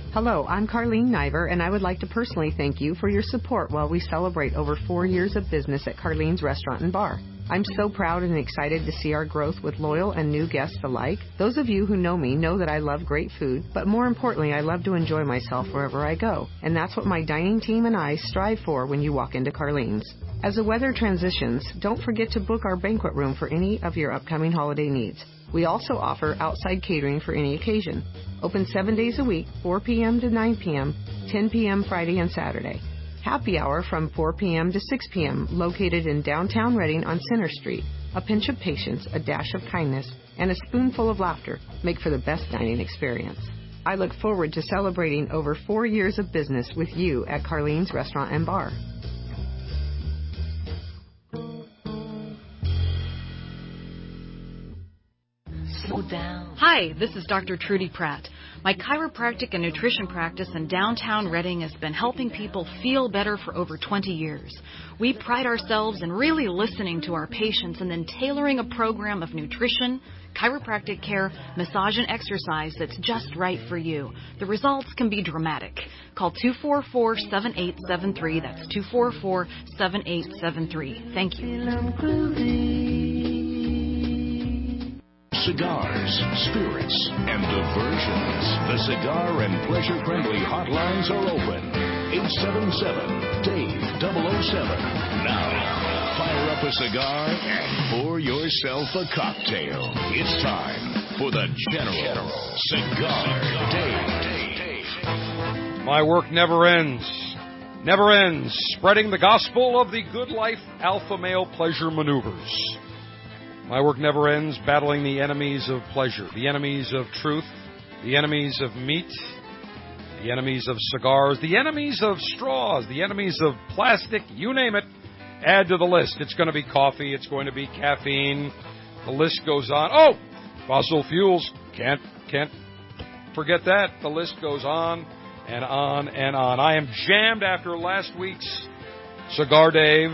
Hello, I'm Carlene Niver, and I would like to personally thank you for your support while we celebrate over 4 years of business at Carlene's Restaurant and Bar. I'm so proud and excited to see our growth with loyal and new guests alike. Those of you who know me know that I love great food, but more importantly, I love to enjoy myself wherever I go. And that's what my dining team and I strive for when you walk into Carlene's. As the weather transitions, don't forget to book our banquet room for any of your upcoming holiday needs. We also offer outside catering for any occasion. Open 7 days a week, 4 p.m. to 9 p.m., 10 p.m. Friday and Saturday. Happy hour from 4 p.m. to 6 p.m., located in downtown Reading on Center Street. A pinch of patience, a dash of kindness, and a spoonful of laughter make for the best dining experience. I look forward to celebrating over 4 years of business with you at Carlene's Restaurant and Bar. Slow down. Hi, this is Dr. Trudy Pratt. My chiropractic and nutrition practice in downtown Reading has been helping people feel better for over 20 years. We pride ourselves in really listening to our patients and then tailoring a program of nutrition, chiropractic care, massage, and exercise that's just right for you. The results can be dramatic. Call 244-7873. That's 244-7873. Thank you. Cigars, spirits, and diversions. The Cigar and Pleasure Friendly hotlines are open. 877-DAVE-007. Now, fire up a cigar and pour yourself a cocktail. It's time for the General Cigar Dave. My work never ends. Never ends. Spreading the gospel of the good life alpha male pleasure maneuvers. My work never ends battling the enemies of pleasure, the enemies of truth, the enemies of meat, the enemies of cigars, the enemies of straws, the enemies of plastic, you name it. Add to the list. It's going to be coffee. It's going to be caffeine. The list goes on. Oh, fossil fuels. Can't forget that. The list goes on and on and on. I am jammed after last week's Cigar Dave,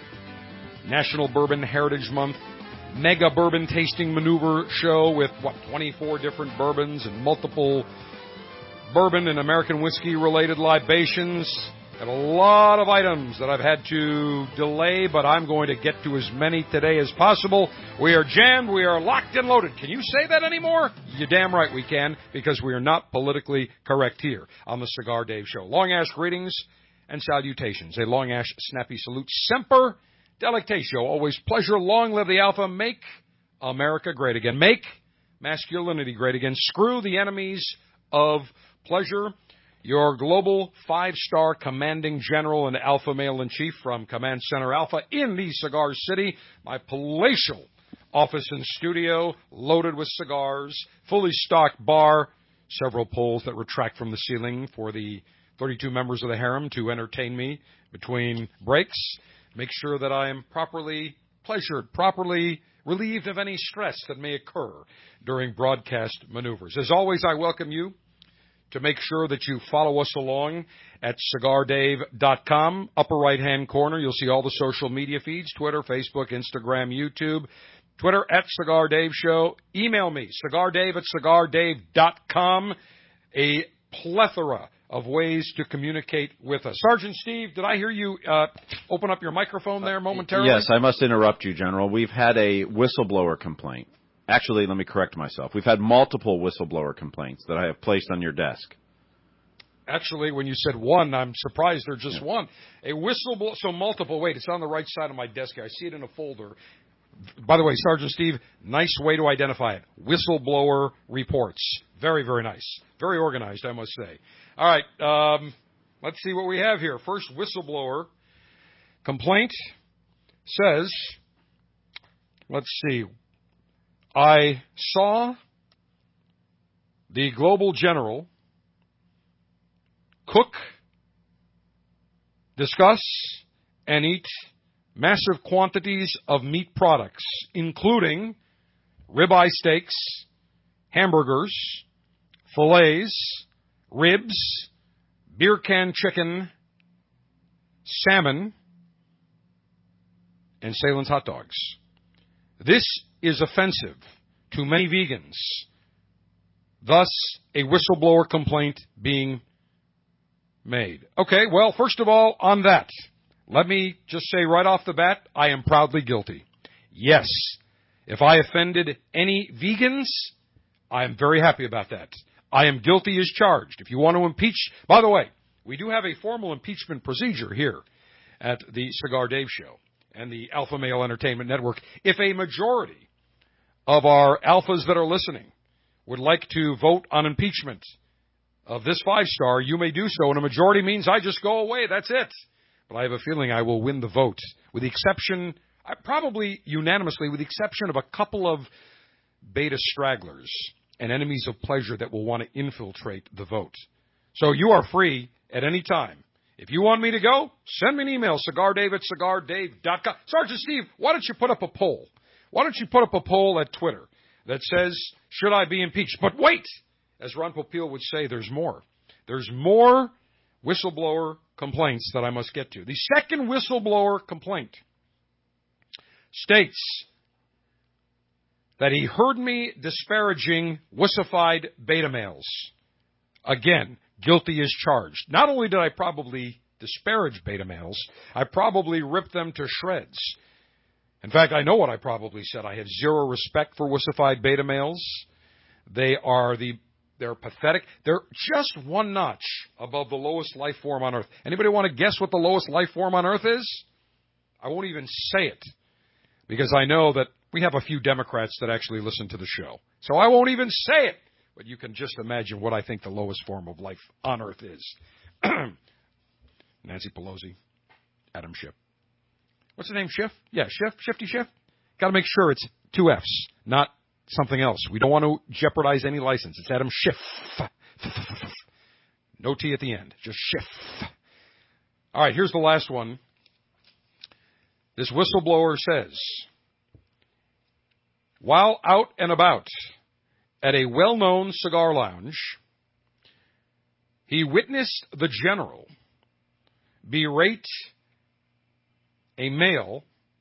National Bourbon Heritage Month, mega bourbon tasting maneuver show with, 24 different bourbons and multiple bourbon and American whiskey related libations. And a lot of items that I've had to delay, but I'm going to get to as many today as possible. We are jammed. We are locked and loaded. Can you say that anymore? You're damn right we can, because we are not politically correct here on the Cigar Dave Show. Long Ash greetings and salutations. A Long Ash snappy salute. Semper Delectatio, always pleasure. Long live the Alpha. Make America great again. Make masculinity great again. Screw the enemies of pleasure. Your global 5-star commanding general and alpha male in chief from Command Center Alpha in the Cigar City. My palatial office and studio loaded with cigars, fully stocked bar, several poles that retract from the ceiling for the 32 members of the harem to entertain me between breaks. Make sure that I am properly pleasured, properly relieved of any stress that may occur during broadcast maneuvers. As always, I welcome you to make sure that you follow us along at CigarDave.com. Upper right-hand corner, you'll see all the social media feeds, Twitter, Facebook, Instagram, YouTube. Twitter at Cigar Dave Show. Email me, CigarDave@CigarDave.com. A plethora of ways to communicate with us. Sergeant Steve, did I hear you open up your microphone there momentarily? Yes, I must interrupt you, General. We've had a whistleblower complaint. Actually, let me correct myself. We've had multiple whistleblower complaints that I have placed on your desk. Actually, when you said one, I'm surprised there's just one. A whistleblower, so multiple. Wait, it's on the right side of my desk here. I see it in a folder. By the way, Sergeant Steve, nice way to identify it. Whistleblower reports. Very, very nice. Very organized, I must say. All right, let's see what we have here. First whistleblower complaint says, let's see, I saw the global general cook, discuss, and eat massive quantities of meat products, including ribeye steaks, hamburgers, fillets, ribs, beer can chicken, salmon, and Salen's hot dogs. This is offensive to many vegans thus a whistleblower complaint being made. Okay, well, first of all, on that, let me just say right off the bat, I am proudly guilty. Yes, if I offended any vegans, I am very happy about that. I am guilty as charged. If you want to impeach, by the way, we do have a formal impeachment procedure here at the Cigar Dave Show and the Alpha Male Entertainment Network. If a majority of our alphas that are listening would like to vote on impeachment of this 5-star, you may do so, and a majority means I just go away. That's it. But I have a feeling I will win the vote, with the exception, probably unanimously, with the exception of a couple of beta stragglers and enemies of pleasure that will want to infiltrate the vote. So you are free at any time. If you want me to go, send me an email, cigardave@cigardave.com. Sergeant Steve, why don't you put up a poll? Why don't you put up a poll at Twitter that says, should I be impeached? But wait! As Ron Popeil would say, there's more. There's more whistleblower complaints that I must get to. The second whistleblower complaint states that he heard me disparaging wussified beta males. Again, guilty as charged. Not only did I probably disparage beta males, I probably ripped them to shreds. In fact, I know what I probably said. I had zero respect for wussified beta males. They're pathetic. They're just one notch above the lowest life form on Earth. Anybody want to guess what the lowest life form on Earth is? I won't even say it, because I know that we have a few Democrats that actually listen to the show. So I won't even say it. But you can just imagine what I think the lowest form of life on Earth is. Nancy Pelosi, Adam Schiff. What's his name, Schiff? Yeah, Schiff, Shifty Schiff. Got to make sure it's 2 Fs, not something else. We don't want to jeopardize any license. It's Adam Schiff. No T at the end, just Schiff. All right, here's the last one. This whistleblower says, while out and about at a well-known cigar lounge, he witnessed the general berate a male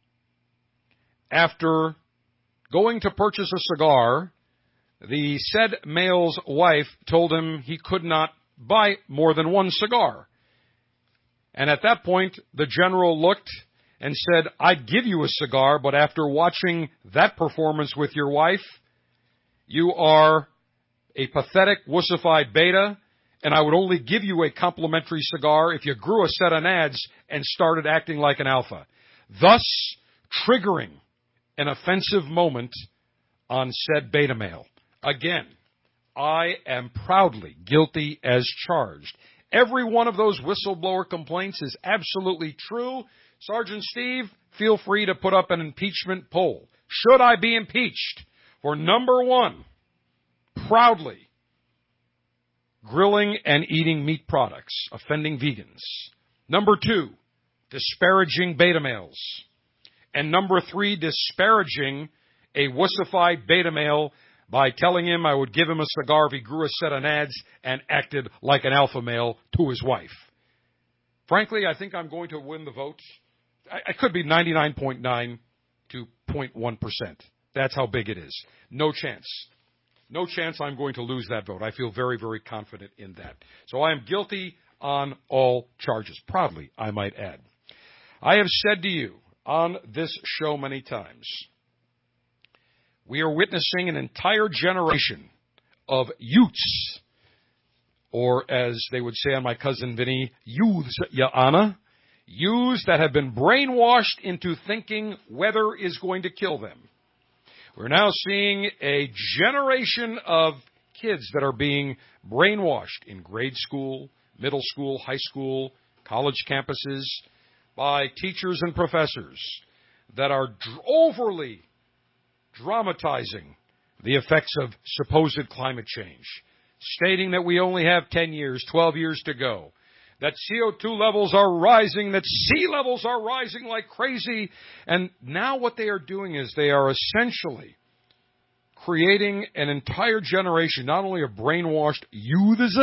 after going to purchase a cigar. The said male's wife told him he could not buy more than one cigar. And at that point, the general looked and said, I'd give you a cigar, but after watching that performance with your wife, you are a pathetic, wussified beta, and I would only give you a complimentary cigar if you grew a set of nads and started acting like an alpha, thus triggering an offensive moment on said beta male. Again, I am proudly guilty as charged. Every one of those whistleblower complaints is absolutely true. Sergeant Steve, feel free to put up an impeachment poll. Should I be impeached for number 1, proudly grilling and eating meat products, offending vegans? Number 2, disparaging beta males. And number 3, disparaging a wussified beta male by telling him I would give him a cigar if he grew a set of nads and acted like an alpha male to his wife. Frankly, I think I'm going to win the vote. I could be 99.9 to 0.1%. That's how big it is. No chance. No chance I'm going to lose that vote. I feel very, very confident in that. So I am guilty on all charges. Proudly, I might add. I have said to you on this show many times, we are witnessing an entire generation of youths, or as they would say on my cousin Vinny, youths, ya Anna, youths that have been brainwashed into thinking weather is going to kill them. We're now seeing a generation of kids that are being brainwashed in grade school, middle school, high school, college campuses by teachers and professors that are overly dramatizing the effects of supposed climate change, stating that we only have 10 years, 12 years to go, that CO2 levels are rising, that sea levels are rising like crazy. And now what they are doing is they are essentially creating an entire generation, not only of brainwashed youths,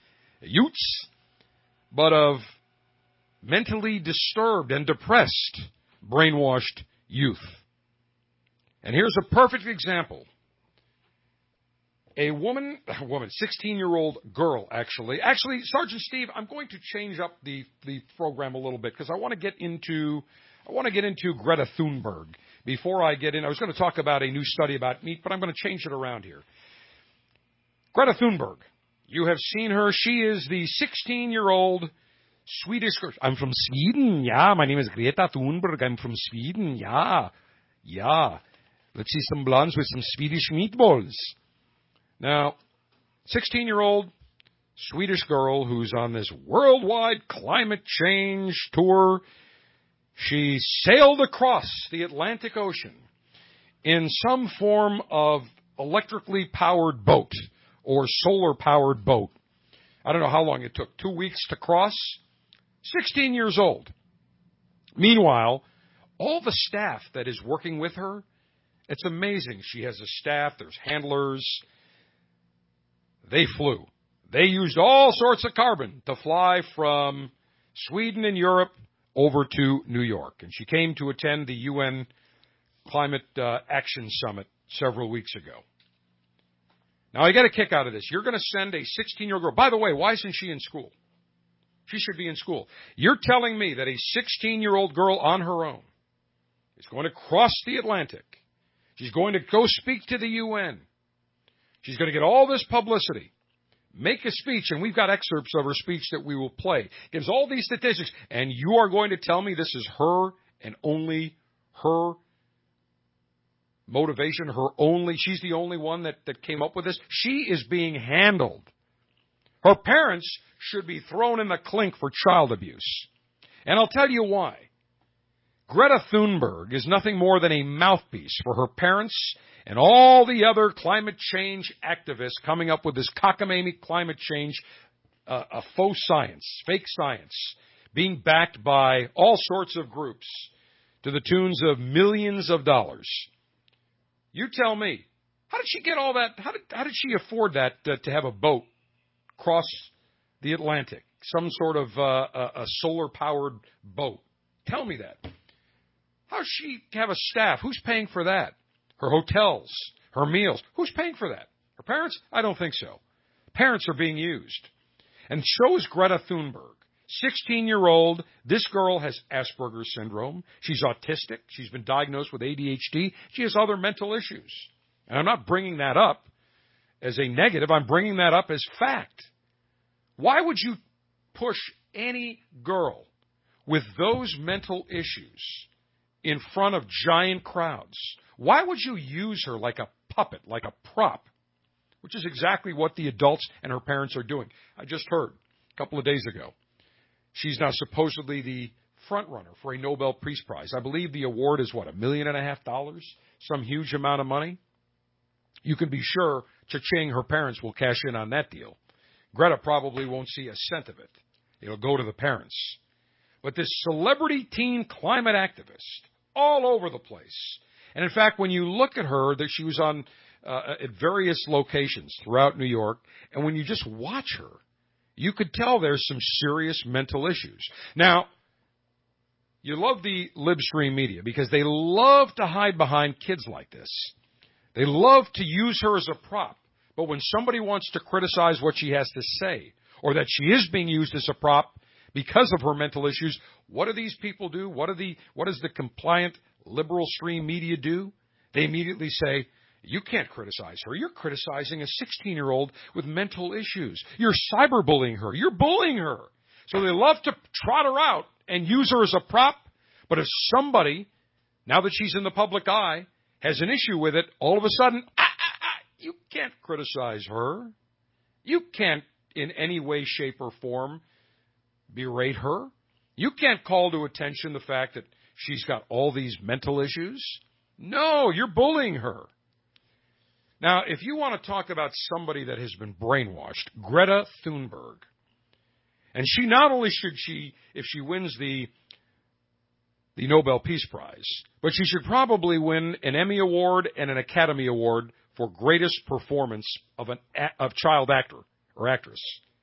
but of mentally disturbed and depressed brainwashed youth. And here's a perfect example A woman, 16-year-old girl, actually. Actually, Sergeant Steve, I'm going to change up the program a little bit because I want to get into Greta Thunberg. Before I get in, I was going to talk about a new study about meat, but I'm going to change it around here. Greta Thunberg. You have seen her. She is the 16-year-old Swedish girl. I'm from Sweden. Yeah, my name is Greta Thunberg. I'm from Sweden. Yeah. Let's see some blondes with some Swedish meatballs. Now, 16-year-old Swedish girl who's on this worldwide climate change tour. She sailed across the Atlantic Ocean in some form of electrically powered boat or solar-powered boat. I don't know how long it took. 2 weeks to cross. 16 years old. Meanwhile, all the staff that is working with her, it's amazing. She has a staff. There's handlers. They flew. They used all sorts of carbon to fly from Sweden and Europe over to New York. And she came to attend the UN Climate Action Summit several weeks ago. Now, I get a kick out of this. You're going to send a 16-year-old girl. By the way, why isn't she in school? She should be in school. You're telling me that a 16-year-old girl on her own is going to cross the Atlantic. She's going to go speak to the UN. She's going to get all this publicity, make a speech, and we've got excerpts of her speech that we will play. Gives all these statistics, and you are going to tell me this is her and only her motivation, she's the only one that came up with this. She is being handled. Her parents should be thrown in the clink for child abuse. And I'll tell you why. Greta Thunberg is nothing more than a mouthpiece for her parents and all the other climate change activists coming up with this cockamamie climate change, a faux science, fake science, being backed by all sorts of groups to the tunes of millions of dollars. You tell me, how did she get all that? How did she afford that to have a boat cross the Atlantic, some sort of a solar-powered boat? Tell me that. How does she have a staff? Who's paying for that? Her hotels, her meals. Who's paying for that? Her parents? I don't think so. Parents are being used. And so is Greta Thunberg. 16-year-old, this girl has Asperger's syndrome. She's autistic. She's been diagnosed with ADHD. She has other mental issues. And I'm not bringing that up as a negative. I'm bringing that up as fact. Why would you push any girl with those mental issues in front of giant crowds? Why would you use her like a puppet, like a prop, which is exactly what the adults and her parents are doing? I just heard a couple of days ago. She's now supposedly the front runner for a Nobel Peace Prize. I believe the award is, $1.5 million? Some huge amount of money. You can be sure Cha-Ching, her parents, will cash in on that deal. Greta probably won't see a cent of it. It'll go to the parents. But this celebrity teen climate activist all over the place. And in fact, when you look at her, that she was on at various locations throughout New York, and when you just watch her, you could tell there's some serious mental issues. Now, you love the libstream media because they love to hide behind kids like this. They love to use her as a prop. But when somebody wants to criticize what she has to say, or that she is being used as a prop because of her mental issues, what do these people do? What does the compliant liberal stream media do? They immediately say, you can't criticize her. You're criticizing a 16-year-old with mental issues. You're cyberbullying her. You're bullying her. So they love to trot her out and use her as a prop. But if somebody, now that she's in the public eye, has an issue with it, all of a sudden, you can't criticize her. You can't in any way, shape, or form berate her. You can't call to attention the fact that she's got all these mental issues. No, you're bullying her. Now, if you want to talk about somebody that has been brainwashed, Greta Thunberg, and she not only should she, if she wins the Nobel Peace Prize, but she should probably win an Emmy Award and an Academy Award for greatest performance of child actor or actress.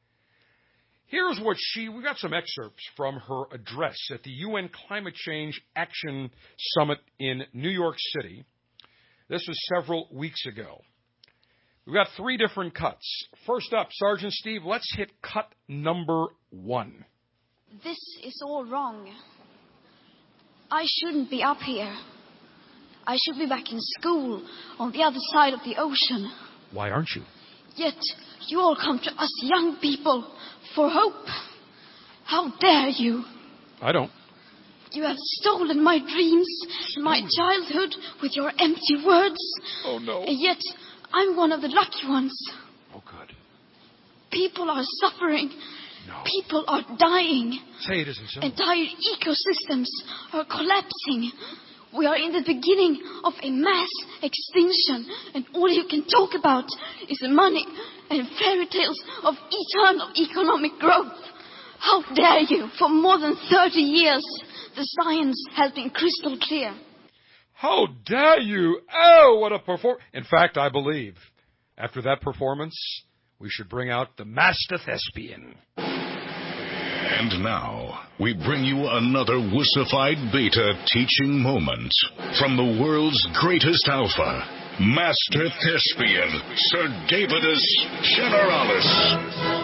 Here's what we got some excerpts from her address at the UN Climate Change Action Summit in New York City. This was several weeks ago. We've got 3 different cuts. First up, Sergeant Steve, let's hit cut number 1. This is all wrong. I shouldn't be up here. I should be back in school on the other side of the ocean. Why aren't you? Yet you all come to us young people for hope. How dare you? I don't. You have stolen my dreams and my childhood with your empty words. Oh, no. And yet I'm one of the lucky ones. Oh, good. People are suffering. No. People are dying. Say it isn't so. Entire ecosystems are collapsing. We are in the beginning of a mass extinction, and all you can talk about is money and fairy tales of eternal economic growth. How dare you? For more than 30 years, the science has been crystal clear. How dare you? Oh, what a performance. In fact, I believe after that performance, we should bring out the Master Thespian. And now, we bring you another wussified beta teaching moment from the world's greatest alpha, Master Thespian, Sir Davidus Generalis.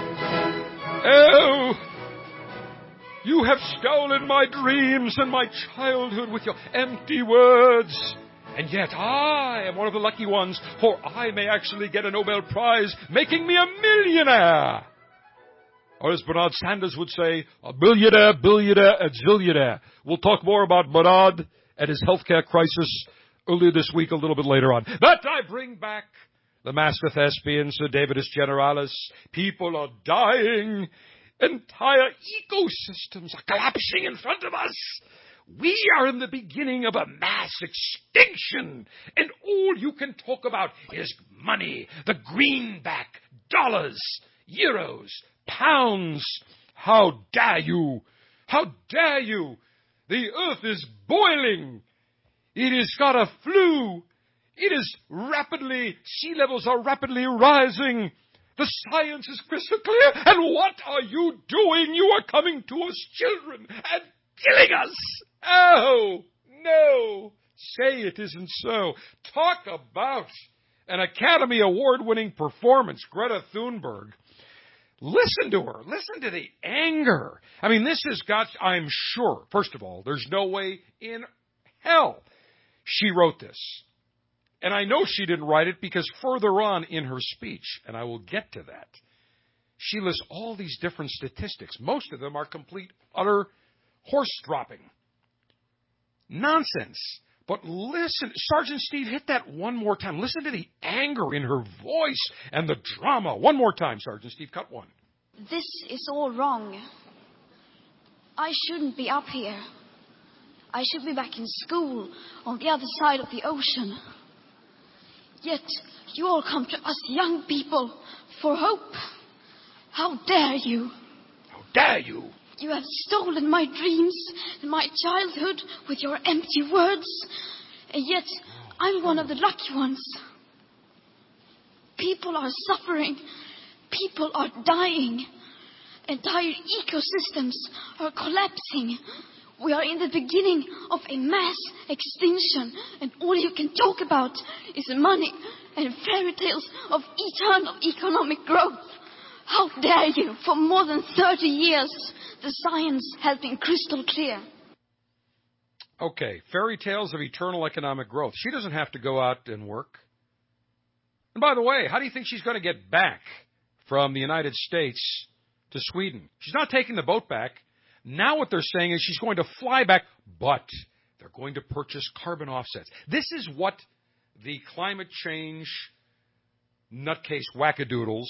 Oh, you have stolen my dreams and my childhood with your empty words. And yet I am one of the lucky ones, for I may actually get a Nobel Prize, making me a millionaire. Or as Bernard Sanders would say, a billionaire, a zillionaire. We'll talk more about Bernard and his healthcare crisis earlier this week, a little bit later on. But I bring back the Master Thespian, Sir Davidus Generalis. People are dying. Entire ecosystems are collapsing in front of us. We are in the beginning of a mass extinction. And all you can talk about is money, the greenback, dollars, euros, pounds. How dare you? How dare you? The earth is boiling. It has got a flu. It is rapidly, sea levels are rapidly rising. The science is crystal clear. And what are you doing? You are coming to us, children, and killing us. Oh, no. Say it isn't so. Talk about an Academy Award-winning performance, Greta Thunberg. Listen to her. Listen to the anger. I mean, this has got, I'm sure, first of all, there's no way in hell she wrote this. And I know she didn't write it because further on in her speech, and I will get to that, she lists all these different statistics. Most of them are complete, utter horse-dropping nonsense. But listen, Sergeant Steve, hit that one more time. Listen to the anger in her voice and the drama. One more time, Sergeant Steve, cut 1. This is all wrong. I shouldn't be up here. I should be back in school on the other side of the ocean. Yet you all come to us young people for hope. How dare you? How dare you? You have stolen my dreams and my childhood with your empty words. And yet I'm one of the lucky ones. People are suffering. People are dying. Entire ecosystems are collapsing. We are in the beginning of a mass extinction, and all you can talk about is money and fairy tales of eternal economic growth. How dare you? For more than 30 years, the science has been crystal clear. Okay, fairy tales of eternal economic growth. She doesn't have to go out and work. And by the way, how do you think she's going to get back from the United States to Sweden? She's not taking the boat back. Now what they're saying is she's going to fly back, but they're going to purchase carbon offsets. This is what the climate change nutcase wackadoodles,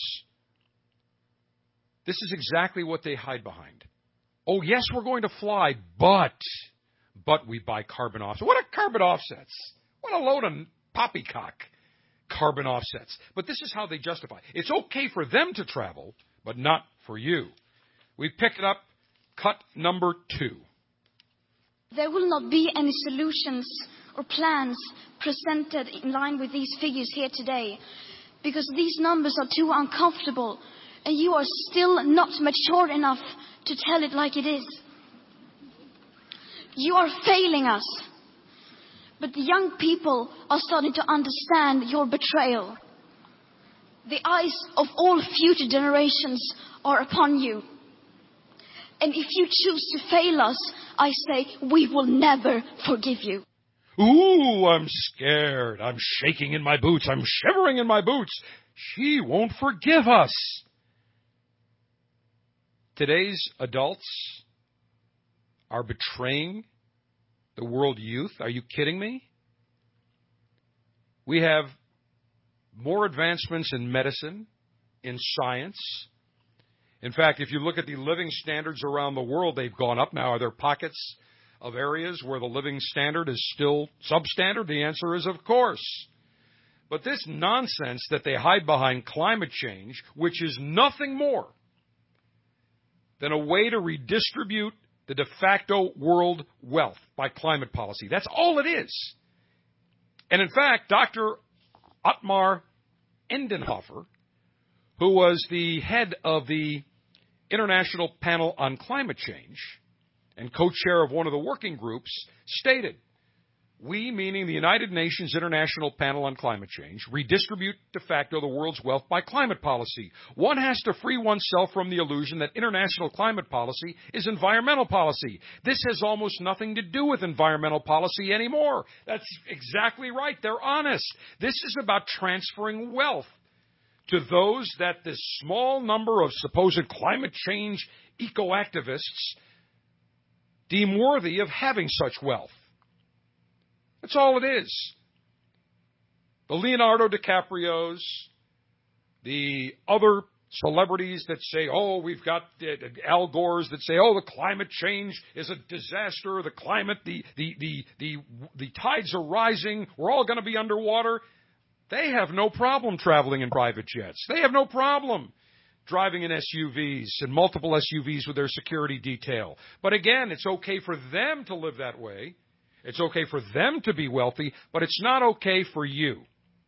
this is exactly what they hide behind. Oh, yes, we're going to fly, but we buy carbon offsets. What are carbon offsets? What a load of poppycock, carbon offsets. But this is how they justify. It's okay for them to travel, but not for you. We picked it up. Cut number 2. There will not be any solutions or plans presented in line with these figures here today, because these numbers are too uncomfortable, and you are still not mature enough to tell it like it is. You are failing us, but the young people are starting to understand your betrayal. The eyes of all future generations are upon you. And if you choose to fail us, I say we will never forgive you. Ooh, I'm scared. I'm shaking in my boots. I'm shivering in my boots. She won't forgive us. Today's adults are betraying the world youth. Are you kidding me? We have more advancements in medicine, in science. In fact, if you look at the living standards around the world, they've gone up now. Are there pockets of areas where the living standard is still substandard? The answer is, of course. But this nonsense that they hide behind climate change, which is nothing more than a way to redistribute the de facto world wealth by climate policy. That's all it is. And in fact, Dr. Ottmar Edenhofer, who was the head of the International Panel on Climate Change and co-chair of one of the working groups, stated, we, meaning the United Nations International Panel on Climate Change, redistribute de facto the world's wealth by climate policy. One has to free oneself from the illusion that international climate policy is environmental policy. This has almost nothing to do with environmental policy anymore. That's exactly right. They're honest. This is about transferring wealth to those that this small number of supposed climate change eco-activists deem worthy of having such wealth. That's all it is. The Leonardo DiCaprios, the other celebrities that say, oh, we've got Al Gores that say, oh, the climate change is a disaster, the climate, the tides are rising, we're all going to be underwater. They have no problem traveling in private jets. They have no problem driving in SUVs and multiple SUVs with their security detail. But again, it's okay for them to live that way. It's okay for them to be wealthy, but it's not okay for you.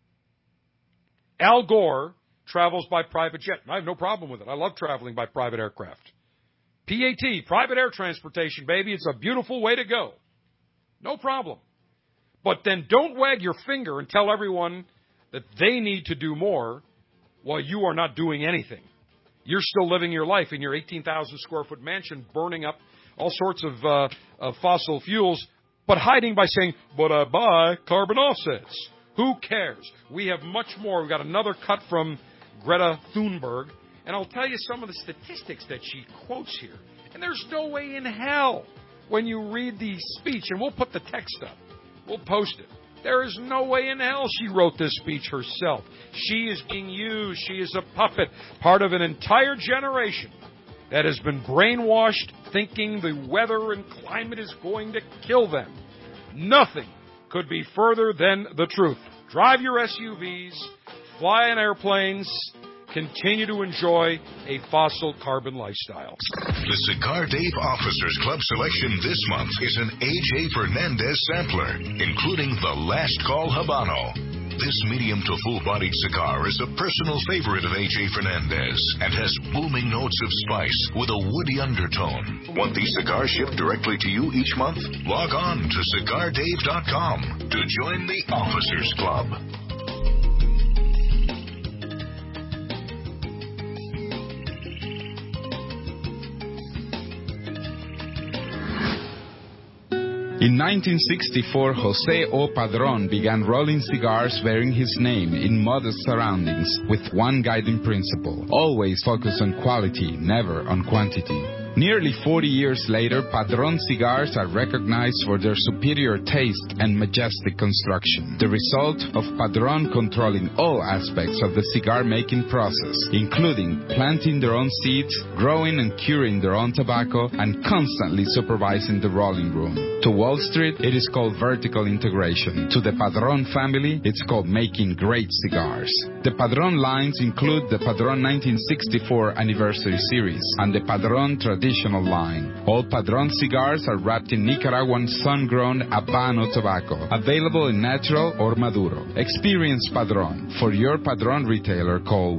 Al Gore travels by private jet. I have no problem with it. I love traveling by private aircraft. PAT, private air transportation, baby. It's a beautiful way to go. No problem. But then don't wag your finger and tell everyone that they need to do more while you are not doing anything. You're still living your life in your 18,000 square foot mansion, burning up all sorts of fossil fuels, but hiding by saying, but I buy carbon offsets. Who cares? We have much more. We've got another cut from Greta Thunberg, and I'll tell you some of the statistics that she quotes here. And there's no way in hell when you read the speech, and we'll put the text up. We'll post it. There is no way in hell she wrote this speech herself. She is being used. She is a puppet, part of an entire generation that has been brainwashed thinking the weather and climate is going to kill them. Nothing could be further than the truth. Drive your SUVs, fly in airplanes, continue to enjoy a fossil carbon lifestyle. The Cigar Dave Officers Club selection this month is an A.J. Fernandez sampler, including the Last Call Habano. This medium to full-bodied cigar is a personal favorite of A.J. Fernandez and has booming notes of spice with a woody undertone. Want these cigars shipped directly to you each month? Log on to CigarDave.com to join the Officers Club. In 1964, Jose O. Padron began rolling cigars bearing his name in modest surroundings with one guiding principle: always focus on quality, never on quantity. Nearly 40 years later, Padron cigars are recognized for their superior taste and majestic construction, the result of Padron controlling all aspects of the cigar-making process, including planting their own seeds, growing and curing their own tobacco, and constantly supervising the rolling room. To Wall Street, it is called vertical integration. To the Padron family, it's called making great cigars. The Padron lines include the Padron 1964 Anniversary Series and the Padron Traditional line. All Padron cigars are wrapped in Nicaraguan sun-grown Habano tobacco, available in natural or Maduro. Experience Padron. For your Padron retailer, call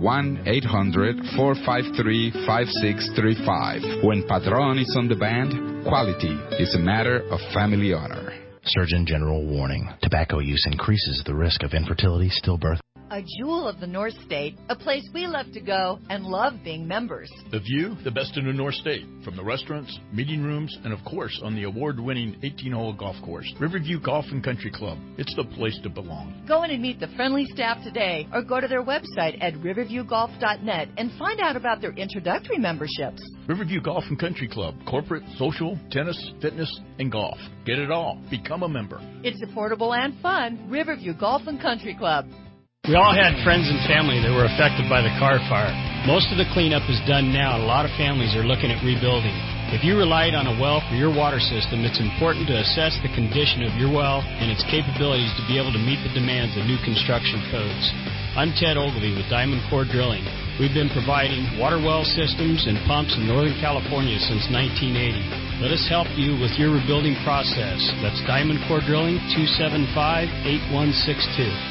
1-800-453-5635. When Padron is on the band, quality is a matter of family honor. Surgeon General warning. Tobacco use increases the risk of infertility, stillbirth. A jewel of the North State, a place we love to go and love being members. The view, the best in the North State, from the restaurants, meeting rooms, and of course on the award-winning 18-hole golf course. Riverview Golf and Country Club. It's the place to belong. Go in and meet the friendly staff today or go to their website at riverviewgolf.net and find out about their introductory memberships. Riverview Golf and Country Club. Corporate, social, tennis, fitness, and golf. Get it all. Become a member. It's affordable and fun. Riverview Golf and Country Club. We all had friends and family that were affected by the car fire. Most of the cleanup is done now, and a lot of families are looking at rebuilding. If you relied on a well for your water system, it's important to assess the condition of your well and its capabilities to be able to meet the demands of new construction codes. I'm Ted Ogilvie with Diamond Core Drilling. We've been providing water well systems and pumps in Northern California since 1980. Let us help you with your rebuilding process. That's Diamond Core Drilling, 275-8162.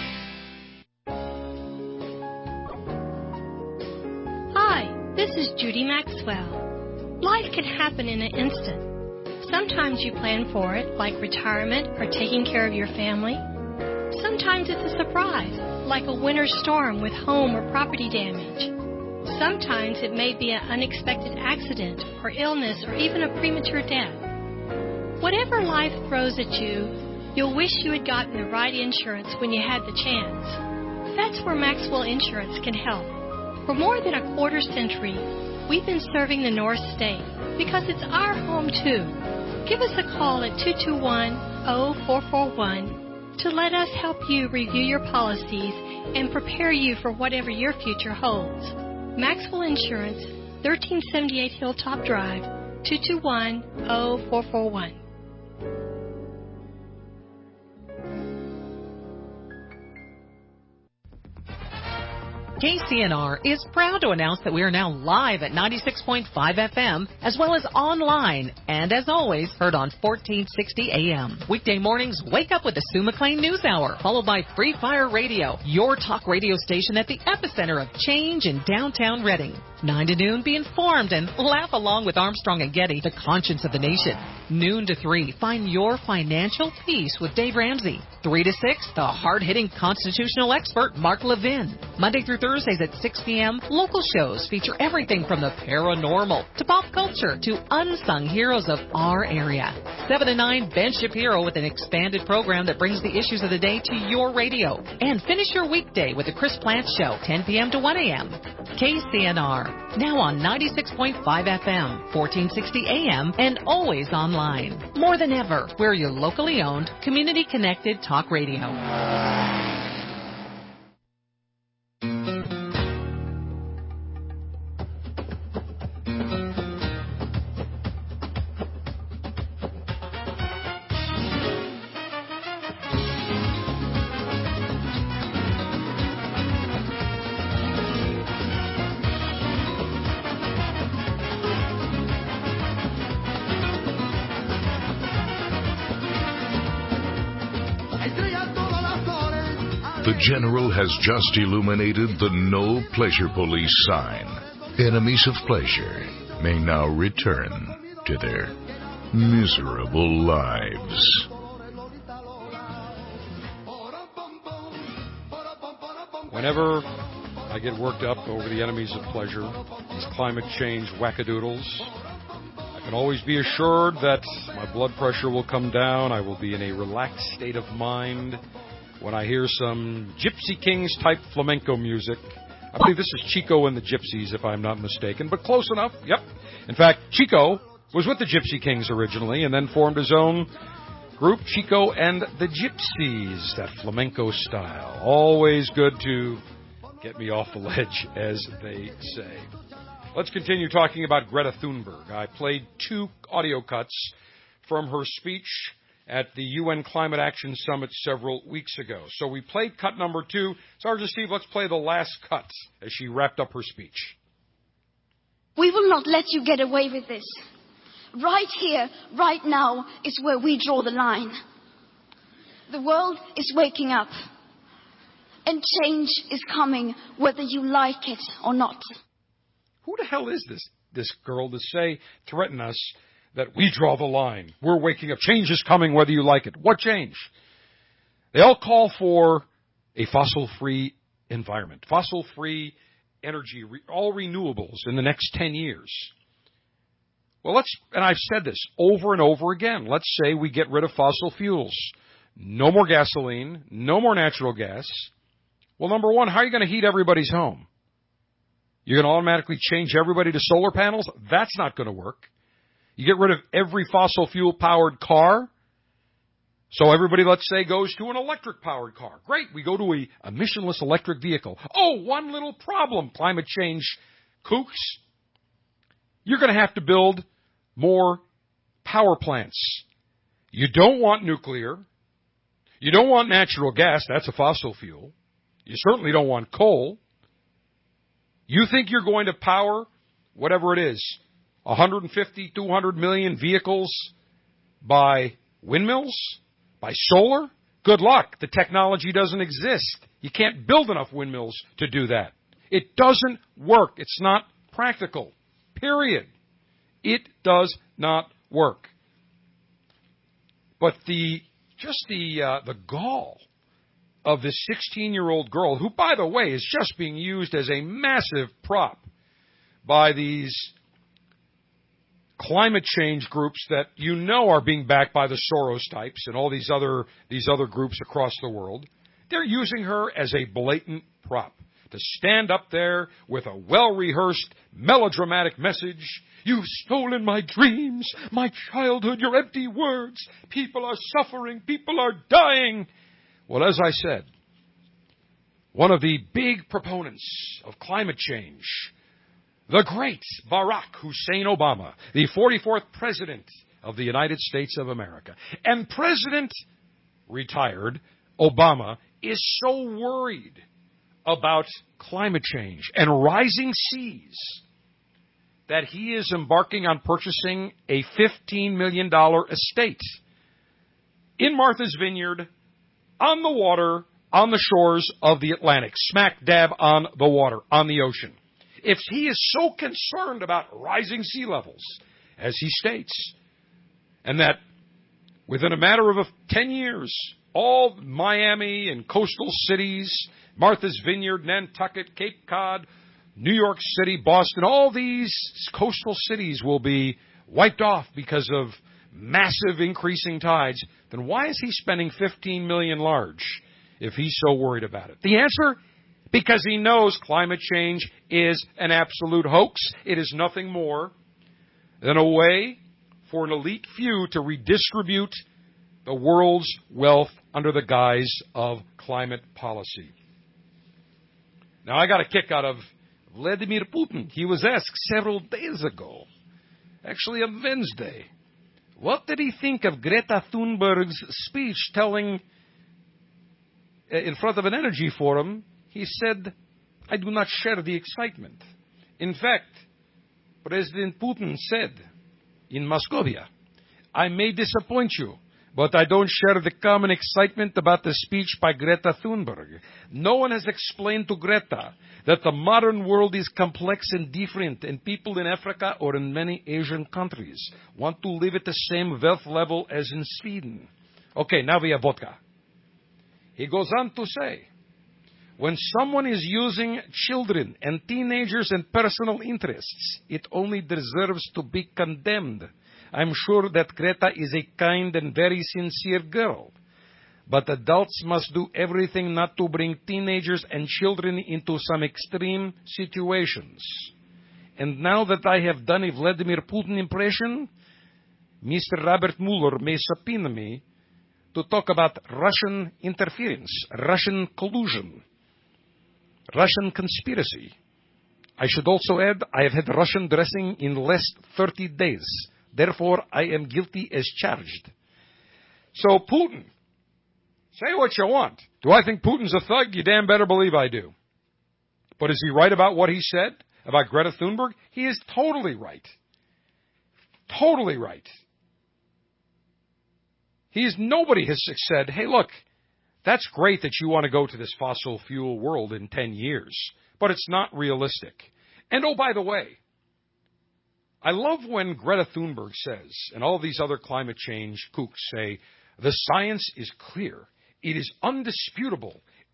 This is Judy Maxwell. Life can happen in an instant. Sometimes you plan for it, like retirement or taking care of your family. Sometimes it's a surprise, like a winter storm with home or property damage. Sometimes it may be an unexpected accident or illness or even a premature death. Whatever life throws at you, you'll wish you had gotten the right insurance when you had the chance. That's where Maxwell Insurance can help. For more than a quarter century, we've been serving the North State because it's our home too. Give us a call at 221-0441 to let us help you review your policies and prepare you for whatever your future holds. Maxwell Insurance, 1378 Hilltop Drive, 221-0441. KCNR is proud to announce that we are now live at 96.5 FM, as well as online, and as always, heard on 1460 AM. Weekday mornings, wake up with the Sue McLean News Hour, followed by Free Fire Radio, your talk radio station at the epicenter of change in downtown Redding. 9 to noon, be informed and laugh along with Armstrong and Getty, the conscience of the nation. Noon to 3, find your financial peace with Dave Ramsey. 3 to 6, the hard-hitting constitutional expert, Mark Levin. Monday through Thursdays at 6 p.m., local shows feature everything from the paranormal to pop culture to unsung heroes of our area. 7 to 9, Ben Shapiro with an expanded program that brings the issues of the day to your radio. And finish your weekday with the Chris Plant Show, 10 p.m. to 1 a.m. KCNR, now on 96.5 FM, 1460 AM, and always online. More than ever, we're your locally owned, community-connected talk radio. The General has just illuminated the No Pleasure Police sign. Enemies of pleasure may now return to their miserable lives. Whenever I get worked up over the enemies of pleasure, these climate change wackadoodles, I can always be assured that my blood pressure will come down. I will be in a relaxed state of mind when I hear some Gypsy Kings type flamenco music. I believe this is Chico and the Gypsies, if I'm not mistaken, but close enough. Yep. In fact, Chico was with the Gypsy Kings originally and then formed his own group, Chico and the Gypsies, that flamenco style. Always good to get me off the ledge, as they say. Let's continue talking about Greta Thunberg. I played 2 audio cuts from her speech at the UN Climate Action Summit several weeks ago. So we played cut number 2. Sergeant Steve, let's play the last cut as she wrapped up her speech. We will not let you get away with this. Right here, right now, is where we draw the line. The world is waking up. And change is coming, whether you like it or not. Who the hell is this girl to threaten us that we draw the line? We're waking up. Change is coming, whether you like it. What change? They all call for a fossil-free environment. Fossil-free energy, all renewables in the next 10 years. Well, and I've said this over and over again, let's say we get rid of fossil fuels. No more gasoline, no more natural gas. Well, number one, how are you going to heat everybody's home? You're going to automatically change everybody to solar panels? That's not going to work. You get rid of every fossil fuel-powered car. So everybody, let's say, goes to an electric-powered car. Great, we go to a emissionless electric vehicle. Oh, one little problem, climate change kooks. You're going to have to build more power plants. You don't want nuclear. You don't want natural gas. That's a fossil fuel. You certainly don't want coal. You think you're going to power whatever it is, 150, 200 million vehicles by windmills, by solar? Good luck. The technology doesn't exist. You can't build enough windmills to do that. It doesn't work. It's not practical. Period. It does not work. But the gall of this 16-year-old girl, who, by the way, is just being used as a massive prop by these climate change groups that you know are being backed by the Soros types and all these other groups across the world. They're using her as a blatant prop to stand up there with a well-rehearsed, melodramatic message. You've stolen my dreams, my childhood, your empty words. People are suffering. People are dying. Well, as I said, one of the big proponents of climate change, the great Barack Hussein Obama, the 44th President of the United States of America, and President retired Obama is so worried about climate change and rising seas that he is embarking on purchasing a $15 million estate in Martha's Vineyard, on the water, on the shores of the Atlantic, smack dab on the water, on the ocean. If he is so concerned about rising sea levels, as he states, and that within a matter of 10 years, all Miami and coastal cities, Martha's Vineyard, Nantucket, Cape Cod, New York City, Boston, all these coastal cities will be wiped off because of massive increasing tides, then why is he spending $15 million large if he's so worried about it? The answer? Because he knows climate change is an absolute hoax. It is nothing more than a way for an elite few to redistribute the world's wealth under the guise of climate policy. Now, I got a kick out of Vladimir Putin. He was asked several days ago, actually on Wednesday, what did he think of Greta Thunberg's speech telling in front of an energy forum? He said, I do not share the excitement. In fact, President Putin said in Moscovia, I may disappoint you, but I don't share the common excitement about the speech by Greta Thunberg. No one has explained to Greta that the modern world is complex and different, and people in Africa or in many Asian countries want to live at the same wealth level as in Sweden. Okay, now we have vodka. He goes on to say, when someone is using children and teenagers and personal interests, it only deserves to be condemned. I'm sure that Greta is a kind and very sincere girl. But adults must do everything not to bring teenagers and children into some extreme situations. And now that I have done a Vladimir Putin impression, Mr. Robert Mueller may subpoena me to talk about Russian interference, Russian collusion, Russian conspiracy. I should also add, I have had Russian dressing in the last 30 days. Therefore, I am guilty as charged. So Putin, say what you want. Do I think Putin's a thug? You damn better believe I do. But is he right about what he said about Greta Thunberg? He is totally right. Totally right. Nobody has said, hey, look, that's great that you want to go to this fossil fuel world in 10 years, but it's not realistic. And oh, by the way, I love when Greta Thunberg says, and all these other climate change kooks say, the science is clear. It is undisputable.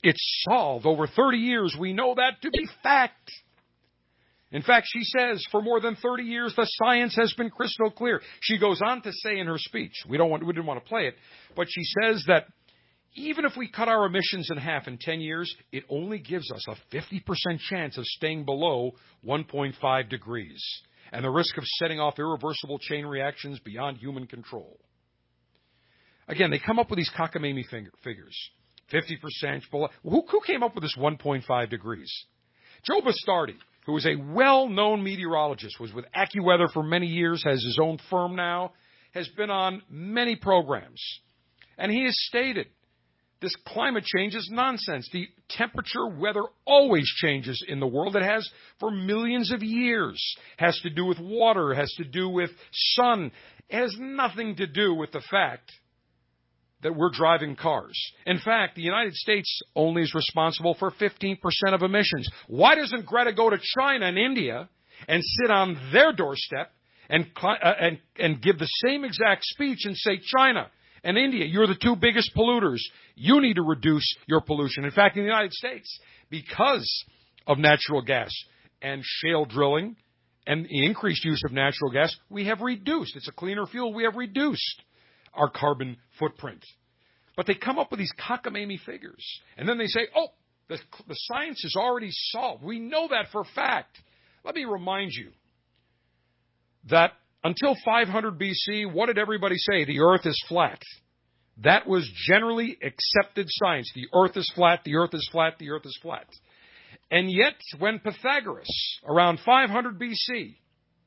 It's solved. Over 30 years, we know that to be fact. In fact, she says, for more than 30 years, the science has been crystal clear. She goes on to say in her speech, we didn't want to play it, but she says that even if we cut our emissions in half in 10 years, it only gives us a 50% chance of staying below 1.5 degrees and the risk of setting off irreversible chain reactions beyond human control. Again, they come up with these cockamamie figures. 50% below. Who came up with this 1.5 degrees? Joe Bastardi, who is a well-known meteorologist, was with AccuWeather for many years, has his own firm now, has been on many programs. And he has stated this climate change is nonsense. The temperature, weather always changes in the world. It has for millions of years. Has to do with water, has to do with sun. It has nothing to do with the fact that we're driving cars. In fact, the United States only is responsible for 15% of emissions. Why doesn't Greta go to China and India and sit on their doorstep and give the same exact speech and say, China and India, you're the two biggest polluters. You need to reduce your pollution. In fact, in the United States, because of natural gas and shale drilling and the increased use of natural gas, we have reduced. It's a cleaner fuel. We have reduced our carbon footprint. But they come up with these cockamamie figures. And then they say, oh, the science is already solved. We know that for a fact. Let me remind you that until 500 BC, what did everybody say? The earth is flat. That was generally accepted science. The earth is flat, the earth is flat, the earth is flat. And yet, when Pythagoras, around 500 BC,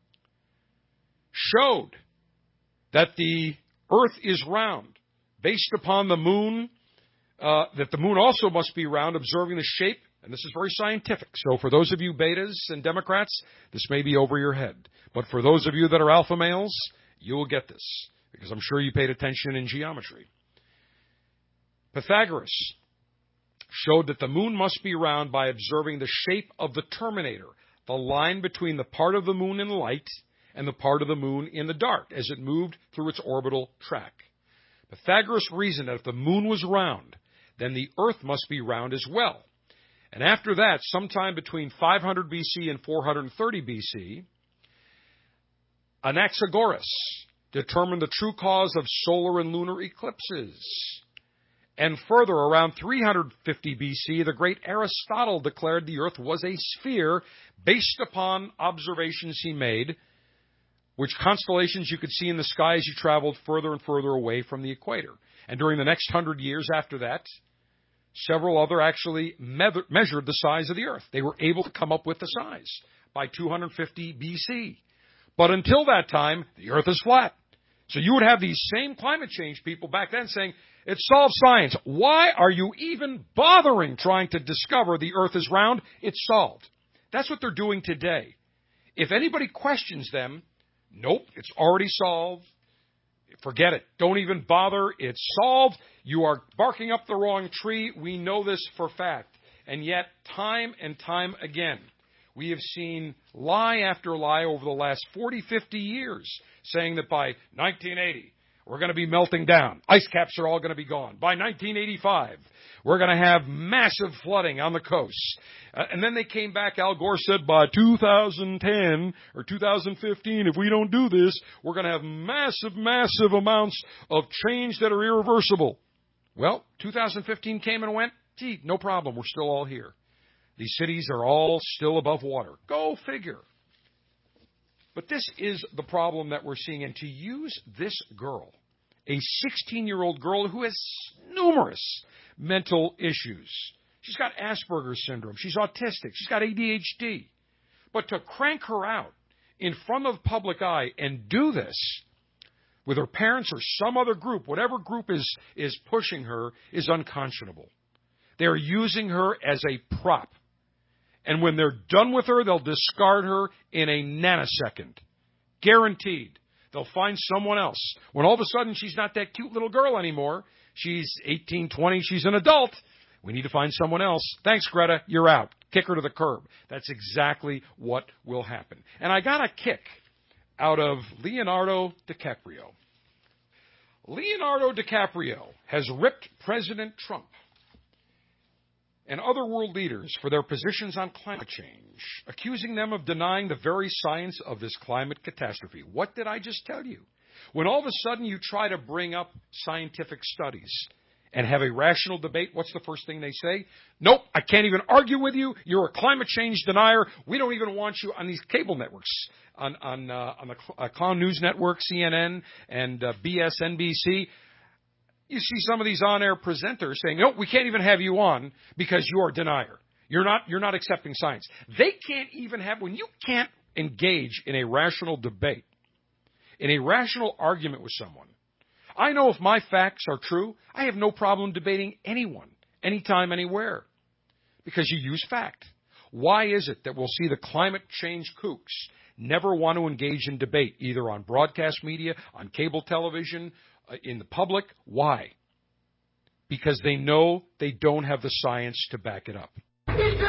showed that the earth is round, based upon the moon, that the moon also must be round, observing the shape, and this is very scientific. So for those of you betas and Democrats, this may be over your head. But for those of you that are alpha males, you will get this, because I'm sure you paid attention in geometry. Pythagoras showed that the moon must be round by observing the shape of the terminator, the line between the part of the moon in light and the part of the moon in the dark as it moved through its orbital track. Pythagoras reasoned that if the moon was round, then the earth must be round as well. And after that, sometime between 500 BC and 430 BC, Anaxagoras determined the true cause of solar and lunar eclipses. And further, around 350 BC, the great Aristotle declared the earth was a sphere based upon observations he made, which constellations you could see in the sky as you traveled further and further away from the equator. And during the next 100 years after that, several other actually measured the size of the earth. They were able to come up with the size by 250 BC. But until that time, the earth is flat. So you would have these same climate change people back then saying, it solves science. Why are you even bothering trying to discover the earth is round? It's solved. That's what they're doing today. If anybody questions them, nope, it's already solved. Forget it. Don't even bother. It's solved. You are barking up the wrong tree. We know this for fact. And yet, time and time again, we have seen lie after lie over the last 40, 50 years, saying that by 1980, we're going to be melting down. Ice caps are all going to be gone. By 1985, we're going to have massive flooding on the coast. And then they came back, Al Gore said, by 2010 or 2015, if we don't do this, we're going to have massive, massive amounts of change that are irreversible. Well, 2015 came and went. Gee, no problem. We're still all here. These cities are all still above water. Go figure. But this is the problem that we're seeing. And to use this girl, a 16-year-old girl who has numerous mental issues. She's got Asperger's syndrome. She's autistic. She's got ADHD. But to crank her out in front of the public eye and do this with her parents or some other group, whatever group is pushing her, is unconscionable. They're using her as a prop. And when they're done with her, they'll discard her in a nanosecond. Guaranteed. They'll find someone else. When all of a sudden she's not that cute little girl anymore, she's 18, 20, she's an adult, we need to find someone else. Thanks, Greta, you're out. Kick her to the curb. That's exactly what will happen. And I got a kick out of Leonardo DiCaprio. Leonardo DiCaprio has ripped President Trump and other world leaders for their positions on climate change, accusing them of denying the very science of this climate catastrophe. What did I just tell you? When all of a sudden you try to bring up scientific studies and have a rational debate, what's the first thing they say? Nope, I can't even argue with you. You're a climate change denier. We don't even want you on these cable networks, on the Clown News Network, CNN, and BSNBC. You see some of these on-air presenters saying, "No, we can't even have you on because you're a denier. You're not accepting science." They can't even have, when you can't engage in a rational debate, in a rational argument with someone. I know if my facts are true, I have no problem debating anyone, anytime, anywhere, because you use fact. Why is it that we'll see the climate change kooks never want to engage in debate, either on broadcast media, on cable television, in the public? Why? Because they know they don't have the science to back it up. He's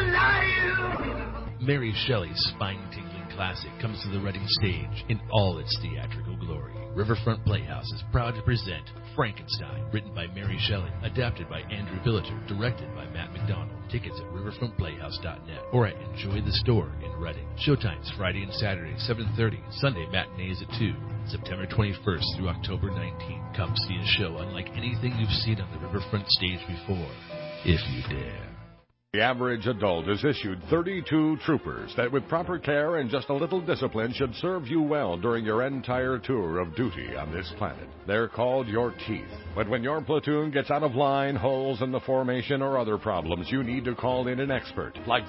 alive! Mary Shelley's spine-tingling classic comes to the Reading stage in all its theatrical glory. Riverfront Playhouse is proud to present Frankenstein, written by Mary Shelley, adapted by Andrew Billiter, directed by Matt McDonald. Tickets at riverfrontplayhouse.net or at Enjoy the Store in Reading. Showtimes Friday and Saturday, 7:30. Sunday matinees at 2. September 21st through October 19th. Come see a show unlike anything you've seen on the Riverfront stage before, if you dare. The average adult is issued 32 troopers that with proper care and just a little discipline should serve you well during your entire tour of duty on this planet. They're called your teeth. But when your platoon gets out of line, holes in the formation, or other problems, you need to call in an expert like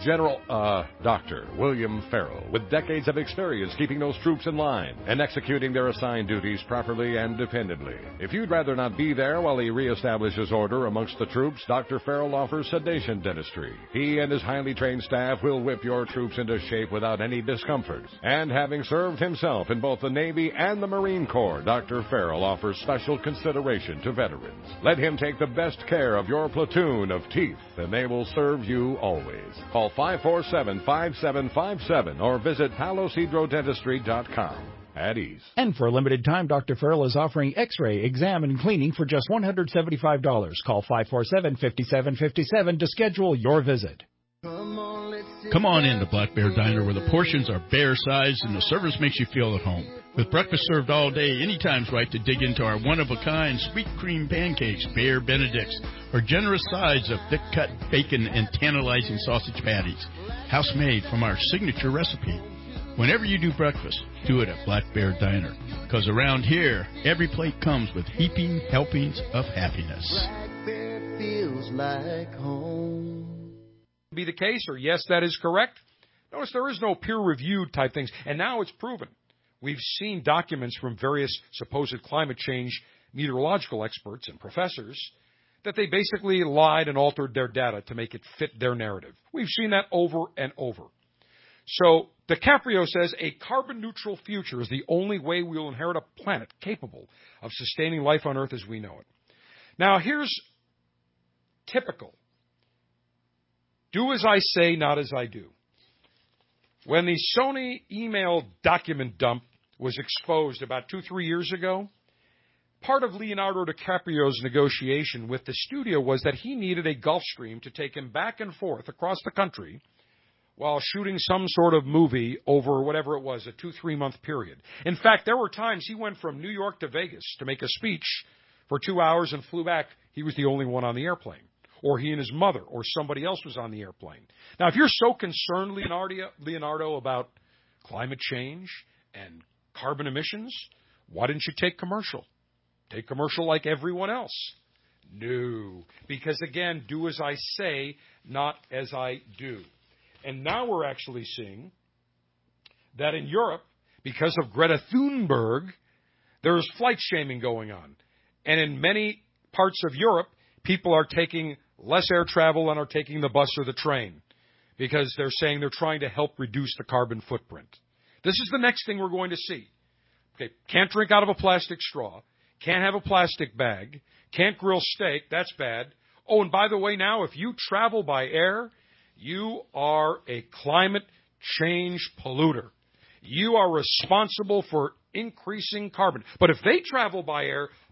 Dr. William Farrell, with decades of experience keeping those troops in line and executing their assigned duties properly and dependably. If you'd rather not be there while he reestablishes order amongst the troops, Dr. Farrell offers sedation dentistry. He and his highly trained staff will whip your troops into shape without any discomfort. And having served himself in both the Navy and the Marine Corps, Dr. Farrell offers special consideration to veterans. Let him take the best care of your platoon of teeth, and they will serve you always. Call 547-5757 or visit palosidrodentistry.com. At ease. And for a limited time, Dr. Farrell is offering X-ray, exam, and cleaning for just $175. Call 547-5757 to schedule your visit. Come on in to Black Bear Diner, where the portions are bear-sized and the service makes you feel at home. With breakfast served all day, any time's right to dig into our one-of-a-kind sweet cream pancakes, Bear Benedicts, or generous sides of thick-cut bacon and tantalizing sausage patties, house-made from our signature recipe. Whenever you do breakfast, do it at Black Bear Diner, because around here, every plate comes with heaping helpings of happiness. Black Bear feels like home. Be the case, or yes, that is correct. Notice there is no peer-reviewed type things, and now it's proven. We've seen documents from various supposed climate change meteorological experts and professors that they basically lied and altered their data to make it fit their narrative. We've seen that over and over. So DiCaprio says a carbon-neutral future is the only way we will inherit a planet capable of sustaining life on Earth as we know it. Now, here's typical. Do as I say, not as I do. When the Sony email document dump was exposed about 2-3 years ago, part of Leonardo DiCaprio's negotiation with the studio was that he needed a Gulfstream to take him back and forth across the country while shooting some sort of movie over whatever it was, a 2-3 month period. In fact, there were times he went from New York to Vegas to make a speech for 2 hours and flew back. He was the only one on the airplane. Or he and his mother, or somebody else was on the airplane. Now, if you're so concerned, Leonardo, about climate change and carbon emissions, why didn't you take commercial? Take commercial like everyone else. No. Because, again, do as I say, not as I do. And now we're actually seeing that in Europe, because of Greta Thunberg, there's flight shaming going on. And in many parts of Europe, people are taking less air travel and are taking the bus or the train because they're saying they're trying to help reduce the carbon footprint. This is the next thing we're going to see. Okay, can't drink out of a plastic straw, can't have a plastic bag, can't grill steak, that's bad. Oh, and by the way, now, if you travel by air, you are a climate change polluter. You are responsible for increasing carbon. But if they travel by air,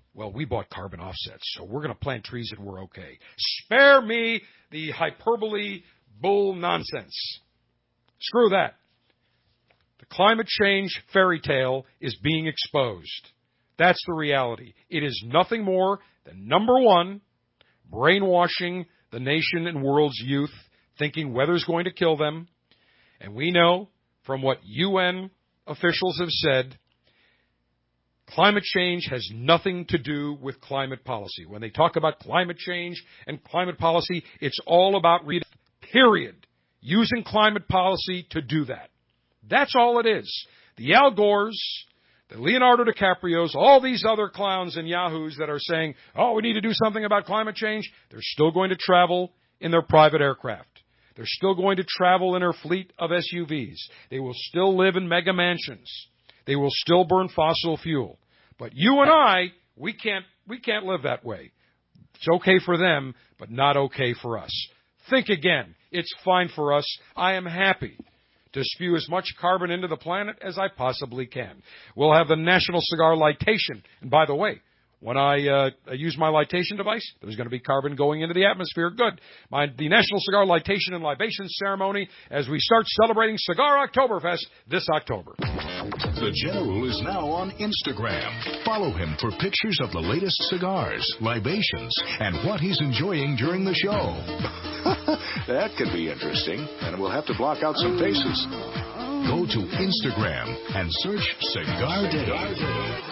well, we bought carbon offsets, so we're going to plant trees and we're okay. Spare me the hyperbole bull nonsense. Screw that. The climate change fairy tale is being exposed. That's the reality. It is nothing more than, number one, brainwashing the nation and world's youth, thinking weather's going to kill them. And we know from what UN officials have said, climate change has nothing to do with climate policy. When they talk about climate change and climate policy, it's all about, period, using climate policy to do that. That's all it is. The Al Gores, the Leonardo DiCaprios, all these other clowns and yahoos that are saying, oh, we need to do something about climate change, they're still going to travel in their private aircraft. They're still going to travel in their fleet of SUVs. They will still live in mega mansions. They will still burn fossil fuel. But you and I, we can't live that way. It's okay for them, but not okay for us. Think again. It's fine for us. I am happy to spew as much carbon into the planet as I possibly can. We'll have the National Cigar Litation. And by the way, when I use my litation device, there's going to be carbon going into the atmosphere. Good. The National Cigar Litation and Libation Ceremony as we start celebrating Cigar Oktoberfest this October. The General is now on Instagram. Follow him for pictures of the latest cigars, libations, and what he's enjoying during the show. That could be interesting, and we'll have to block out some faces. Go to Instagram and search Cigar Dave.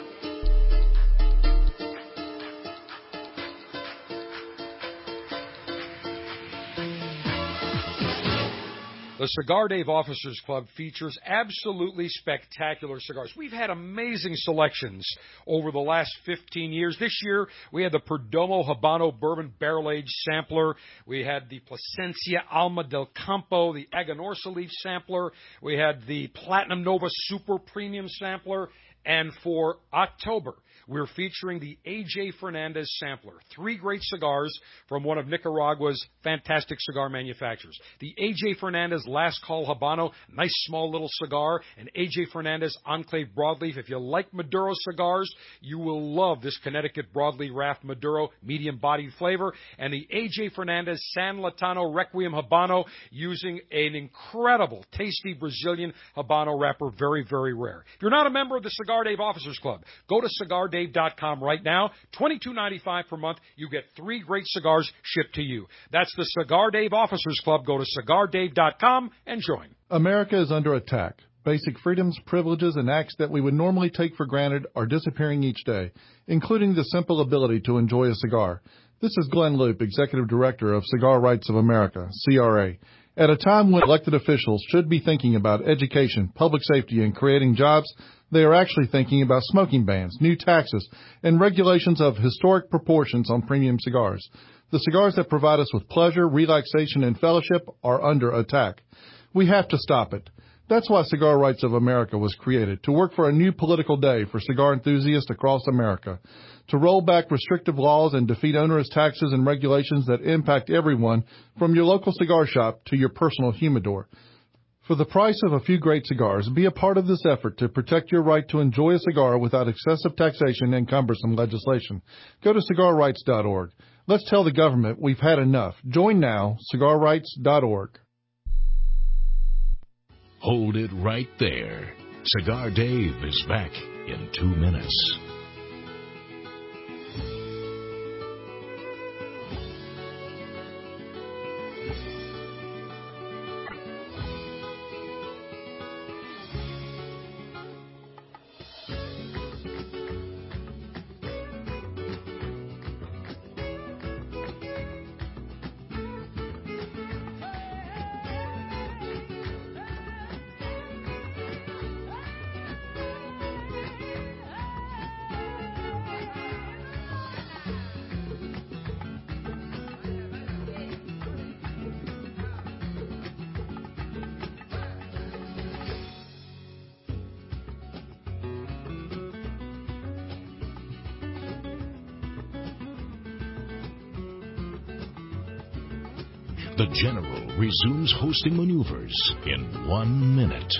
The Cigar Dave Officers Club features absolutely spectacular cigars. We've had amazing selections over the last 15 years. This year, we had the Perdomo Habano Bourbon Barrel Aged Sampler. We had the Plasencia Alma del Campo, the Aganorsa Leaf Sampler. We had the Platinum Nova Super Premium Sampler. And for October, we're featuring the A.J. Fernandez Sampler. 3 great cigars from one of Nicaragua's fantastic cigar manufacturers. The A.J. Fernandez Last Call Habano, nice small little cigar. And A.J. Fernandez Enclave Broadleaf. If you like Maduro cigars, you will love this Connecticut Broadleaf Raft Maduro, medium-bodied flavor. And the A.J. Fernandez San Latano Requiem Habano, using an incredible, tasty Brazilian Habano wrapper, very, very rare. If you're not a member of the Cigar Dave Officers Club, go to CigarDave.com right now. $22.95 per month. You get 3 great cigars shipped to you. That's the Cigar Dave Officers Club. Go to CigarDave.com and join. America is under attack. Basic freedoms, privileges, and acts that we would normally take for granted are disappearing each day, including the simple ability to enjoy a cigar. This is Glenn Loop, Executive Director of Cigar Rights of America, CRA. At a time when elected officials should be thinking about education, public safety, and creating jobs, they are actually thinking about smoking bans, new taxes, and regulations of historic proportions on premium cigars. The cigars that provide us with pleasure, relaxation, and fellowship are under attack. We have to stop it. That's why Cigar Rights of America was created, to work for a new political day for cigar enthusiasts across America, to roll back restrictive laws and defeat onerous taxes and regulations that impact everyone, from your local cigar shop to your personal humidor. For the price of a few great cigars, be a part of this effort to protect your right to enjoy a cigar without excessive taxation and cumbersome legislation. Go to cigarrights.org. Let's tell the government we've had enough. Join now, cigarrights.org. Hold it right there. Cigar Dave is back in 2 minutes. The General resumes hosting maneuvers in 1 minute.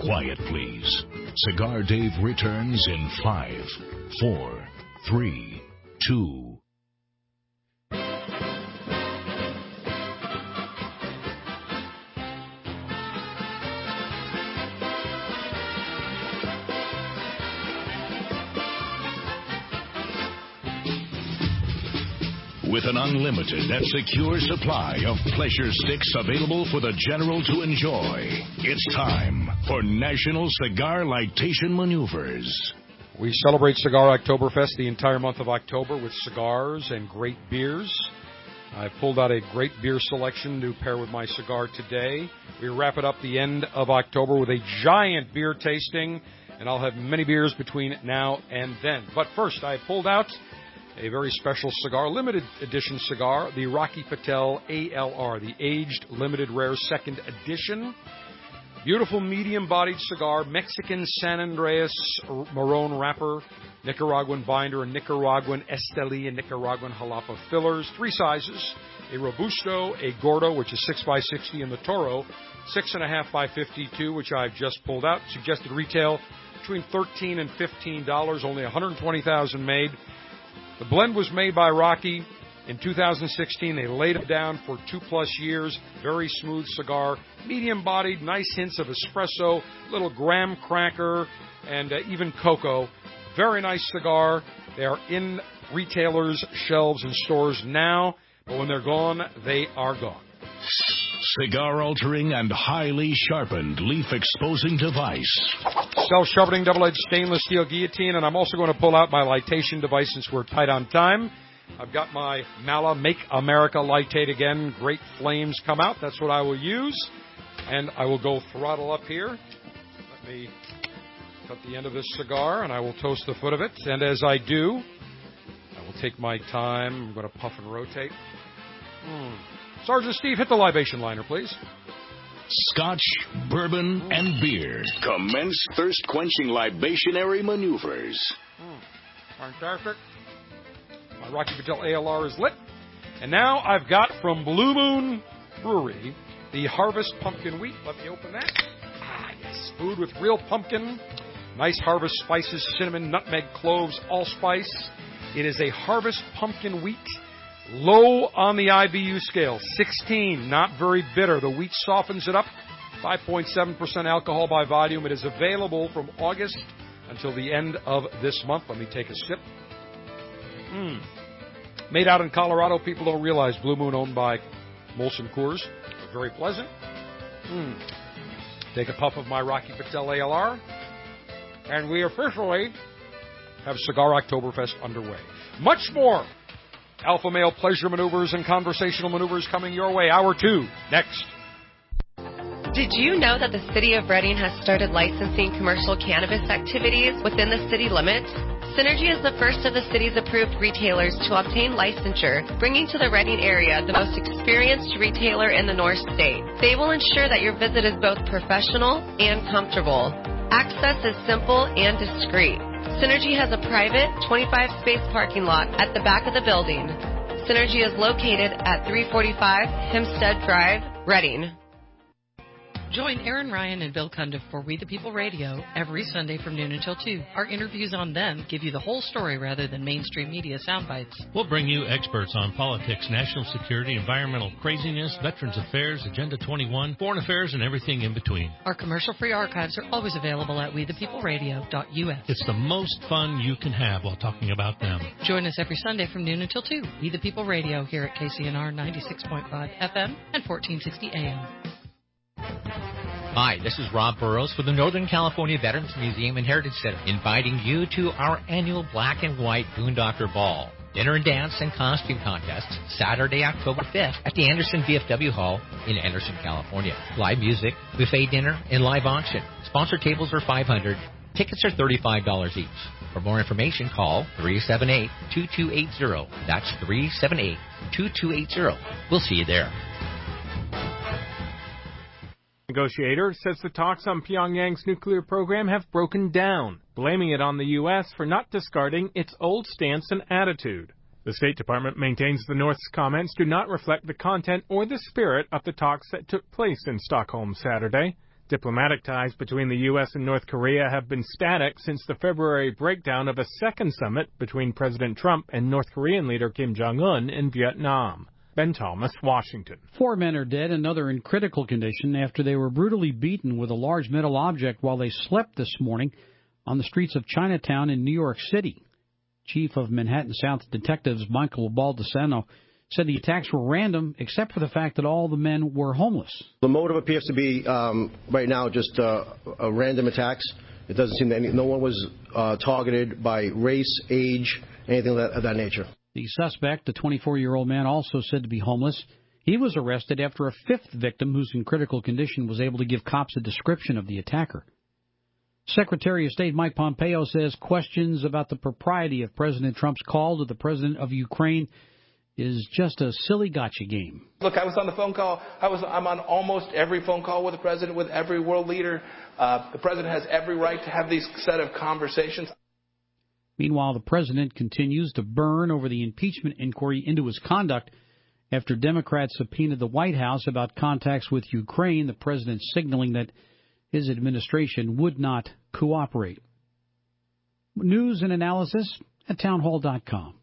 quiet, please. Cigar Dave returns in 5, 4, 3, 2. With an unlimited and secure supply of pleasure sticks available for the general to enjoy, it's time for National Cigar Lightation Maneuvers. We celebrate Cigar Oktoberfest the entire month of October with cigars and great beers. I've pulled out a great beer selection to pair with my cigar today. We wrap it up the end of October with a giant beer tasting, and I'll have many beers between now and then. But first, I pulled out a very special cigar, limited edition cigar, the Rocky Patel ALR, the Aged Limited Rare Second Edition. Beautiful medium-bodied cigar, Mexican San Andreas Marron wrapper, Nicaraguan binder, and Nicaraguan Esteli and Nicaraguan Jalapa fillers. 3 sizes, a Robusto, a Gordo, which is 6x60, and the Toro, 6.5x52, which I've just pulled out. Suggested retail between $13 and $15, only 120,000 made. The blend was made by Rocky in 2016. They laid it down for 2+ years. Very smooth cigar, medium-bodied, nice hints of espresso, little graham cracker, and even cocoa. Very nice cigar. They are in retailers' shelves and stores now, but when they're gone, they are gone. Cigar-altering and highly sharpened leaf-exposing device. Self-sharpening double-edged stainless steel guillotine, and I'm also going to pull out my lightation device since we're tight on time. I've got my Mala Make America Lightate again. Great flames come out. That's what I will use. And I will go throttle up here. Let me cut the end of this cigar, and I will toast the foot of it. And as I do, I will take my time. I'm going to puff and rotate. Sergeant Steve, hit the libation liner, please. Scotch, bourbon, and beer. Commence thirst-quenching libationary maneuvers. Fantastic. My Rocky Patel ALR is lit. And now I've got from Blue Moon Brewery the Harvest Pumpkin Wheat. Let me open that. Yes. Food with real pumpkin. Nice harvest spices, cinnamon, nutmeg, cloves, allspice. It is a Harvest Pumpkin Wheat. Low on the IBU scale, 16, not very bitter. The wheat softens it up, 5.7% alcohol by volume. It is available from August until the end of this month. Let me take a sip. Made out in Colorado. People don't realize Blue Moon owned by Molson Coors. Very pleasant. Take a puff of my Rocky Patel ALR. And we officially have Cigar Oktoberfest underway. Much more Alpha Male Pleasure Maneuvers and Conversational Maneuvers coming your way. Hour 2, next. Did you know that the City of Reading has started licensing commercial cannabis activities within the city limits? Synergy is the first of the city's approved retailers to obtain licensure, bringing to the Reading area the most experienced retailer in the North State. They will ensure that your visit is both professional and comfortable. Access is simple and discreet. Synergy has a private 25-space parking lot at the back of the building. Synergy is located at 345 Hempstead Drive, Reading. Join Aaron Ryan and Bill Cundiff for We the People Radio every Sunday from noon until 2. Our interviews on them give you the whole story rather than mainstream media sound bites. We'll bring you experts on politics, national security, environmental craziness, Veterans Affairs, Agenda 21, foreign affairs, and everything in between. Our commercial-free archives are always available at wethepeopleradio.us. It's the most fun you can have while talking about them. Join us every Sunday from noon until 2. We the People Radio here at KCNR 96.5 FM and 1460 AM. Hi, this is Rob Burrows for the Northern California Veterans Museum and Heritage Center, inviting you to our annual Black and White Boondoctor Ball. Dinner and dance and costume contests, Saturday, October 5th at the Anderson VFW Hall in Anderson, California. Live music, buffet dinner, and live auction. Sponsor tables are $500. Tickets are $35 each. For more information, call 378-2280. That's 378-2280. We'll see you there. Negotiator says the talks on Pyongyang's nuclear program have broken down, blaming it on the U.S. for not discarding its old stance and attitude. The State Department maintains the North's comments do not reflect the content or the spirit of the talks that took place in Stockholm Saturday. Diplomatic ties between the U.S. and North Korea have been static since the February breakdown of a second summit between President Trump and North Korean leader Kim Jong-un in Vietnam. Ben Thomas, Washington. 4 men are dead, another in critical condition after they were brutally beaten with a large metal object while they slept this morning on the streets of Chinatown in New York City. Chief of Manhattan South Detectives Michael Baldaceno said the attacks were random, except for the fact that all the men were homeless. The motive appears to be, right now, just a random attacks. It doesn't seem that no one was targeted by race, age, anything of that nature. The suspect, a 24-year-old man, also said to be homeless. He was arrested after a fifth victim, who's in critical condition, was able to give cops a description of the attacker. Secretary of State Mike Pompeo says questions about the propriety of President Trump's call to the president of Ukraine is just a silly gotcha game. Look, I was on the phone call. I'm on almost every phone call with the president, with every world leader. The president has every right to have these set of conversations. Meanwhile, the president continues to burn over the impeachment inquiry into his conduct after Democrats subpoenaed the White House about contacts with Ukraine, the president signaling that his administration would not cooperate. News and analysis at townhall.com.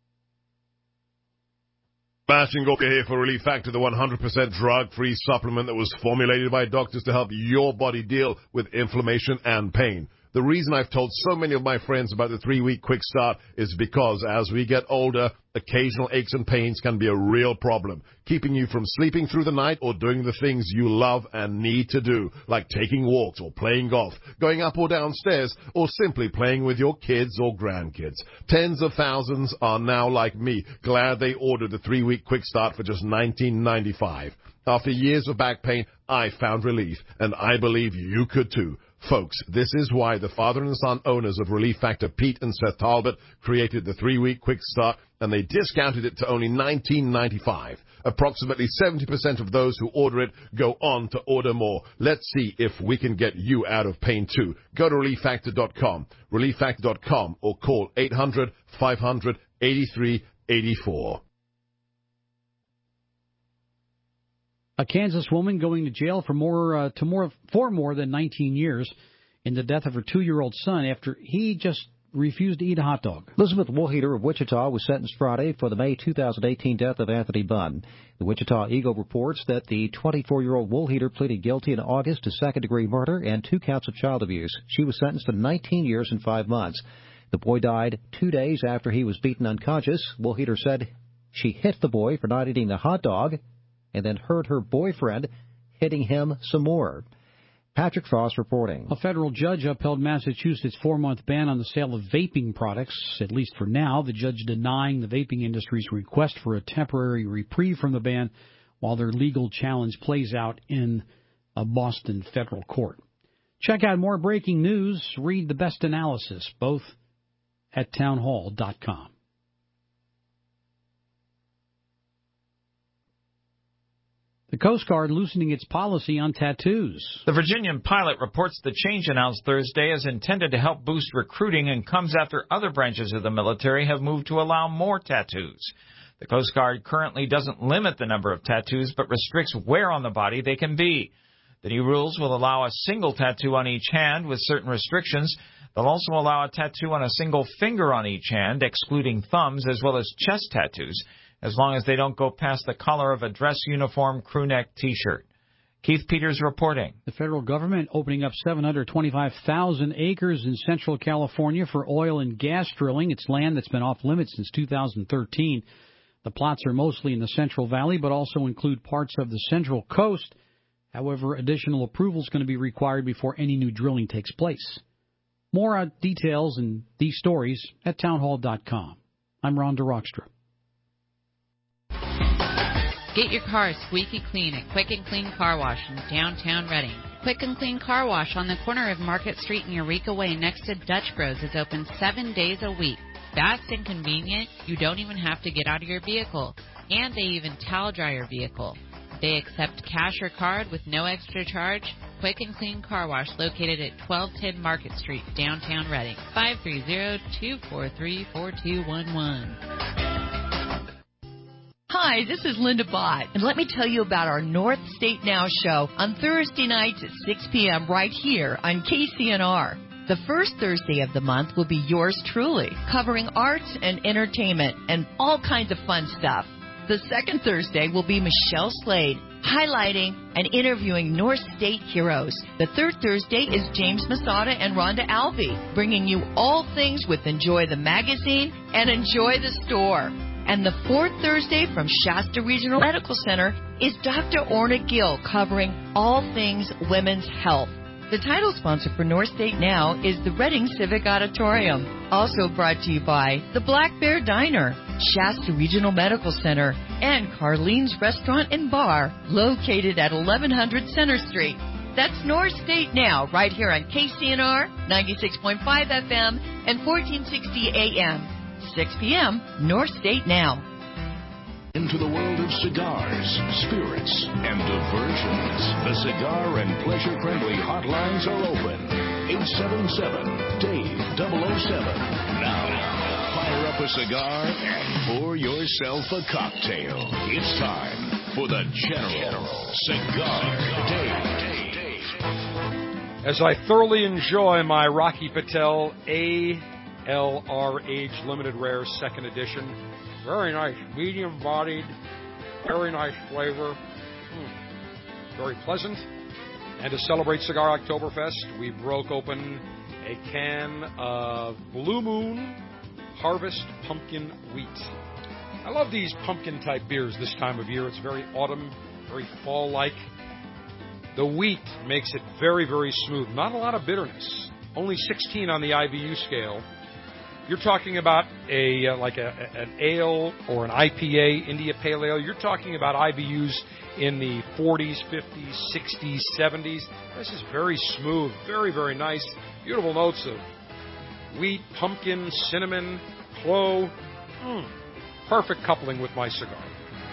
Bashing Gorka here for Relief Factor, the 100% drug-free supplement that was formulated by doctors to help your body deal with inflammation and pain. The reason I've told so many of my friends about the 3-week quick start is because as we get older, occasional aches and pains can be a real problem, keeping you from sleeping through the night or doing the things you love and need to do, like taking walks or playing golf, going up or down stairs, or simply playing with your kids or grandkids. Tens of thousands are now like me, glad they ordered the 3-week quick start for just $19.95. After years of back pain, I found relief, and I believe you could too. Folks, this is why the father and son owners of Relief Factor, Pete and Seth Talbot, created the 3-week quick start, and they discounted it to only $19.95. Approximately 70% of those who order it go on to order more. Let's see if we can get you out of pain too. Go to ReliefFactor.com, ReliefFactor.com, or call 800-500-8384. A Kansas woman going to jail for more than 19 years in the death of her 2-year-old son after he just refused to eat a hot dog. Elizabeth Woolheater of Wichita was sentenced Friday for the May 2018 death of Anthony Bunn. The Wichita Eagle reports that the 24-year-old Woolheater pleaded guilty in August to second-degree murder and 2 counts of child abuse. She was sentenced to 19 years and 5 months. The boy died 2 days after he was beaten unconscious. Woolheater said she hit the boy for not eating the hot dog and then heard her boyfriend hitting him some more. Patrick Frost reporting. A federal judge upheld Massachusetts' 4-month ban on the sale of vaping products, at least for now, the judge denying the vaping industry's request for a temporary reprieve from the ban while their legal challenge plays out in a Boston federal court. Check out more breaking news. Read the best analysis, both at townhall.com. The Coast Guard loosening its policy on tattoos. The Virginian pilot reports the change announced Thursday is intended to help boost recruiting and comes after other branches of the military have moved to allow more tattoos. The Coast Guard currently doesn't limit the number of tattoos, but restricts where on the body they can be. The new rules will allow a single tattoo on each hand with certain restrictions. They'll also allow a tattoo on a single finger on each hand, excluding thumbs, as well as chest tattoos, as long as they don't go past the collar of a dress uniform, crewneck, T-shirt. Keith Peters reporting. The federal government opening up 725,000 acres in Central California for oil and gas drilling. It's land that's been off limits since 2013. The plots are mostly in the Central Valley, but also include parts of the Central Coast. However, additional approval is going to be required before any new drilling takes place. More details and these stories at townhall.com. I'm Ron DeRockstra. Get your car squeaky clean at Quick and Clean Car Wash in downtown Reading. Quick and Clean Car Wash on the corner of Market Street and Eureka Way next to Dutch Bros is open 7 days a week. Fast and convenient, you don't even have to get out of your vehicle. And they even towel dry your vehicle. They accept cash or card with no extra charge. Quick and Clean Car Wash located at 1210 Market Street, downtown Reading. 530-243-4211. Hi, this is Linda Bott, and let me tell you about our North State Now show on Thursday nights at 6 p.m. right here on KCNR. The first Thursday of the month will be yours truly, covering arts and entertainment and all kinds of fun stuff. The second Thursday will be Michelle Slade, highlighting and interviewing North State heroes. The third Thursday is James Masada and Rhonda Alvey, bringing you all things with Enjoy the Magazine and Enjoy the Store. And the fourth Thursday from Shasta Regional Medical Center is Dr. Orna Gill, covering all things women's health. The title sponsor for North State Now is the Reading Civic Auditorium. Also brought to you by the Black Bear Diner, Shasta Regional Medical Center, and Carlene's Restaurant and Bar, located at 1100 Center Street. That's North State Now, right here on KCNR, 96.5 FM and 1460 AM. 6 p.m., North State Now. Into the world of cigars, spirits, and diversions. The Cigar and Pleasure Friendly hotlines are open. 877-DAVE-007. Now, fire up a cigar and pour yourself a cocktail. It's time for the General Cigar Dave. As I thoroughly enjoy my Rocky Patel ALR Age Limited Rare Second Edition. Very nice, medium-bodied, very nice flavor. Very pleasant. And to celebrate Cigar Oktoberfest, we broke open a can of Blue Moon Harvest Pumpkin Wheat. I love these pumpkin-type beers this time of year. It's very autumn, very fall-like. The wheat makes it very, very smooth. Not a lot of bitterness. Only 16 on the IBU scale. You're talking about an ale or an IPA, India Pale Ale. You're talking about IBUs in the 40s, 50s, 60s, 70s. This is very smooth, very, very nice. Beautiful notes of wheat, pumpkin, cinnamon, clove. Perfect coupling with my cigar.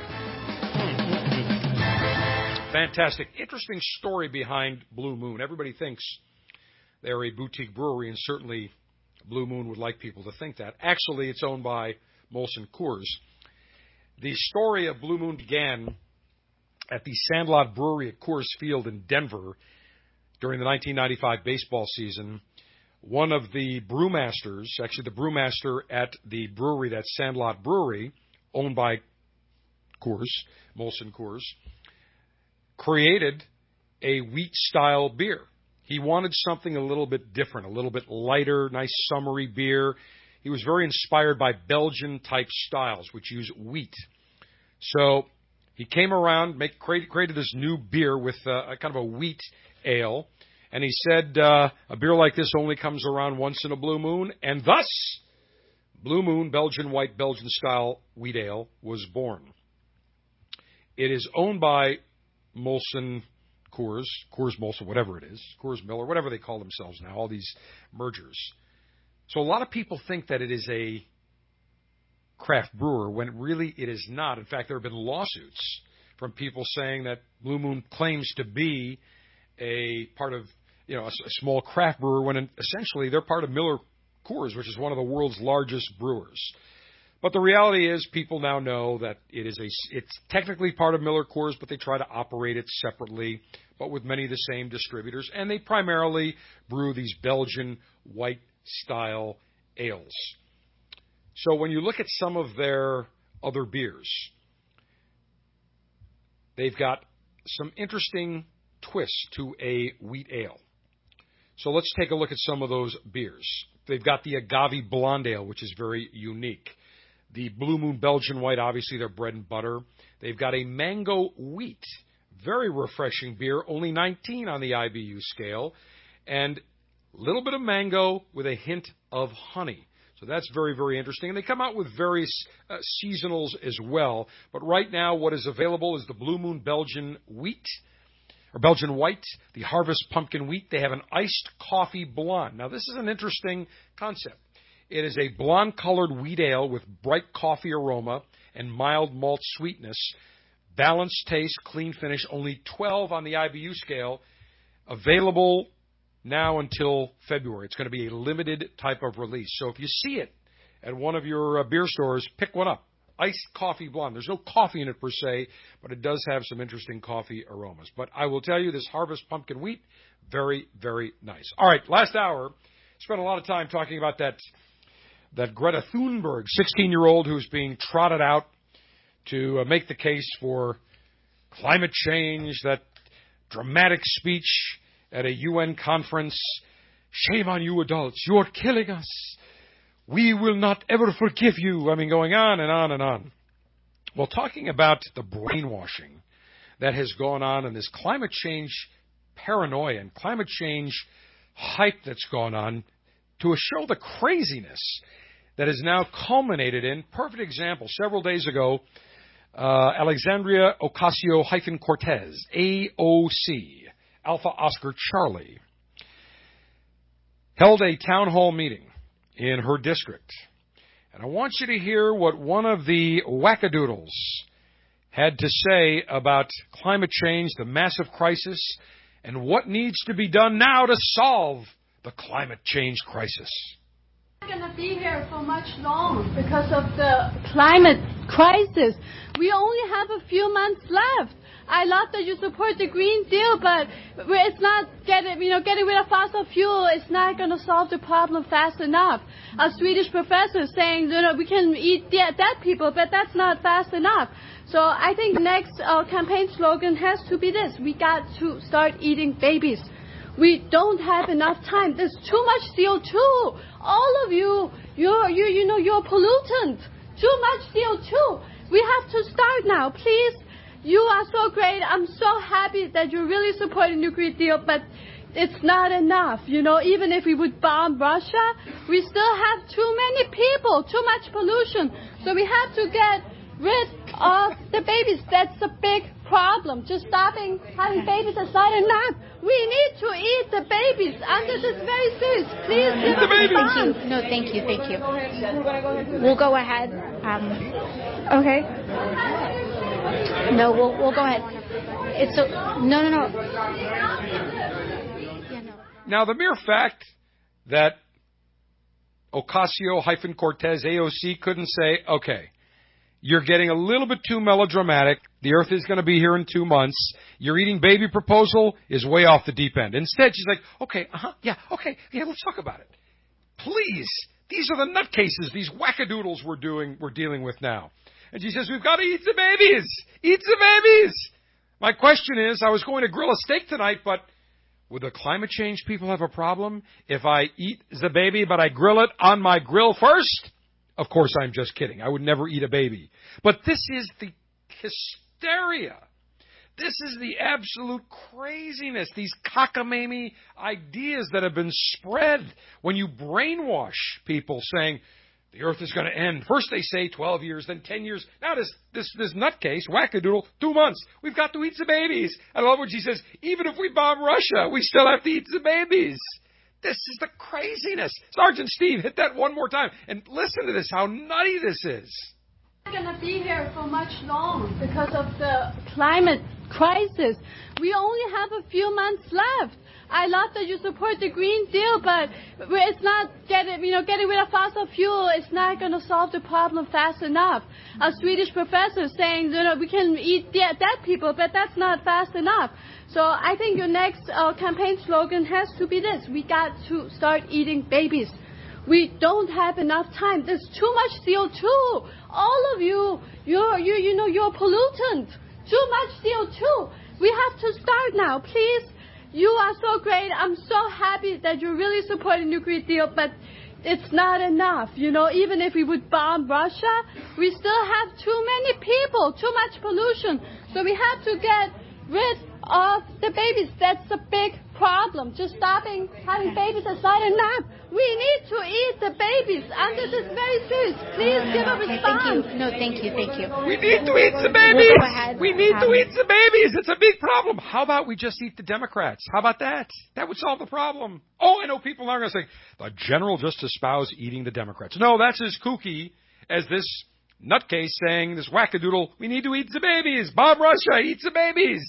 Fantastic. Interesting story behind Blue Moon. Everybody thinks they're a boutique brewery, and certainly Blue Moon would like people to think that. Actually, it's owned by Molson Coors. The story of Blue Moon began at the Sandlot Brewery at Coors Field in Denver during the 1995 baseball season. One of the brewmasters, actually the brewmaster at the brewery, that Sandlot Brewery, owned by Coors, Molson Coors, created a wheat-style beer. He wanted something a little bit different, a little bit lighter, nice summery beer. He was very inspired by Belgian-type styles, which use wheat. So he came around, created this new beer with a kind of a wheat ale, and he said a beer like this only comes around once in a blue moon, and thus Blue Moon Belgian White Belgian-style wheat ale was born. It is owned by Molson Coors Molson, whatever it is, Coors Miller, whatever they call themselves now, all these mergers. So a lot of people think that it is a craft brewer when really it is not. In fact, there have been lawsuits from people saying that Blue Moon claims to be a part of, a small craft brewer when essentially they're part of Miller Coors, which is one of the world's largest brewers. But the reality is people now know that it's technically part of Miller Coors, but they try to operate it separately, but with many of the same distributors. And they primarily brew these Belgian white-style ales. So when you look at some of their other beers, they've got some interesting twists to a wheat ale. So let's take a look at some of those beers. They've got the Agave Blonde Ale, which is very unique. The Blue Moon Belgian White, obviously their bread and butter. They've got a Mango Wheat, very refreshing beer, only 19 on the IBU scale, and a little bit of mango with a hint of honey. So that's very, very interesting. And they come out with various seasonals as well. But right now what is available is the Blue Moon Belgian Wheat, or Belgian White, the Harvest Pumpkin Wheat. They have an iced coffee blonde. Now this is an interesting concept. It is a blonde-colored wheat ale with bright coffee aroma and mild malt sweetness. Balanced taste, clean finish, only 12 on the IBU scale. Available now until February. It's going to be a limited type of release. So if you see it at one of your beer stores, pick one up. iced coffee blonde. There's no coffee in it per se, but it does have some interesting coffee aromas. But I will tell you, this Harvest pumpkin wheat, very, very nice. All right, last hour, spent a lot of time talking about that Greta Thunberg, 16-year-old who's being trotted out to make the case for climate change, that dramatic speech at a UN conference. Shame on you adults. You're killing us. We will not ever forgive you. I mean, going on and on and on. Well, talking about the brainwashing that has gone on and this climate change paranoia and climate change hype that's gone on to show the craziness that is now culminated in. Perfect example. Several days ago, Alexandria Ocasio-Cortez, AOC, Alpha Oscar Charlie, held a town hall meeting in her district. And I want you to hear what one of the wackadoodles had to say about climate change, the massive crisis, and what needs to be done now to solve the climate change crisis. We're not going to be here for much long because of the climate crisis. We only have a few months left. I love that you support the Green Deal, but it's not getting rid of fossil fuel. It's not going to solve the problem fast enough. A Swedish professor saying, we can eat dead people, but that's not fast enough. So I think the next campaign slogan has to be this: we got to start eating babies. We don't have enough time. There's too much CO2. All of you're a pollutant. Too much CO2. We have to start now, please. You are so great. I'm so happy that you're really supporting the Green Deal, but it's not enough. Even if we would bomb Russia, we still have too many people, too much pollution. So we have to get rid of the babies. That's a big problem. Just stopping having babies is not enough. We need to eat the babies. Under this very serious. Please give us a response. No, thank you. We'll go ahead. Okay. No, we'll go ahead. No. Now, the mere fact that Ocasio-Cortez, AOC, couldn't say, okay, you're getting a little bit too melodramatic. The Earth is going to be here in 2 months. Your eating baby proposal is way off the deep end. Instead, she's like, okay, let's talk about it. Please, these are the nutcases, these wackadoodles we're dealing with now. And she says, we've got to eat the babies. Eat the babies. My question is, I was going to grill a steak tonight, but would the climate change people have a problem if I eat the baby, but I grill it on my grill first? Of course, I'm just kidding. I would never eat a baby. But this is the hysteria. This is the absolute craziness, these cockamamie ideas that have been spread when you brainwash people saying, the Earth is going to end. First they say 12 years, then 10 years. Now this nutcase, wackadoodle, 2 months. We've got to eat the babies. I love when she says, even if we bomb Russia, we still have to eat the babies. This is the craziness. Sergeant Steve, hit that one more time. And listen to this, how nutty this is. We're not going to be here for much long because of the climate crisis. We only have a few months left. I love that you support the Green Deal, but it's not getting rid of fossil fuel. It's not going to solve the problem fast enough. A Swedish professor saying, we can eat dead people, but that's not fast enough. So I think your next campaign slogan has to be this: we got to start eating babies. We don't have enough time. There's too much CO2. All of you're a pollutant. Too much CO2. We have to start now, please. You are so great. I'm so happy that you're really supporting the Green Deal, but it's not enough. Even if we would bomb Russia, we still have too many people, too much pollution. So we have to get rid of the babies. That's a big problem. Just stopping having babies is not enough. We need to eat the babies. Under this very serious. Please give a response. Thank you. We need to eat the babies. We'll go ahead. We need to eat the babies. It's a big problem. How about we just eat the Democrats? How about that? That would solve the problem. Oh, I know people are going to say, the general just espoused eating the Democrats. No, that's as kooky as this nutcase saying, this wackadoodle, we need to eat the babies. Bomb Russia, eat the babies.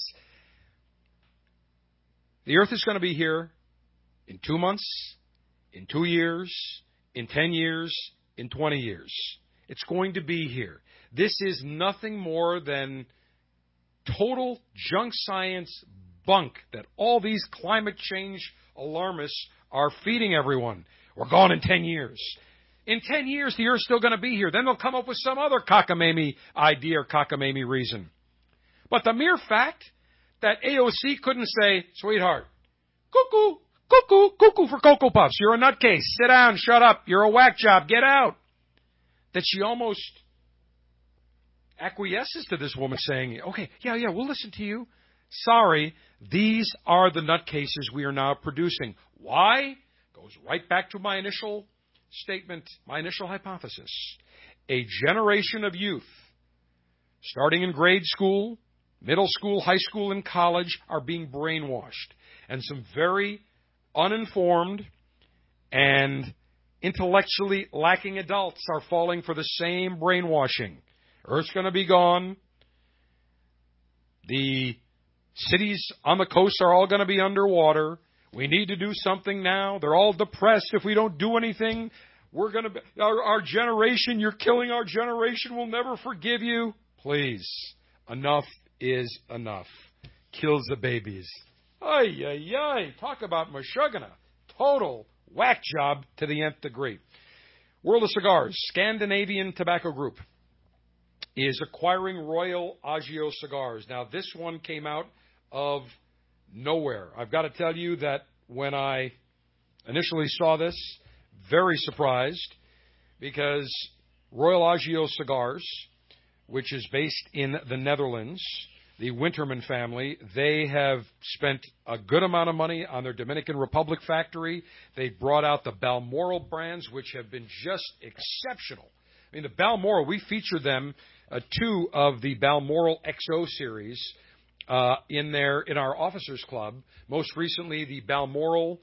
The Earth is going to be here in 2 months, in 2 years, in 10 years, in 20 years. It's going to be here. This is nothing more than total junk science bunk that all these climate change alarmists are feeding everyone. We're gone in 10 years. In 10 years, the Earth's still going to be here. Then they'll come up with some other cockamamie idea or cockamamie reason. But the mere fact that AOC couldn't say, sweetheart, cuckoo, cuckoo, cuckoo for Cocoa Puffs. You're a nutcase. Sit down, shut up. You're a whack job. Get out. That she almost acquiesces to this woman saying, okay, yeah, we'll listen to you. Sorry, these are the nutcases we are now producing. Why? Goes right back to my initial statement, my initial hypothesis. A generation of youth, starting in grade school, middle school, high school, and college, are being brainwashed. And some very uninformed and intellectually lacking adults are falling for the same brainwashing. Earth's going to be gone. The cities on the coast are all going to be underwater. We need to do something now. They're all depressed if we don't do anything. We're going to be, our generation, you're killing our generation. We'll never forgive you. Please, enough is enough. Kills the babies. Ay, ay, ay. Talk about Meshuggah. Total whack job to the nth degree. World of Cigars, Scandinavian Tobacco Group is acquiring Royal Agio Cigars. Now, this one came out of nowhere. I've got to tell you that when I initially saw this, very surprised, because Royal Agio Cigars, which is based in the Netherlands, the Winterman family, they have spent a good amount of money on their Dominican Republic factory. They brought out the Balmoral brands, which have been just exceptional. I mean, the Balmoral, we featured them, two of the Balmoral XO series in our Officers Club. Most recently, the Balmoral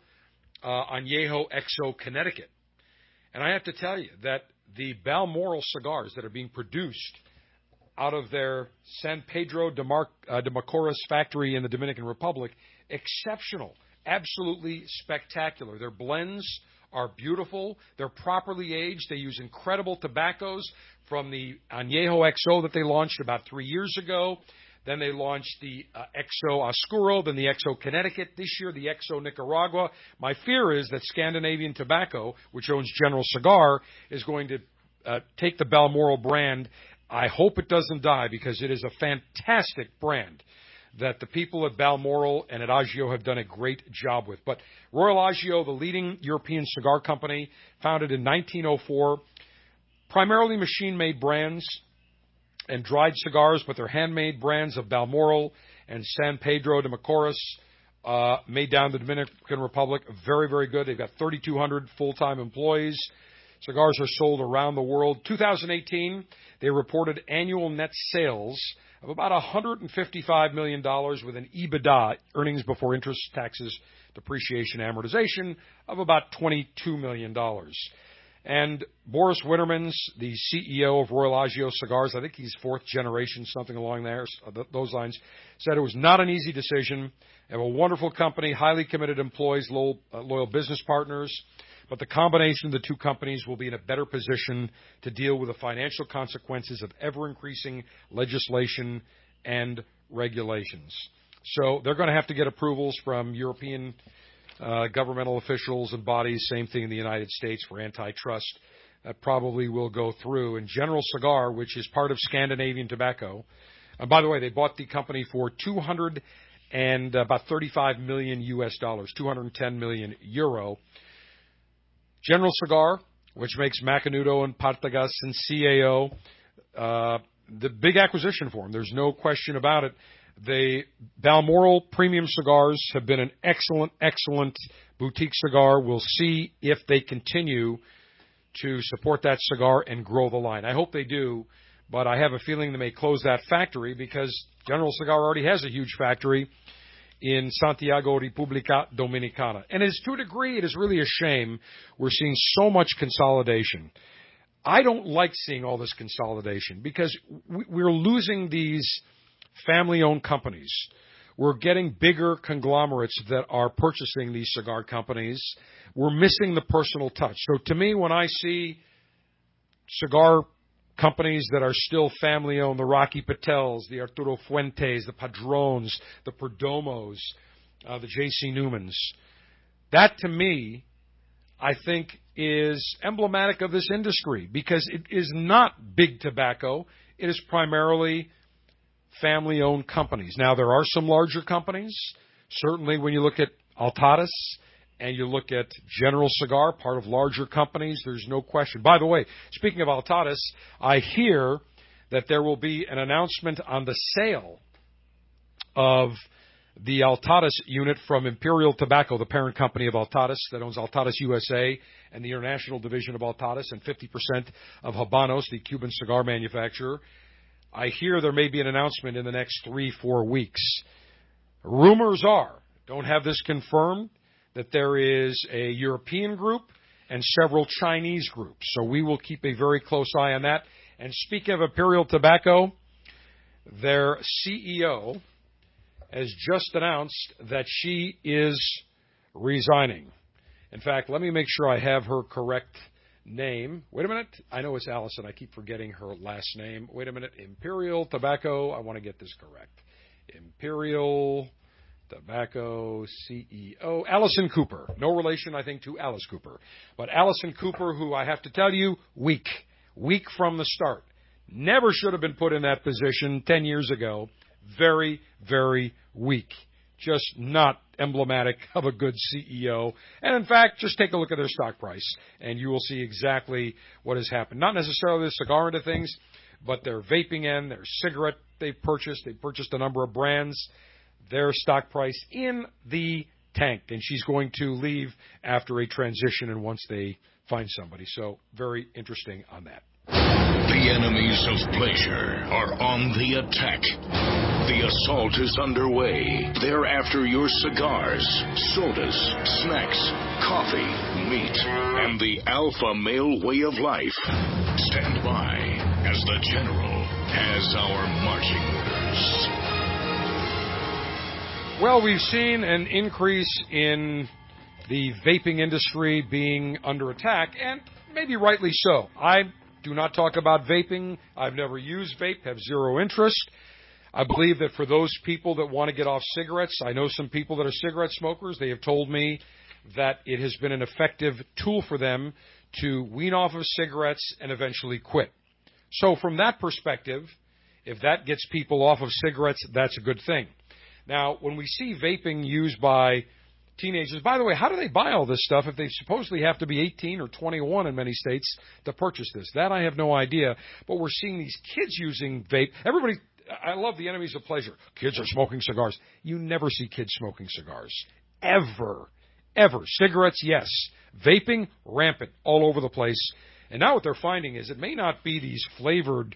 Añejo XO Connecticut. And I have to tell you that the Balmoral cigars that are being produced out of their San Pedro de Macorís factory in the Dominican Republic, exceptional, absolutely spectacular. Their blends are beautiful. They're properly aged. They use incredible tobaccos from the Añejo XO that they launched about 3 years ago. Then they launched the XO Oscuro, then the XO Connecticut. This year, the XO Nicaragua. My fear is that Scandinavian Tobacco, which owns General Cigar, is going to take the Balmoral brand. I hope it doesn't die, because it is a fantastic brand that the people at Balmoral and at Agio have done a great job with. But Royal Agio, the leading European cigar company, founded in 1904, primarily machine-made brands and dried cigars, but they're handmade brands of Balmoral and San Pedro de Macorís, made down in the Dominican Republic. Very, very good. They've got 3,200 full-time employees. Cigars are sold around the world. 2018, they reported annual net sales of about $155 million with an EBITDA, earnings before interest, taxes, depreciation, amortization, of about $22 million. And Boris Wintermans, the CEO of Royal Agio Cigars, I think he's fourth generation, something along those lines, said it was not an easy decision. They have a wonderful company, highly committed employees, loyal business partners. But the combination of the two companies will be in a better position to deal with the financial consequences of ever-increasing legislation and regulations. So they're going to have to get approvals from European governmental officials and bodies, same thing in the United States for antitrust. That probably will go through. And General Cigar, which is part of Scandinavian Tobacco, and by the way, they bought the company for about $35 million US dollars, 210 million euro. General Cigar, which makes Macanudo and Partagas and CAO, the big acquisition for them. There's no question about it. The Balmoral premium cigars have been an excellent, excellent boutique cigar. We'll see if they continue to support that cigar and grow the line. I hope they do, but I have a feeling they may close that factory, because General Cigar already has a huge factory in Santiago, República Dominicana. And to a degree, it is really a shame we're seeing so much consolidation. I don't like seeing all this consolidation, because we're losing these family-owned companies. We're getting bigger conglomerates that are purchasing these cigar companies. We're missing the personal touch. So to me, when I see cigar companies that are still family-owned, the Rocky Patels, the Arturo Fuentes, the Padrones, the Perdomos, the J.C. Newmans. That, to me, I think is emblematic of this industry because it is not big tobacco. It is primarily family-owned companies. Now, there are some larger companies. Certainly, when you look at Altadis and you look at General Cigar, part of larger companies, there's no question. By the way, speaking of Altadis, I hear that there will be an announcement on the sale of the Altadis unit from Imperial Tobacco, the parent company of Altadis that owns Altadis USA and the international division of Altadis and 50% of Habanos, the Cuban cigar manufacturer. I hear there may be an announcement in the next 3-4 weeks. Rumors are, don't have this confirmed, that there is a European group and several Chinese groups. So we will keep a very close eye on that. And speaking of Imperial Tobacco, their CEO has just announced that she is resigning. In fact, let me make sure I have her correct name. Wait a minute. I know it's Allison. I keep forgetting her last name. Wait a minute. Imperial Tobacco. I want to get this correct. Imperial Tobacco CEO, Allison Cooper. No relation, I think, to Alice Cooper. But Allison Cooper, who I have to tell you, weak from the start. Never should have been put in that position 10 years ago. Very, very weak. Just not emblematic of a good CEO. And in fact, just take a look at their stock price, and you will see exactly what has happened. Not necessarily the cigar end of things, but their vaping end, their cigarette they've purchased. They purchased a number of brands. Their stock price in the tank, and she's going to leave after a transition and once they find somebody. So very interesting on that. The enemies of pleasure are on the attack. The assault is underway. They're after your cigars, sodas, snacks, coffee, meat, and the alpha male way of life. Stand by as the General has our marching orders. Well, we've seen an increase in the vaping industry being under attack, and maybe rightly so. I do not talk about vaping. I've never used vape, have zero interest. I believe that for those people that want to get off cigarettes, I know some people that are cigarette smokers. They have told me that it has been an effective tool for them to wean off of cigarettes and eventually quit. So from that perspective, if that gets people off of cigarettes, that's a good thing. Now, when we see vaping used by teenagers, by the way, how do they buy all this stuff if they supposedly have to be 18 or 21 in many states to purchase this? That I have no idea. But we're seeing these kids using vape. Everybody, I love the enemies of pleasure. Kids are smoking cigars. You never see kids smoking cigars. Ever. Cigarettes, yes. Vaping, rampant, all over the place. And now what they're finding is it may not be these flavored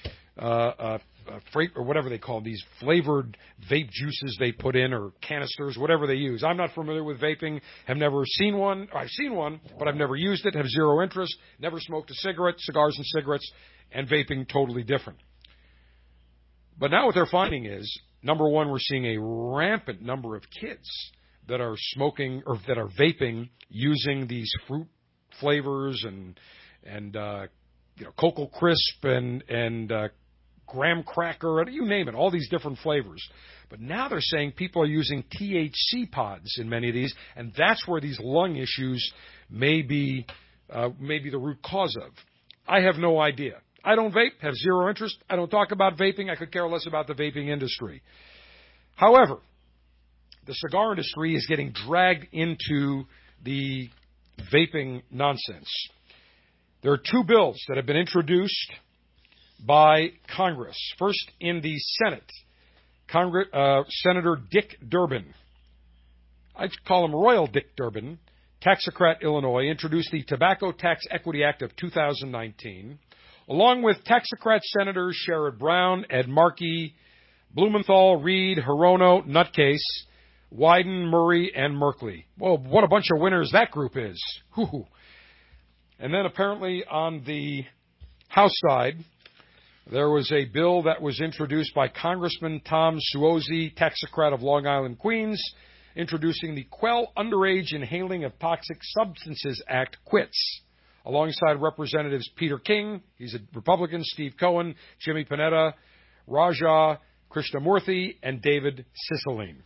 or whatever they call them, these flavored vape juices they put in or canisters, whatever they use. I'm not familiar with vaping, have never seen one. I've seen one, but I've never used it, have zero interest, never smoked a cigarette, cigars and cigarettes, and vaping totally different. But now what they're finding is, number one, we're seeing a rampant number of kids that are smoking or that are vaping using these fruit flavors and Cocoa Crisp and graham cracker, you name it, all these different flavors. But now they're saying people are using THC pods in many of these, and that's where these lung issues may be the root cause of. I have no idea. I don't vape, have zero interest. I don't talk about vaping. I could care less about the vaping industry. However, the cigar industry is getting dragged into the vaping nonsense. There are two bills that have been introduced by Congress. First, in the Senate, Senator Dick Durbin, I call him Royal Dick Durbin, Taxocrat, Illinois, introduced the Tobacco Tax Equity Act of 2019, along with Taxocrat Senators Sherrod Brown, Ed Markey, Blumenthal, Reed, Hirono, Nutcase, Wyden, Murray, and Merkley. Well, what a bunch of winners that group is. Whew. And then apparently on the House side, there was a bill that was introduced by Congressman Tom Suozzi, Taxocrat of Long Island, Queens, introducing the Quell Underage Inhaling of Toxic Substances Act, QUITS, alongside Representatives Peter King, he's a Republican, Steve Cohen, Jimmy Panetta, Raja Krishnamurthy, and David Cicilline.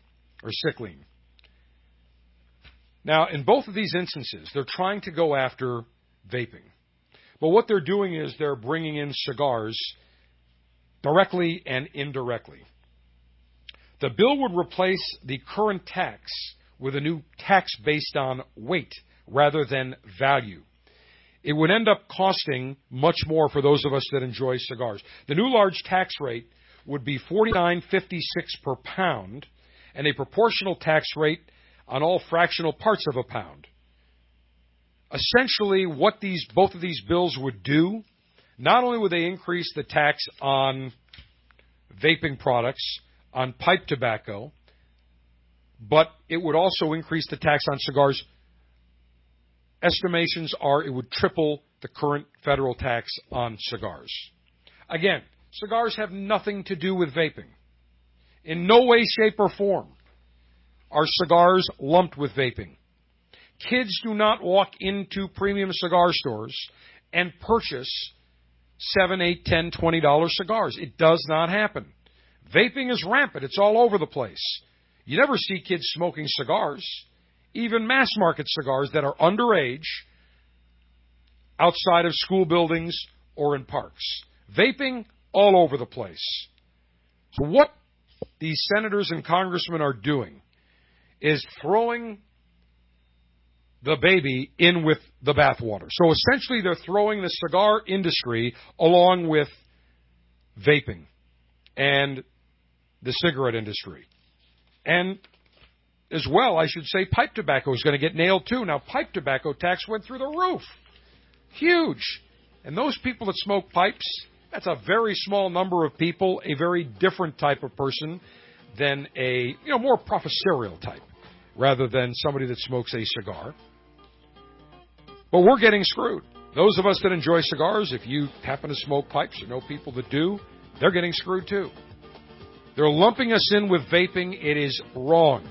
Now, in both of these instances, they're trying to go after vaping. But what they're doing is they're bringing in cigars directly and indirectly. The bill would replace the current tax with a new tax based on weight rather than value. It would end up costing much more for those of us that enjoy cigars. The new large tax rate would be $49.56 per pound and a proportional tax rate on all fractional parts of a pound. Essentially, what both of these bills would do, not only would they increase the tax on vaping products, on pipe tobacco, but it would also increase the tax on cigars. Estimations are it would triple the current federal tax on cigars. Again, cigars have nothing to do with vaping. In no way, shape, or form are cigars lumped with vaping. Kids do not walk into premium cigar stores and purchase $7, $8, $10, $20 cigars. It does not happen. Vaping is rampant. It's all over the place. You never see kids smoking cigars, even mass-market cigars that are underage, outside of school buildings or in parks. Vaping all over the place. So what these senators and congressmen are doing is throwing the baby in with the bathwater. So essentially they're throwing the cigar industry along with vaping and the cigarette industry. And as well, I should say, pipe tobacco is going to get nailed too. Now, pipe tobacco tax went through the roof. Huge. And those people that smoke pipes, that's a very small number of people, a very different type of person than a, more professorial type, rather than somebody that smokes a cigar. But we're getting screwed. Those of us that enjoy cigars, if you happen to smoke pipes or know people that do, they're getting screwed too. They're lumping us in with vaping. It is wrong.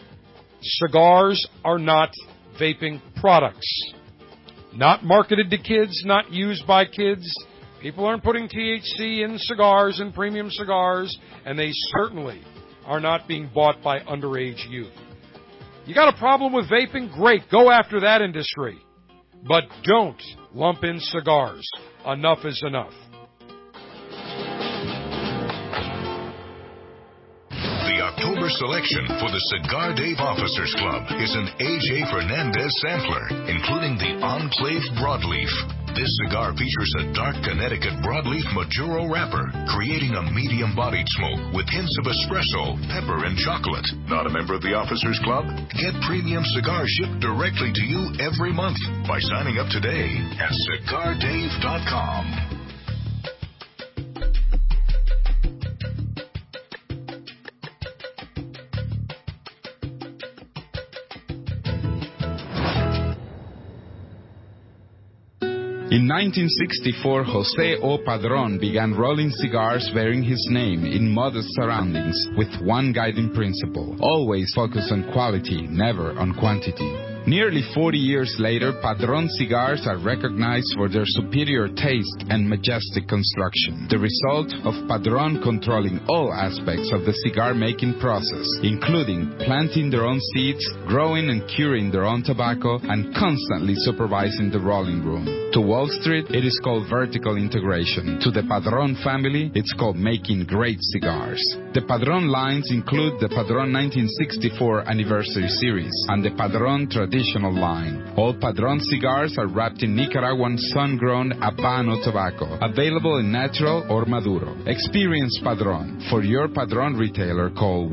Cigars are not vaping products. Not marketed to kids, not used by kids. People aren't putting THC in cigars and premium cigars, and they certainly are not being bought by underage youth. You got a problem with vaping? Great. Go after that industry. But don't lump in cigars. Enough is enough. The October selection for the Cigar Dave Officers Club is an A.J. Fernandez sampler, including the Enclave Broadleaf. This cigar features a dark Connecticut broadleaf Maduro wrapper, creating a medium-bodied smoke with hints of espresso, pepper, and chocolate. Not a member of the Officers Club? Get premium cigars shipped directly to you every month by signing up today at CigarDave.com. In 1964, Jose O. Padron began rolling cigars bearing his name in modest surroundings with one guiding principle: always focus on quality, never on quantity. Nearly 40 years later, Padron cigars are recognized for their superior taste and majestic construction, the result of Padron controlling all aspects of the cigar-making process, including planting their own seeds, growing and curing their own tobacco, and constantly supervising the rolling room. To Wall Street, it is called vertical integration. To the Padron family, it's called making great cigars. The Padron lines include the Padron 1964 Anniversary Series and the Padron Traditional line. All Padron cigars are wrapped in Nicaraguan sun-grown Habano tobacco, available in natural or Maduro. Experience Padron. For your Padron retailer, call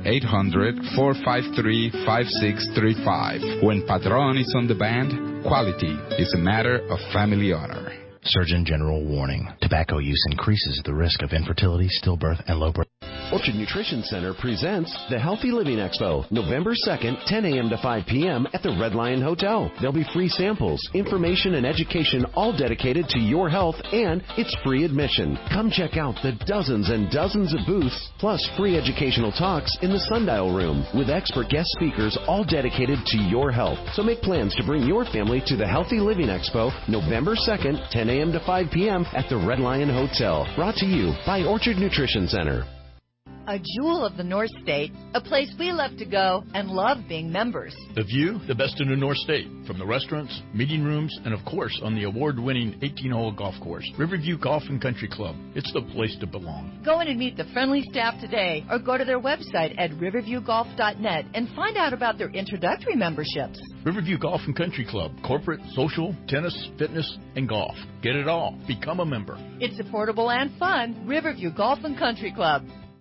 1-800-453-5635. When Padron is on the band, quality is a matter of family honor. Surgeon General warning. Tobacco use increases the risk of infertility, stillbirth, and low birth. What Orchard Nutrition Center presents the Healthy Living Expo, November 2nd, 10 a.m. to 5 p.m. at the Red Lion Hotel. There'll be free samples, information, and education all dedicated to your health, and it's free admission. Come check out the dozens and dozens of booths, plus free educational talks in the Sundial Room with expert guest speakers all dedicated to your health. So make plans to bring your family to the Healthy Living Expo, November 2nd, 10 a.m. to 5 p.m. at the Red Lion Hotel. Brought to you by Orchard Nutrition Center. A jewel of the North State, a place we love to go and love being members. The view, the best in the North State, from the restaurants, meeting rooms, and of course on the award-winning 18-hole golf course, Riverview Golf and Country Club. It's the place to belong. Go in and meet the friendly staff today or go to their website at riverviewgolf.net and find out about their introductory memberships. Riverview Golf and Country Club, corporate, social, tennis, fitness, and golf. Get it all. Become a member. It's affordable and fun. Riverview Golf and Country Club.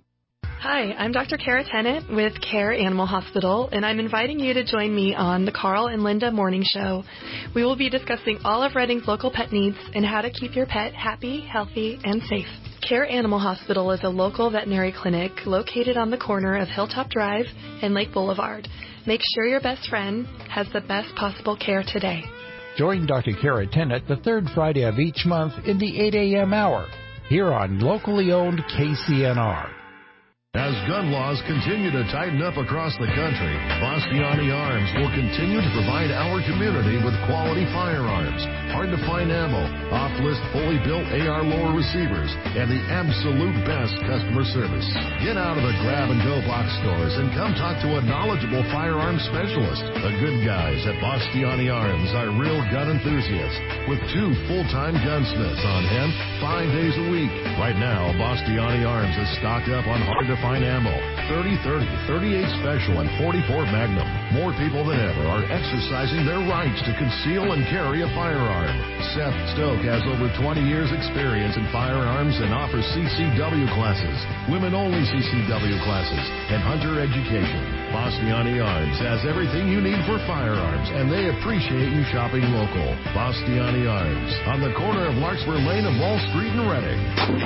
Hi, I'm Dr. Kara Tennant with Care Animal Hospital, and I'm inviting you to join me on the Carl and Linda Morning Show. We will be discussing all of Reading's local pet needs and how to keep your pet happy, healthy, and safe. Care Animal Hospital is a local veterinary clinic located on the corner of Hilltop Drive and Lake Boulevard. Make sure your best friend has the best possible care today. Join Dr. Kara Tennant the third Friday of each month in the 8 a.m. hour here on locally owned KCNR. As gun laws continue to tighten up across the country, Bastiani Arms will continue to provide our community with quality firearms, hard-to-find ammo, off-list fully built AR lower receivers, and the absolute best customer service. Get out of the grab-and-go box stores and come talk to a knowledgeable firearms specialist. The good guys at Bastiani Arms are real gun enthusiasts with 2 full-time gunsmiths on hand 5 days a week. Right now, Bastiani Arms is stocked up on hard-to-find ammo, 30-30, 38 Special, and 44 Magnum. More people than ever are exercising their rights to conceal and carry a firearm. Seth Stoke has over 20 years experience in firearms and offers CCW classes, women-only CCW classes, and hunter education. Bastiani Arms has everything you need for firearms, and they appreciate you shopping local. Bastiani Arms, on the corner of Larkspur Lane and Wall Street in Reading.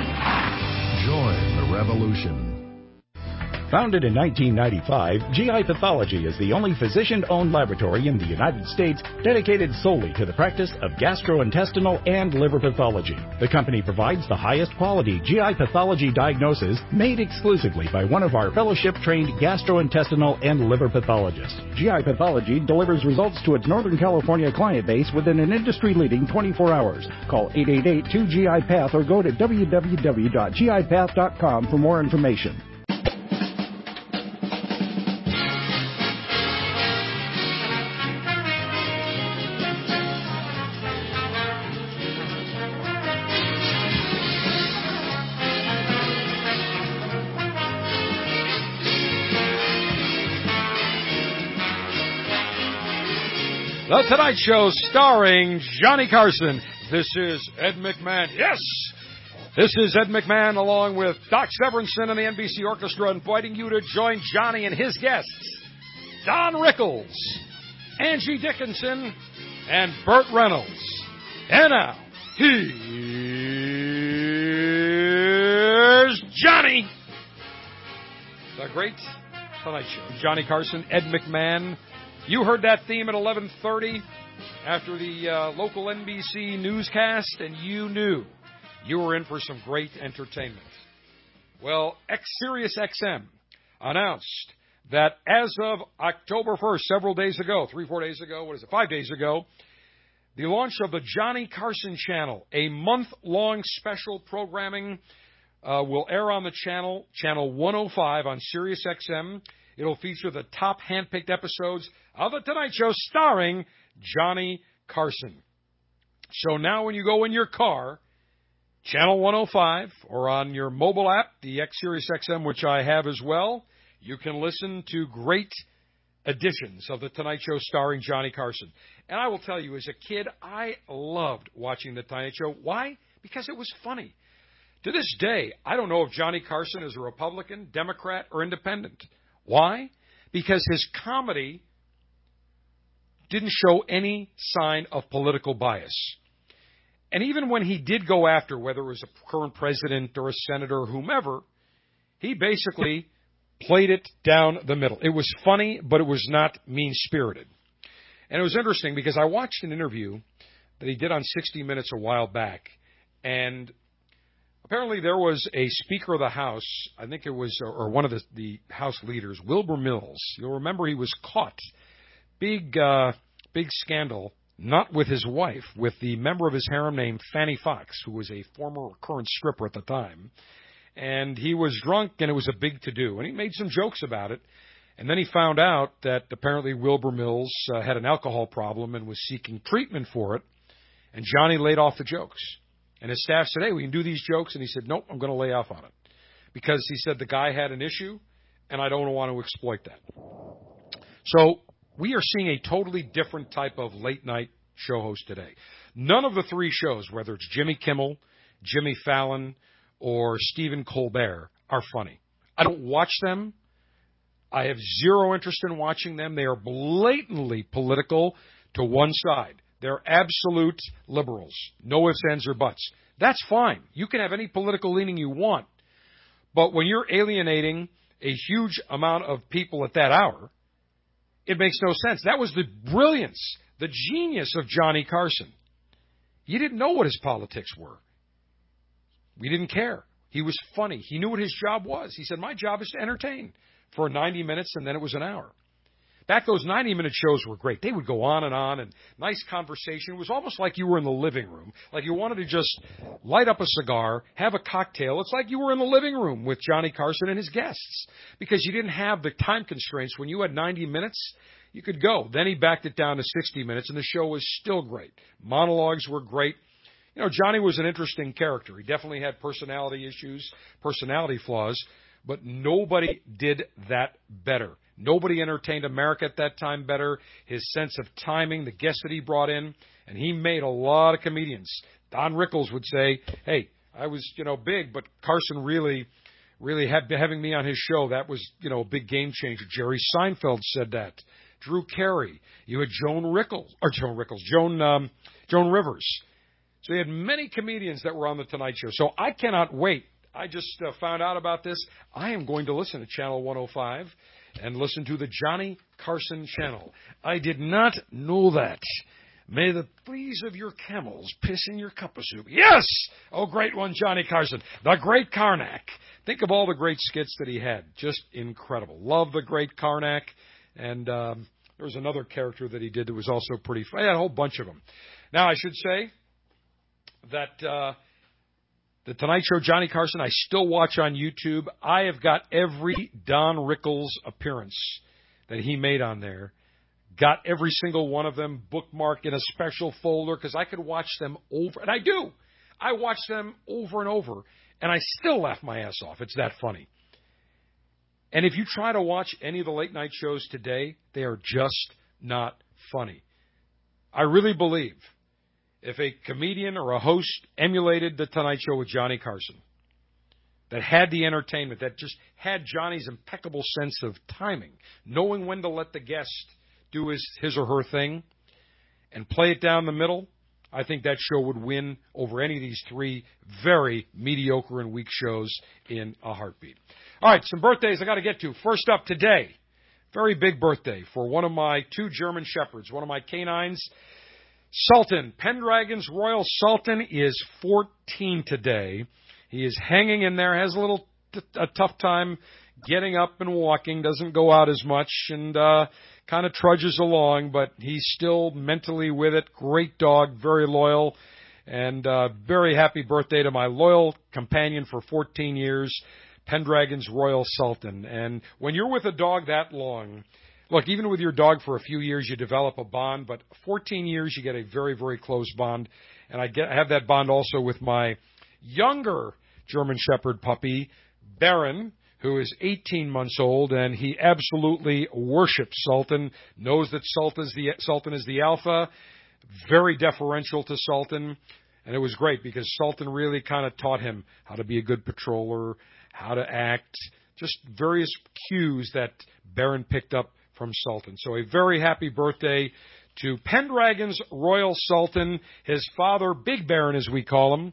Join the revolution. Founded in 1995, GI Pathology is the only physician-owned laboratory in the United States dedicated solely to the practice of gastrointestinal and liver pathology. The company provides the highest quality GI pathology diagnosis made exclusively by one of our fellowship-trained gastrointestinal and liver pathologists. GI Pathology delivers results to its Northern California client base within an industry-leading 24 hours. Call 888-2GI-PATH or go to www.gipath.com for more information. The Tonight Show starring Johnny Carson. This is Ed McMahon. Yes! This is Ed McMahon along with Doc Severinsen and the NBC Orchestra inviting you to join Johnny and his guests, Don Rickles, Angie Dickinson, and Burt Reynolds. And now, here's Johnny. The great Tonight Show. Johnny Carson, Ed McMahon. You heard that theme at 11:30 after the local NBC newscast, and you knew you were in for some great entertainment. Well, Sirius XM announced that as of October 1st, several days ago, 3-4 days ago, 5 days ago, the launch of the Johnny Carson Channel, a month-long special programming, will air on the channel 105 on Sirius XM. It'll feature the top hand-picked episodes of The Tonight Show starring Johnny Carson. So now when you go in your car, Channel 105, or on your mobile app, the Sirius XM, which I have as well, you can listen to great editions of The Tonight Show starring Johnny Carson. And I will tell you, as a kid, I loved watching The Tonight Show. Why? Because it was funny. To this day, I don't know if Johnny Carson is a Republican, Democrat, or Independent. Why? Because his comedy didn't show any sign of political bias. And even when he did go after, whether it was a current president or a senator or whomever, He basically played it down the middle. It was funny, but it was not mean-spirited. And it was interesting because I watched an interview that he did on 60 Minutes a while back, and apparently there was a Speaker of the House, I think it was, or one of the House leaders, Wilbur Mills. You'll remember he was caught. Big scandal, not with his wife, with the member of his harem named Fanny Fox, who was a former current stripper at the time. And he was drunk, and it was a big to-do. And he made some jokes about it. And then he found out that apparently Wilbur Mills had an alcohol problem and was seeking treatment for it. And Johnny laid off the jokes. And his staff said, hey, we can do these jokes. And he said, nope, I'm going to lay off on it. Because he said the guy had an issue, and I don't want to exploit that. So we are seeing a totally different type of late-night show host today. None of the three shows, whether it's Jimmy Kimmel, Jimmy Fallon, or Stephen Colbert, are funny. I don't watch them. I have zero interest in watching them. They are blatantly political to one side. They're absolute liberals. No ifs, ands, or buts. That's fine. You can have any political leaning you want. But when you're alienating a huge amount of people at that hour, it makes no sense. That was the brilliance, the genius of Johnny Carson. You didn't know what his politics were. We didn't care. He was funny. He knew what his job was. He said, my job is to entertain for 90 minutes, and then it was an hour. Back those 90-minute shows were great. They would go on, and nice conversation. It was almost like you were in the living room, like you wanted to just light up a cigar, have a cocktail. It's like you were in the living room with Johnny Carson and his guests because you didn't have the time constraints. When you had 90 minutes, you could go. Then he backed it down to 60 minutes, and the show was still great. Monologues were great. You know, Johnny was an interesting character. He definitely had personality issues, personality flaws, but nobody did that better. Nobody entertained America at that time better. His sense of timing, the guests that he brought in, and he made a lot of comedians. Don Rickles would say, hey, I was, big, but Carson really having me on his show, that was, a big game changer. Jerry Seinfeld said that. Drew Carey. You had Joan Rivers. So he had many comedians that were on the Tonight Show. So I cannot wait. I just found out about this. I am going to listen to Channel 105 and listen to the Johnny Carson channel. I did not know that. May the fleas of your camels piss in your cup of soup. Yes! Oh, great one, Johnny Carson. The Great Karnak. Think of all the great skits that he had. Just incredible. Love the Great Karnak. And there was another character that he did that was also pretty funny. He had a whole bunch of them. Now, I should say that the Tonight Show, Johnny Carson, I still watch on YouTube. I have got every Don Rickles appearance that he made on there. Got every single one of them bookmarked in a special folder because I could watch them over. And I do. I watch them over and over, and I still laugh my ass off. It's that funny. And if you try to watch any of the late night shows today, they are just not funny. I really believe if a comedian or a host emulated the Tonight Show with Johnny Carson, that had the entertainment, that just had Johnny's impeccable sense of timing, knowing when to let the guest do his or her thing, and play it down the middle, I think that show would win over any of these three very mediocre and weak shows in a heartbeat. All right, some birthdays I got to get to. First up today, very big birthday for one of my two German Shepherds, one of my canines, Sultan. Pendragon's Royal Sultan is 14 today. He is hanging in there, has a tough time getting up and walking, doesn't go out as much, and kind of trudges along, but he's still mentally with it. Great dog, very loyal, and very happy birthday to my loyal companion for 14 years, Pendragon's Royal Sultan. And when you're with a dog that long, look, even with your dog for a few years, you develop a bond, but 14 years, you get a very, very close bond. And I have that bond also with my younger German Shepherd puppy, Baron, who is 18 months old, and he absolutely worships Sultan, knows that Sultan is the alpha, very deferential to Sultan. And it was great because Sultan really kind of taught him how to be a good patroller, how to act, just various cues that Baron picked up from Sultan. So a very happy birthday to Pendragon's Royal Sultan, his father, Big Baron as we call him,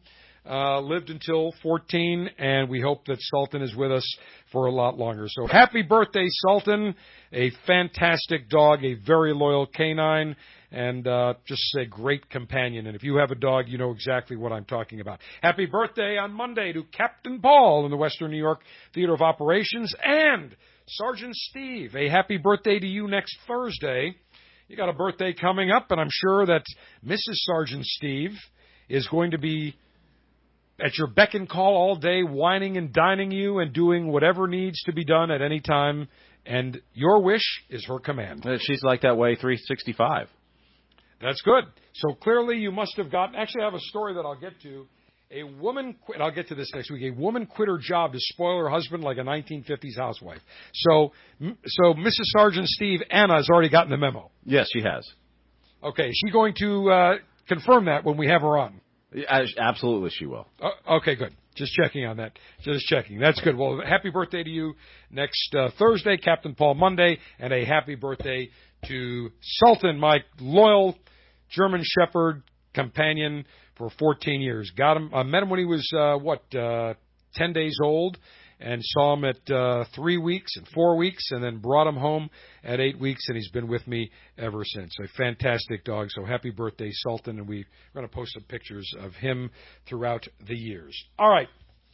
lived until 14, and we hope that Sultan is with us for a lot longer. So happy birthday, Sultan, a fantastic dog, a very loyal canine, and just a great companion. And if you have a dog, you know exactly what I'm talking about. Happy birthday on Monday to Captain Paul in the Western New York Theater of Operations, and Sergeant Steve, a happy birthday to you next Thursday. You got a birthday coming up, and I'm sure that Mrs. Sergeant Steve is going to be at your beck and call all day, whining and dining you and doing whatever needs to be done at any time. And your wish is her command. She's like that way 365. That's good. So clearly you must have gotten... Actually, I have a story that I'll get to. A woman quit... I'll get to this next week. A woman quit her job to spoil her husband like a 1950s housewife. So Mrs. Sergeant Steve, Anna, has already gotten the memo. Yes, she has. Okay. Is she going to confirm that when we have her on? Absolutely, she will. Okay, good. Just checking on that. Just checking. That's good. Well, happy birthday to you next Thursday, Captain Paul Monday, and a happy birthday to Sultan, my loyal German Shepherd companion for 14 years. Got him. I met him when he was 10 days old, and saw him at 3 weeks and 4 weeks, and then brought him home at 8 weeks, and he's been with me ever since. A fantastic dog. So happy birthday, Sultan, and we're going to post some pictures of him throughout the years. All right.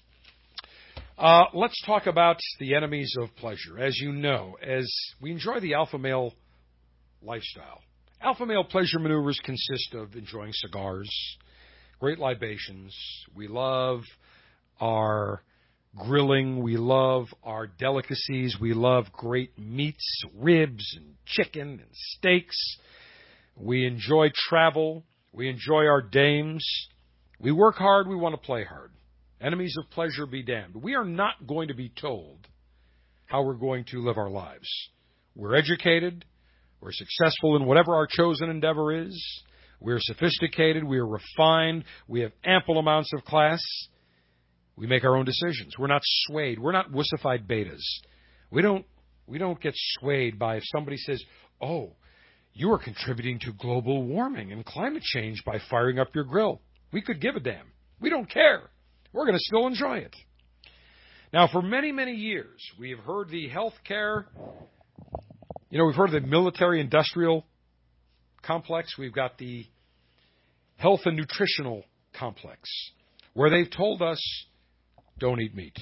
Let's talk about the enemies of pleasure. As you know, as we enjoy the alpha male lifestyle, alpha male pleasure maneuvers consist of enjoying cigars, great libations. We love our grilling. We love our delicacies. We love great meats, ribs, and chicken, and steaks. We enjoy travel. We enjoy our dames. We work hard. We want to play hard. Enemies of pleasure be damned. We are not going to be told how we're going to live our lives. We're educated. We're successful in whatever our chosen endeavor is. We're sophisticated. We are refined. We have ample amounts of class. We make our own decisions. We're not swayed. We're not wussified betas. We don't get swayed by if somebody says, "Oh, you are contributing to global warming and climate change by firing up your grill." We could give a damn. We don't care. We're going to still enjoy it. Now, for many, many years, we have heard the health care, we've heard of the military-industrial complex. We've got the health and nutritional complex, where they've told us, don't eat meat.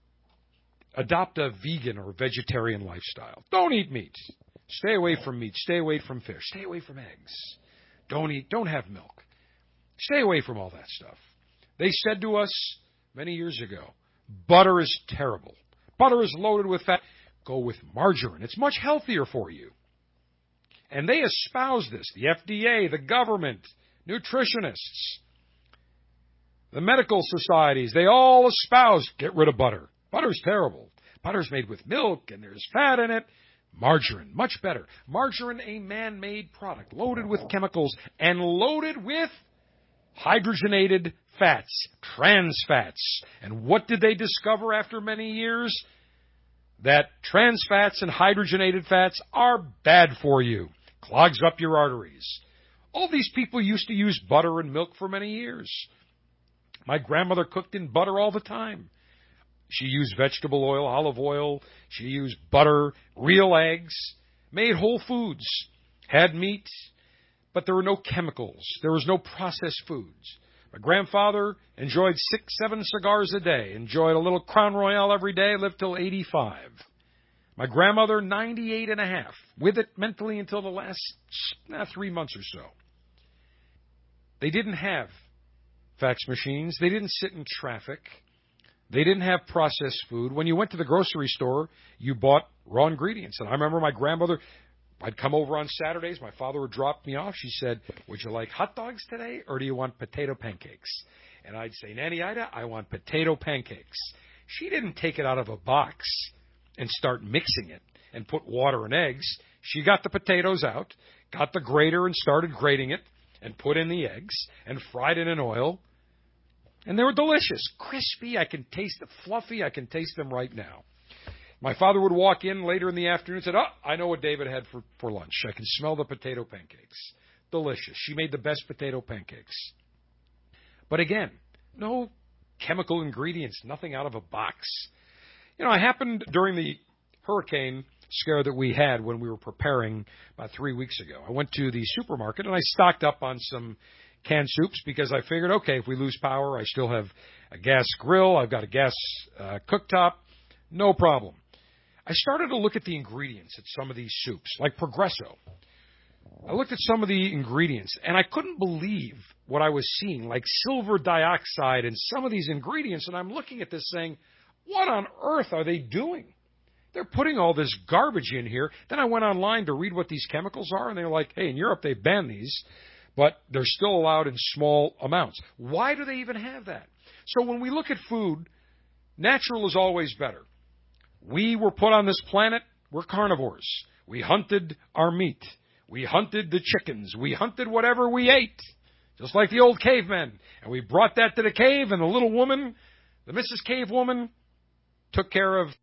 Adopt a vegan or vegetarian lifestyle. Don't eat meat. Stay away from meat. Stay away from fish. Stay away from eggs. Don't have milk. Stay away from all that stuff. They said to us many years ago, butter is terrible. Butter is loaded with fat. Go with margarine. It's much healthier for you. And they espouse this. The FDA, the government, nutritionists, the medical societies, they all espouse, get rid of butter. Butter's terrible. Butter's made with milk, and there's fat in it. Margarine, much better. Margarine, a man-made product, loaded with chemicals and loaded with hydrogenated fats, trans fats. And what did they discover after many years? That trans fats and hydrogenated fats are bad for you. Clogs up your arteries. All these people used to use butter and milk for many years. My grandmother cooked in butter all the time. She used vegetable oil, olive oil. She used butter, real eggs, made whole foods, had meat, but there were no chemicals. There was no processed foods. My grandfather enjoyed 6-7 cigars a day, enjoyed a little Crown Royale every day, lived till 85. My grandmother, 98 and a half, with it mentally until the last 3 months or so. They didn't have fax machines. They didn't sit in traffic. They didn't have processed food. When you went to the grocery store, you bought raw ingredients. And I remember my grandmother, I'd come over on Saturdays. My father would drop me off. She said, would you like hot dogs today or do you want potato pancakes? And I'd say, Nanny Ida, I want potato pancakes. She didn't take it out of a box and start mixing it and put water and eggs. She got the potatoes out, got the grater and started grating it and put in the eggs and fried it in oil. And they were delicious, crispy. I can taste them, fluffy. I can taste them right now. My father would walk in later in the afternoon and said, I know what David had for lunch. I can smell the potato pancakes. Delicious. She made the best potato pancakes. But again, no chemical ingredients, nothing out of a box. You know, I happened during the hurricane scare that we had when we were preparing about 3 weeks ago. I went to the supermarket and I stocked up on some canned soups because I figured, okay, if we lose power, I still have a gas grill, I've got a gas cooktop, no problem. I started to look at the ingredients at some of these soups, like Progresso. I looked at some of the ingredients, and I couldn't believe what I was seeing, like silver dioxide and some of these ingredients, and I'm looking at this saying, what on earth are they doing? They're putting all this garbage in here. Then I went online to read what these chemicals are, and they were like, hey, in Europe they banned these, but they're still allowed in small amounts. Why do they even have that? So when we look at food, natural is always better. We were put on this planet, we're carnivores. We hunted our meat. We hunted the chickens. We hunted whatever we ate, just like the old cavemen. And we brought that to the cave, and the little woman, the Mrs. Cave Woman, took care of.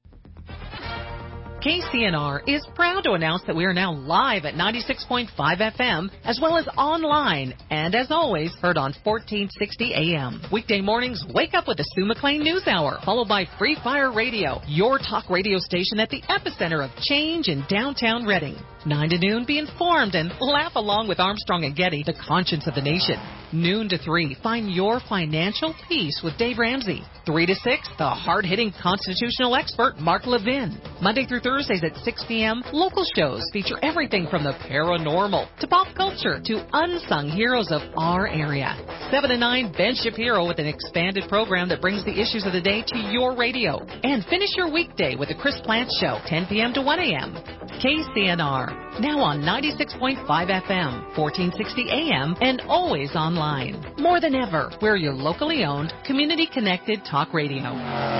KCNR is proud to announce that we are now live at 96.5 FM, as well as online, and as always, heard on 1460 AM. Weekday mornings, wake up with the Sue McLean News Hour, followed by Free Fire Radio, your talk radio station at the epicenter of change in downtown Reading. 9 to noon, be informed and laugh along with Armstrong and Getty, the conscience of the nation. Noon to 3, find your financial peace with Dave Ramsey. 3 to 6, the hard-hitting constitutional expert, Mark Levin. Monday through Thursdays at 6 p.m., local shows feature everything from the paranormal to pop culture to unsung heroes of our area. 7 to 9, Ben Shapiro with an expanded program that brings the issues of the day to your radio. And finish your weekday with the Chris Plante Show, 10 p.m. to 1 a.m. KCNR, now on 96.5 FM, 1460 AM, and always online. More than ever, we're your locally owned, community-connected talk radio.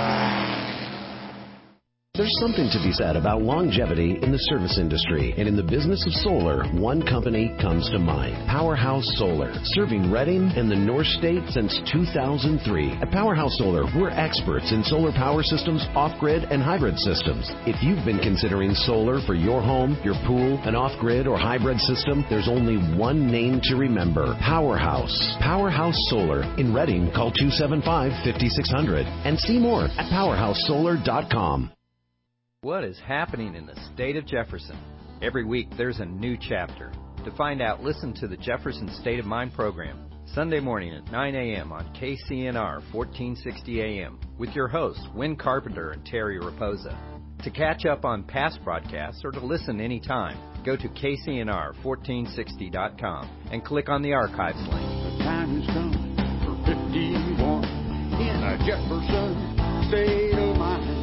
There's something to be said about longevity in the service industry, and in the business of solar, one company comes to mind: Powerhouse Solar, serving Reading and the North State since 2003. At Powerhouse Solar, we're experts in solar power systems, off-grid, and hybrid systems. If you've been considering solar for your home, your pool, an off-grid or hybrid system, there's only one name to remember: Powerhouse. Powerhouse Solar. In Reading, call 275-5600 and see more at powerhousesolar.com. What is happening in the state of Jefferson? Every week there's a new chapter. To find out, listen to the Jefferson State of Mind program, Sunday morning at 9 a.m. on KCNR 1460 AM with your hosts, Win Carpenter and Terry Raposa. To catch up on past broadcasts or to listen anytime, go to KCNR1460.com and click on the archives link. The time has come for 51 in a Jefferson State of Mind.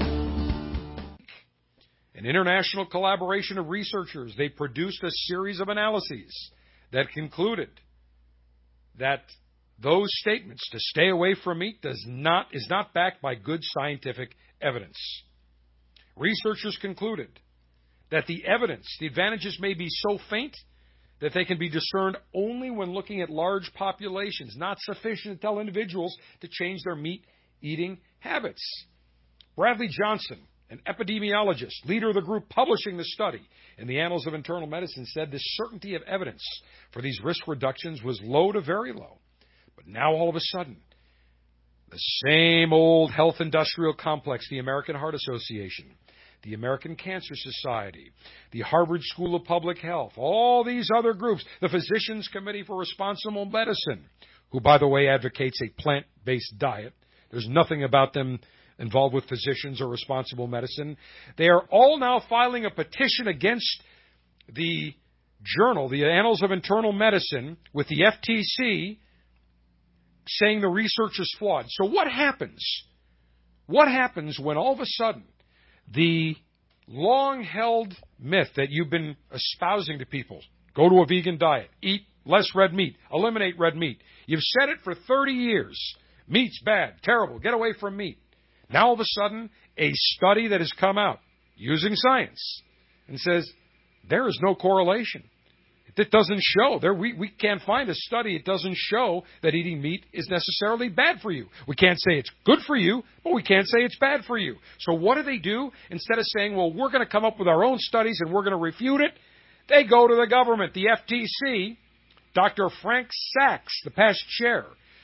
An international collaboration of researchers, they produced a series of analyses that concluded that those statements to stay away from meat is not backed by good scientific evidence. Researchers concluded that the advantages may be so faint that they can be discerned only when looking at large populations, not sufficient to tell individuals to change their meat-eating habits. Bradley Johnson, an epidemiologist, leader of the group publishing the study in the Annals of Internal Medicine, said the certainty of evidence for these risk reductions was low to very low. But now all of a sudden, the same old health industrial complex, the American Heart Association, the American Cancer Society, the Harvard School of Public Health, all these other groups, the Physicians Committee for Responsible Medicine, who, by the way, advocates a plant-based diet. There's nothing about them involved with physicians or responsible medicine. They are all now filing a petition against the journal, the Annals of Internal Medicine, with the FTC, saying the research is flawed. So what happens? What happens when all of a sudden the long-held myth that you've been espousing to people, go to a vegan diet, eat less red meat, eliminate red meat, you've said it for 30 years, meat's bad, terrible, get away from meat. Now, all of a sudden, a study that has come out using science and says there is no correlation. It doesn't show. We can't find a study. It doesn't show that eating meat is necessarily bad for you. We can't say it's good for you, but we can't say it's bad for you. So what do? Instead of saying, well, we're going to come up with our own studies and we're going to refute it, they go to the government, the FTC. Dr. Frank Sachs, the past chair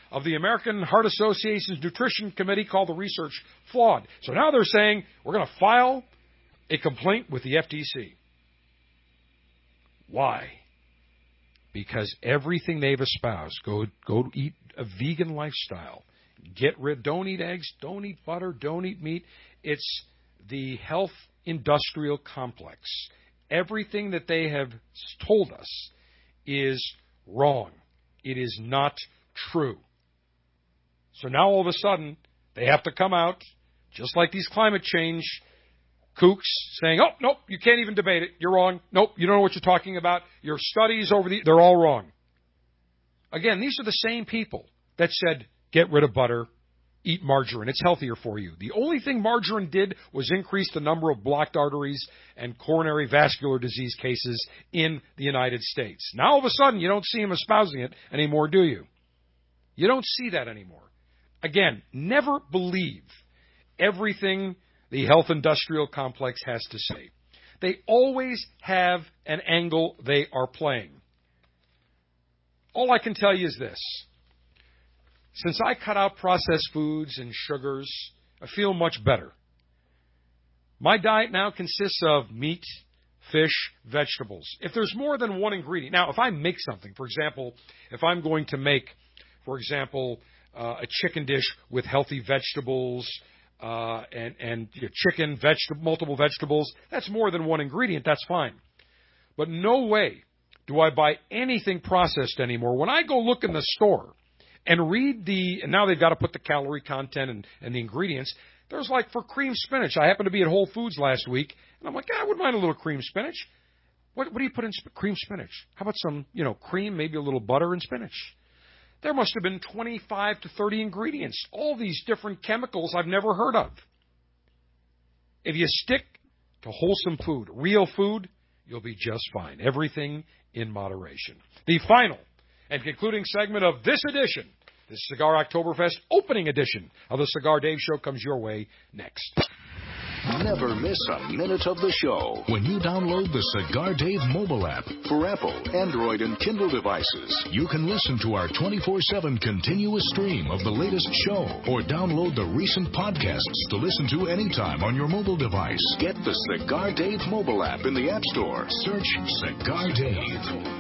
of the American Heart Association's Nutrition Committee called the research flawed. So now they're saying we're going to file a complaint with the FTC. Why? Because everything they've espoused, go eat a vegan lifestyle, don't eat eggs, don't eat butter, don't eat meat. It's the health industrial complex. Everything that they have told us is wrong. It is not true. So now all of a sudden, they have to come out, just like these climate change kooks, saying, oh, nope, you can't even debate it. You're wrong. Nope, you don't know what you're talking about. Your studies they're all wrong. Again, these are the same people that said, get rid of butter, eat margarine. It's healthier for you. The only thing margarine did was increase the number of blocked arteries and coronary vascular disease cases in the United States. Now, all of a sudden, you don't see them espousing it anymore, do you? You don't see that anymore. Again, never believe everything the health industrial complex has to say. They always have an angle they are playing. All I can tell you is this. Since I cut out processed foods and sugars, I feel much better. My diet now consists of meat, fish, vegetables. If there's more than one ingredient, now if I make something, for example, if I'm going to make, a chicken dish with healthy vegetables and chicken, multiple vegetables, that's more than one ingredient, that's fine. But no way do I buy anything processed anymore. When I go look in the store and read and now they've got to put the calorie content and the ingredients. There's like for cream spinach. I happened to be at Whole Foods last week, and I'm like, I wouldn't mind a little cream spinach. What do you put in cream spinach? How about some, cream, maybe a little butter and spinach? There must have been 25 to 30 ingredients. All these different chemicals I've never heard of. If you stick to wholesome food, real food, you'll be just fine. Everything in moderation. The final and concluding segment of this edition, this Cigar Oktoberfest opening edition of the Cigar Dave Show, comes your way next. Never miss a minute of the show when you download the Cigar Dave mobile app for Apple, Android, and Kindle devices. You can listen to our 24/7 continuous stream of the latest show or download the recent podcasts to listen to anytime on your mobile device. Get the Cigar Dave mobile app in the App Store. Search Cigar Dave.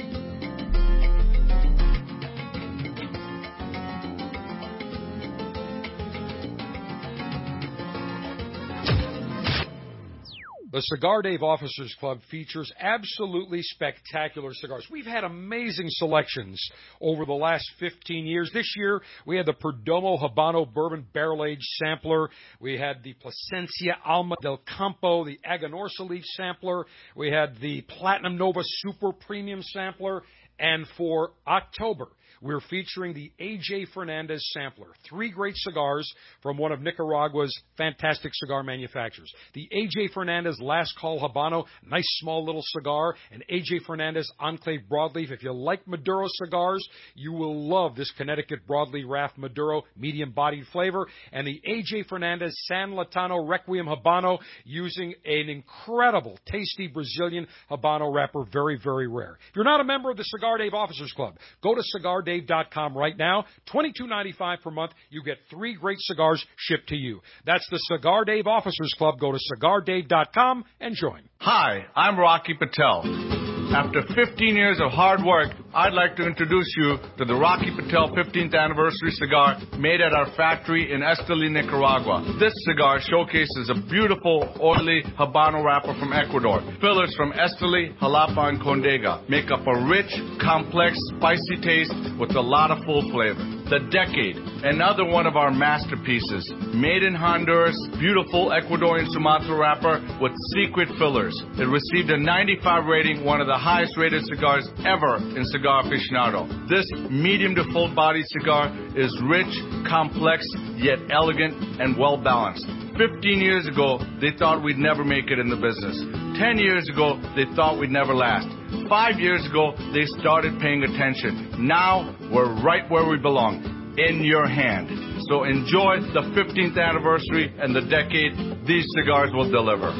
The Cigar Dave Officers Club features absolutely spectacular cigars. We've had amazing selections over the last 15 years. This year, we had the Perdomo Habano Bourbon Barrel Aged Sampler. We had the Plasencia Alma del Campo, the Aganorsa Leaf Sampler. We had the Platinum Nova Super Premium Sampler. And for October, we're featuring the A.J. Fernandez Sampler. 3 great cigars from one of Nicaragua's fantastic cigar manufacturers. The A.J. Fernandez Last Call Habano, nice small little cigar. And A.J. Fernandez Enclave Broadleaf. If you like Maduro cigars, you will love this Connecticut Broadleaf Raft Maduro, medium-bodied flavor. And the A.J. Fernandez San Latano Requiem Habano, using an incredible, tasty Brazilian Habano wrapper, very, very rare. If you're not a member of the Cigar Dave Officers Club, go to CigarDave.com right now. $22.95 per month. You get 3 great cigars shipped to you. That's the Cigar Dave Officers Club. Go to CigarDave.com and join. Hi, I'm Rocky Patel. After 15 years of hard work, I'd like to introduce you to the Rocky Patel 15th Anniversary cigar made at our factory in Esteli, Nicaragua. This cigar showcases a beautiful, oily Habano wrapper from Ecuador. Fillers from Esteli, Jalapa, and Condega make up a rich, complex, spicy taste with a lot of full flavor. The Decade, another one of our masterpieces. Made in Honduras, beautiful Ecuadorian Sumatra wrapper with secret fillers. It received a 95 rating, one of the highest rated cigars ever in Cigar Aficionado. This medium to full body cigar is rich, complex, yet elegant and well balanced. 15 years ago, they thought we'd never make it in the business. 10 years ago, they thought we'd never last. 5 years ago, they started paying attention. Now, we're right where we belong, in your hand. So enjoy the 15th anniversary and the decade these cigars will deliver.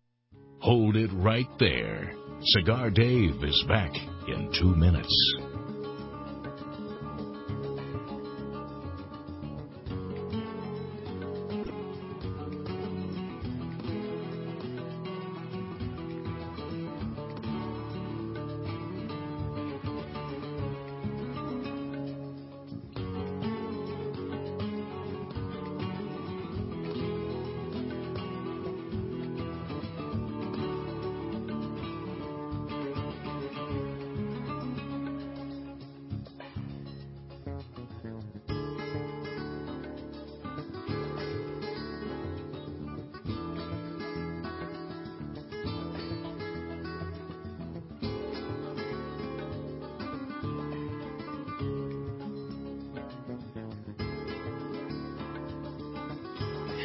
Hold it right there. Cigar Dave is back in 2 minutes.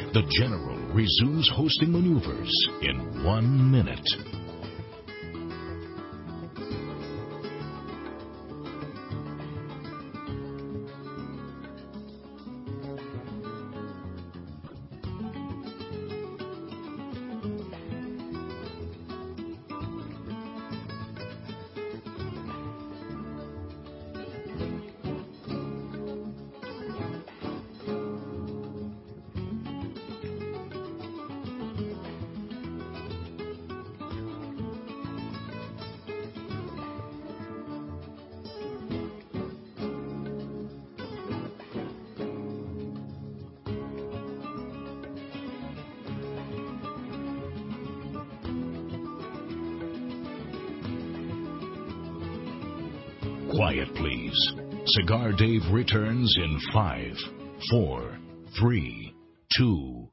The General resumes hosting maneuvers in 1 minute. Quiet, please. Cigar Dave returns in 5, 4, 3, 2.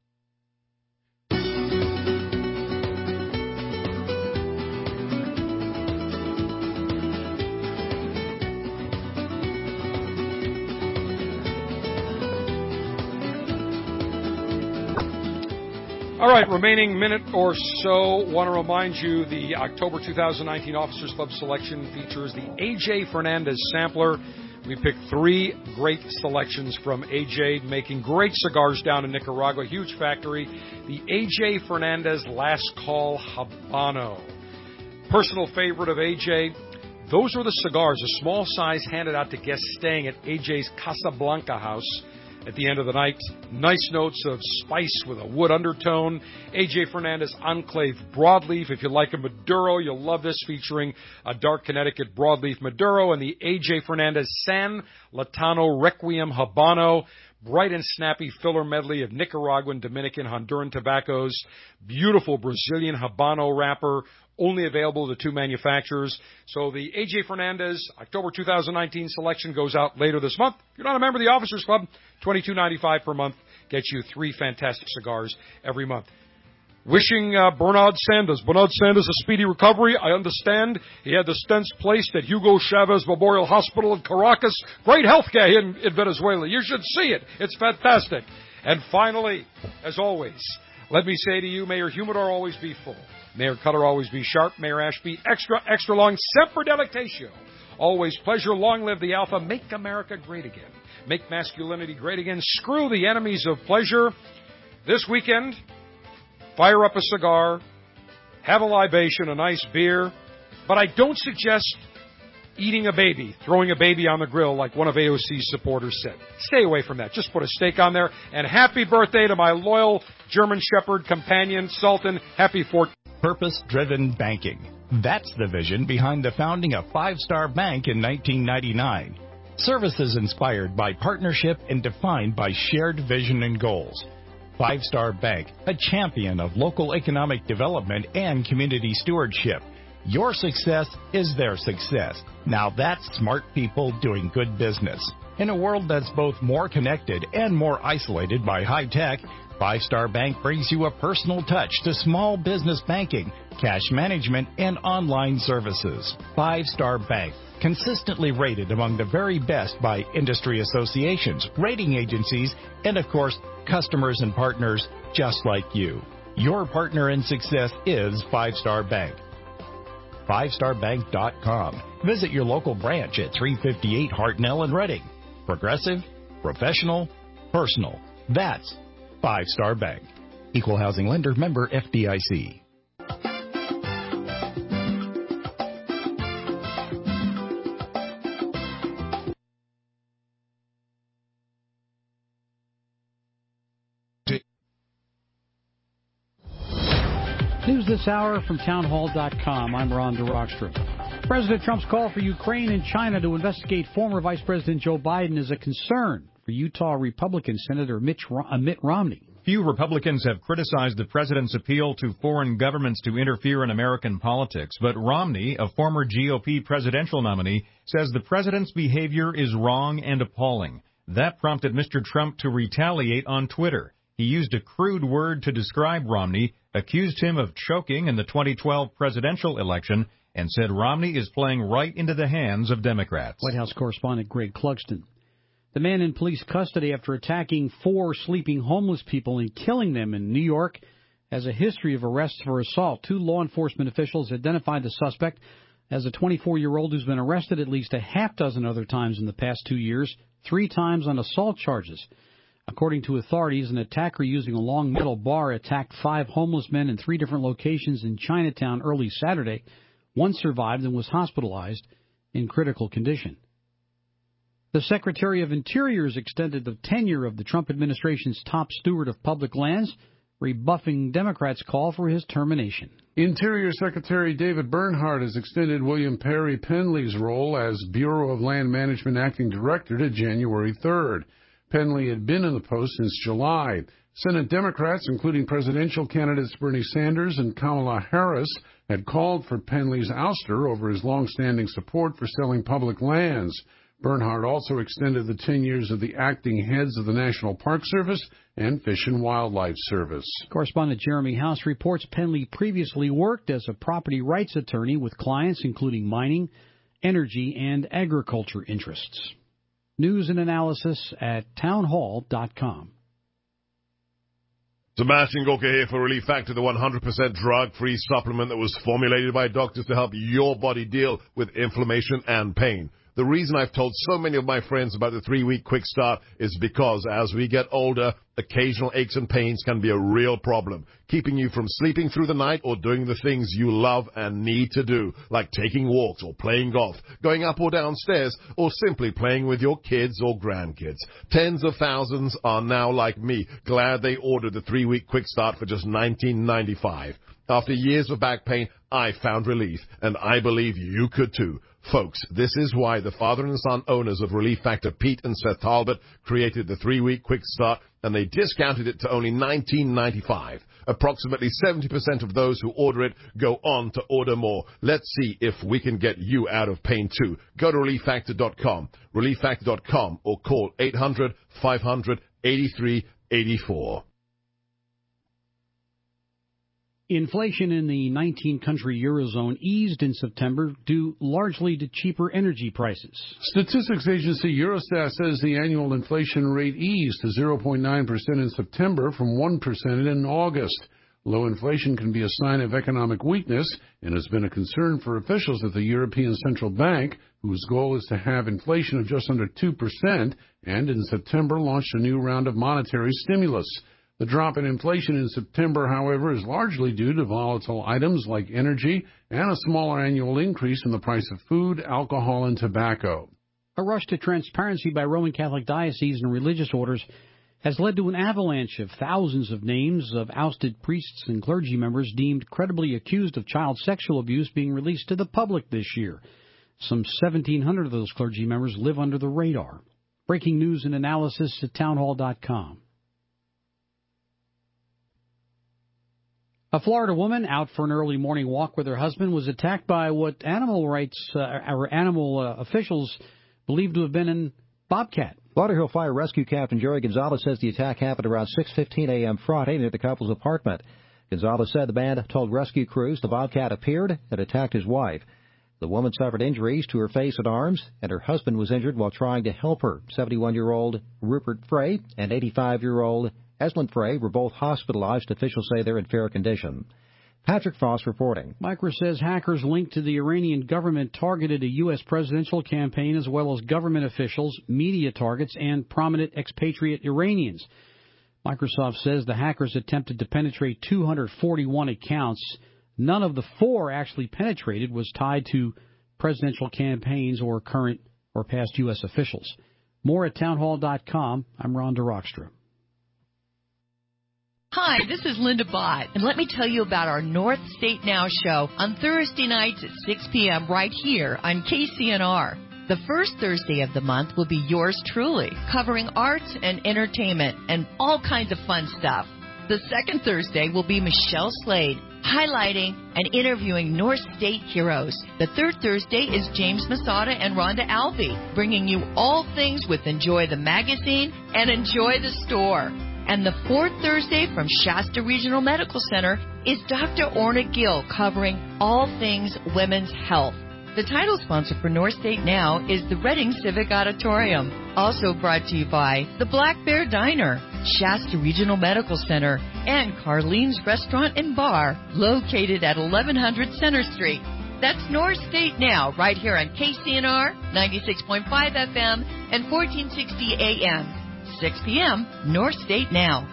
All right, remaining minute or so. Want to remind you the October 2019 Officers Club selection features the A.J. Fernandez sampler. We picked 3 great selections from A.J. making great cigars down in Nicaragua. Huge factory. The A.J. Fernandez Last Call Habano. Personal favorite of A.J. Those were the cigars, a small size handed out to guests staying at A.J.'s Casablanca house. At the end of the night, nice notes of spice with a wood undertone. A.J. Fernandez Enclave Broadleaf. If you like a Maduro, you'll love this, featuring a dark Connecticut Broadleaf Maduro and the A.J. Fernandez San Latano Requiem Habano. Bright and snappy filler medley of Nicaraguan, Dominican, Honduran tobaccos. Beautiful Brazilian Habano wrapper. Only available to 2 manufacturers. So the A.J. Fernandez October 2019 selection goes out later this month. If you're not a member of the Officers Club, $22.95 per month gets you 3 fantastic cigars every month. Wishing Bernard Sanders a speedy recovery. I understand he had the stents placed at Hugo Chavez Memorial Hospital in Caracas. Great health care here in Venezuela. You should see it. It's fantastic. And finally, as always, let me say to you, may your humidor always be full. May your cutter always be sharp. May your ash be extra, extra long. Semper Delectatio. Always pleasure. Long live the Alpha. Make America great again. Make masculinity great again. Screw the enemies of pleasure. This weekend, fire up a cigar, have a libation, a nice beer. But I don't suggest eating a baby, throwing a baby on the grill like one of AOC's supporters said. Stay away from that. Just put a steak on there. And happy birthday to my loyal German Shepherd companion, Sultan. Happy 14th. Purpose-driven banking. That's the vision behind the founding of Five Star Bank in 1999. Services inspired by partnership and defined by shared vision and goals. Five Star Bank, a champion of local economic development and community stewardship. Your success is their success. Now that's smart people doing good business. In a world that's both more connected and more isolated by high tech, Five Star Bank brings you a personal touch to small business banking, cash management, and online services. Five Star Bank, consistently rated among the very best by industry associations, rating agencies, and of course, customers and partners just like you. Your partner in success is Five Star Bank. FiveStarBank.com. Visit your local branch at 358 Hartnell in Reading. Progressive, professional, personal. That's Five Star Bank. Equal housing lender, member FDIC. News this hour from townhall.com. I'm Ron DeRockstra. President Trump's call for Ukraine and China to investigate former Vice President Joe Biden is a concern for Utah Republican Senator Mitt Romney. Few Republicans have criticized the president's appeal to foreign governments to interfere in American politics, but Romney, a former GOP presidential nominee, says the president's behavior is wrong and appalling. That prompted Mr. Trump to retaliate on Twitter. He used a crude word to describe Romney, accused him of choking in the 2012 presidential election, and said Romney is playing right into the hands of Democrats. White House correspondent Greg Clugston. The man in police custody after attacking 4 sleeping homeless people and killing them in New York has a history of arrests for assault. 2 law enforcement officials identified the suspect as a 24-year-old who's been arrested at least a half dozen other times in the past 2 years, 3 times on assault charges. According to authorities, an attacker using a long metal bar attacked 5 homeless men in 3 different locations in Chinatown early Saturday. One survived and was hospitalized in critical condition. The Secretary of Interior has extended the tenure of the Trump administration's top steward of public lands, rebuffing Democrats' call for his termination. Interior Secretary David Bernhardt has extended William Perry Penley's role as Bureau of Land Management Acting Director to January 3rd. Penley had been in the post since July. Senate Democrats, including presidential candidates Bernie Sanders and Kamala Harris, had called for Penley's ouster over his long-standing support for selling public lands. Bernhardt also extended the 10 years of the acting heads of the National Park Service and Fish and Wildlife Service. Correspondent Jeremy House reports Penley previously worked as a property rights attorney with clients including mining, energy, and agriculture interests. News and analysis at townhall.com. Sebastian Gorka here for Relief Factor, the 100% drug-free supplement that was formulated by doctors to help your body deal with inflammation and pain. The reason I've told so many of my friends about the 3-week quick start is because as we get older, occasional aches and pains can be a real problem, keeping you from sleeping through the night or doing the things you love and need to do, like taking walks or playing golf, going up or down stairs, or simply playing with your kids or grandkids. Tens of thousands are now like me, glad they ordered the 3-week quick start for just $19.95. After years of back pain, I found relief, and I believe you could too. Folks, this is why the father and son owners of Relief Factor, Pete and Seth Talbot, created the 3-week quick start, and they discounted it to only $19.95. Approximately 70% of those who order it go on to order more. Let's see if we can get you out of pain too. Go to ReliefFactor.com, ReliefFactor.com, or call 800-500-8384. Inflation in the 19-country Eurozone eased in September due largely to cheaper energy prices. Statistics agency Eurostat says the annual inflation rate eased to 0.9% in September from 1% in August. Low inflation can be a sign of economic weakness and has been a concern for officials at the European Central Bank, whose goal is to have inflation of just under 2%, and in September launched a new round of monetary stimulus. The drop in inflation in September, however, is largely due to volatile items like energy and a smaller annual increase in the price of food, alcohol, and tobacco. A rush to transparency by Roman Catholic dioceses and religious orders has led to an avalanche of thousands of names of ousted priests and clergy members deemed credibly accused of child sexual abuse being released to the public this year. Some 1,700 of those clergy members live under the radar. Breaking news and analysis at townhall.com. A Florida woman out for an early morning walk with her husband was attacked by what animal officials believe to have been a bobcat. Lauderhill Fire Rescue Captain Jerry Gonzalez says the attack happened around 6:15 a.m. Friday near the couple's apartment. Gonzalez said the man told rescue crews the bobcat appeared and attacked his wife. The woman suffered injuries to her face and arms, and her husband was injured while trying to help her. 71-year-old Rupert Frey and 85-year-old Esmond Frey were both hospitalized. Officials say they're in fair condition. Patrick Frost reporting. Micro says hackers linked to the Iranian government targeted a U.S. presidential campaign as well as government officials, media targets, and prominent expatriate Iranians. Microsoft says the hackers attempted to penetrate 241 accounts. None of the 4 actually penetrated was tied to presidential campaigns or current or past U.S. officials. More at townhall.com. I'm Rhonda Rockstra. Hi, this is Linda Bott, and let me tell you about our North State Now show on Thursday nights at 6 p.m. right here on KCNR. The first Thursday of the month will be yours truly, covering arts and entertainment and all kinds of fun stuff. The second Thursday will be Michelle Slade, highlighting and interviewing North State heroes. The third Thursday is James Masada and Rhonda Alvey, bringing you all things with Enjoy the Magazine and Enjoy the Store. And the fourth Thursday from Shasta Regional Medical Center is Dr. Orna Gill, covering all things women's health. The title sponsor for North State Now is the Reading Civic Auditorium. Also brought to you by the Black Bear Diner, Shasta Regional Medical Center, and Carlene's Restaurant and Bar, located at 1100 Center Street. That's North State Now, right here on KCNR, 96.5 FM and 1460 AM. 6 p.m., North State Now.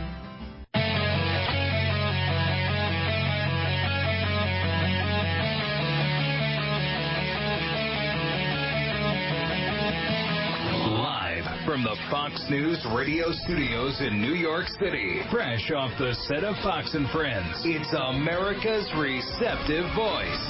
From the Fox News radio studios in New York City, fresh off the set of Fox and Friends, it's America's receptive voice,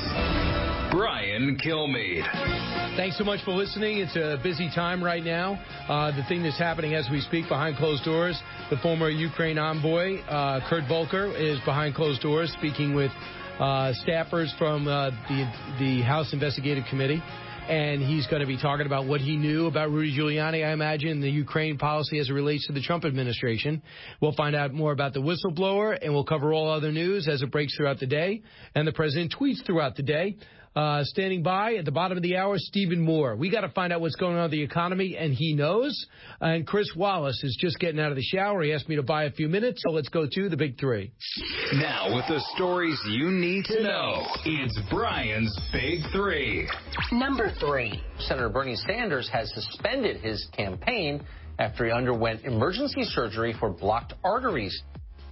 Brian Kilmeade. Thanks so much for listening. It's a busy time right now. The thing that's happening as we speak behind closed doors, the former Ukraine envoy, Kurt Volker, is behind closed doors speaking with staffers from the House Investigative Committee. And he's going to be talking about what he knew about Rudy Giuliani, I imagine, the Ukraine policy as it relates to the Trump administration. We'll find out more about the whistleblower, and we'll cover all other news as it breaks throughout the day. And the president tweets throughout the day. Standing by at the bottom of the hour, Stephen Moore. We got to find out what's going on with the economy, and he knows. And Chris Wallace is just getting out of the shower. He asked me to buy a few minutes, so let's go to the Big Three. Now, with the stories you need to know, it's Brian's Big Three. Number 3. Senator Bernie Sanders has suspended his campaign after he underwent emergency surgery for blocked arteries.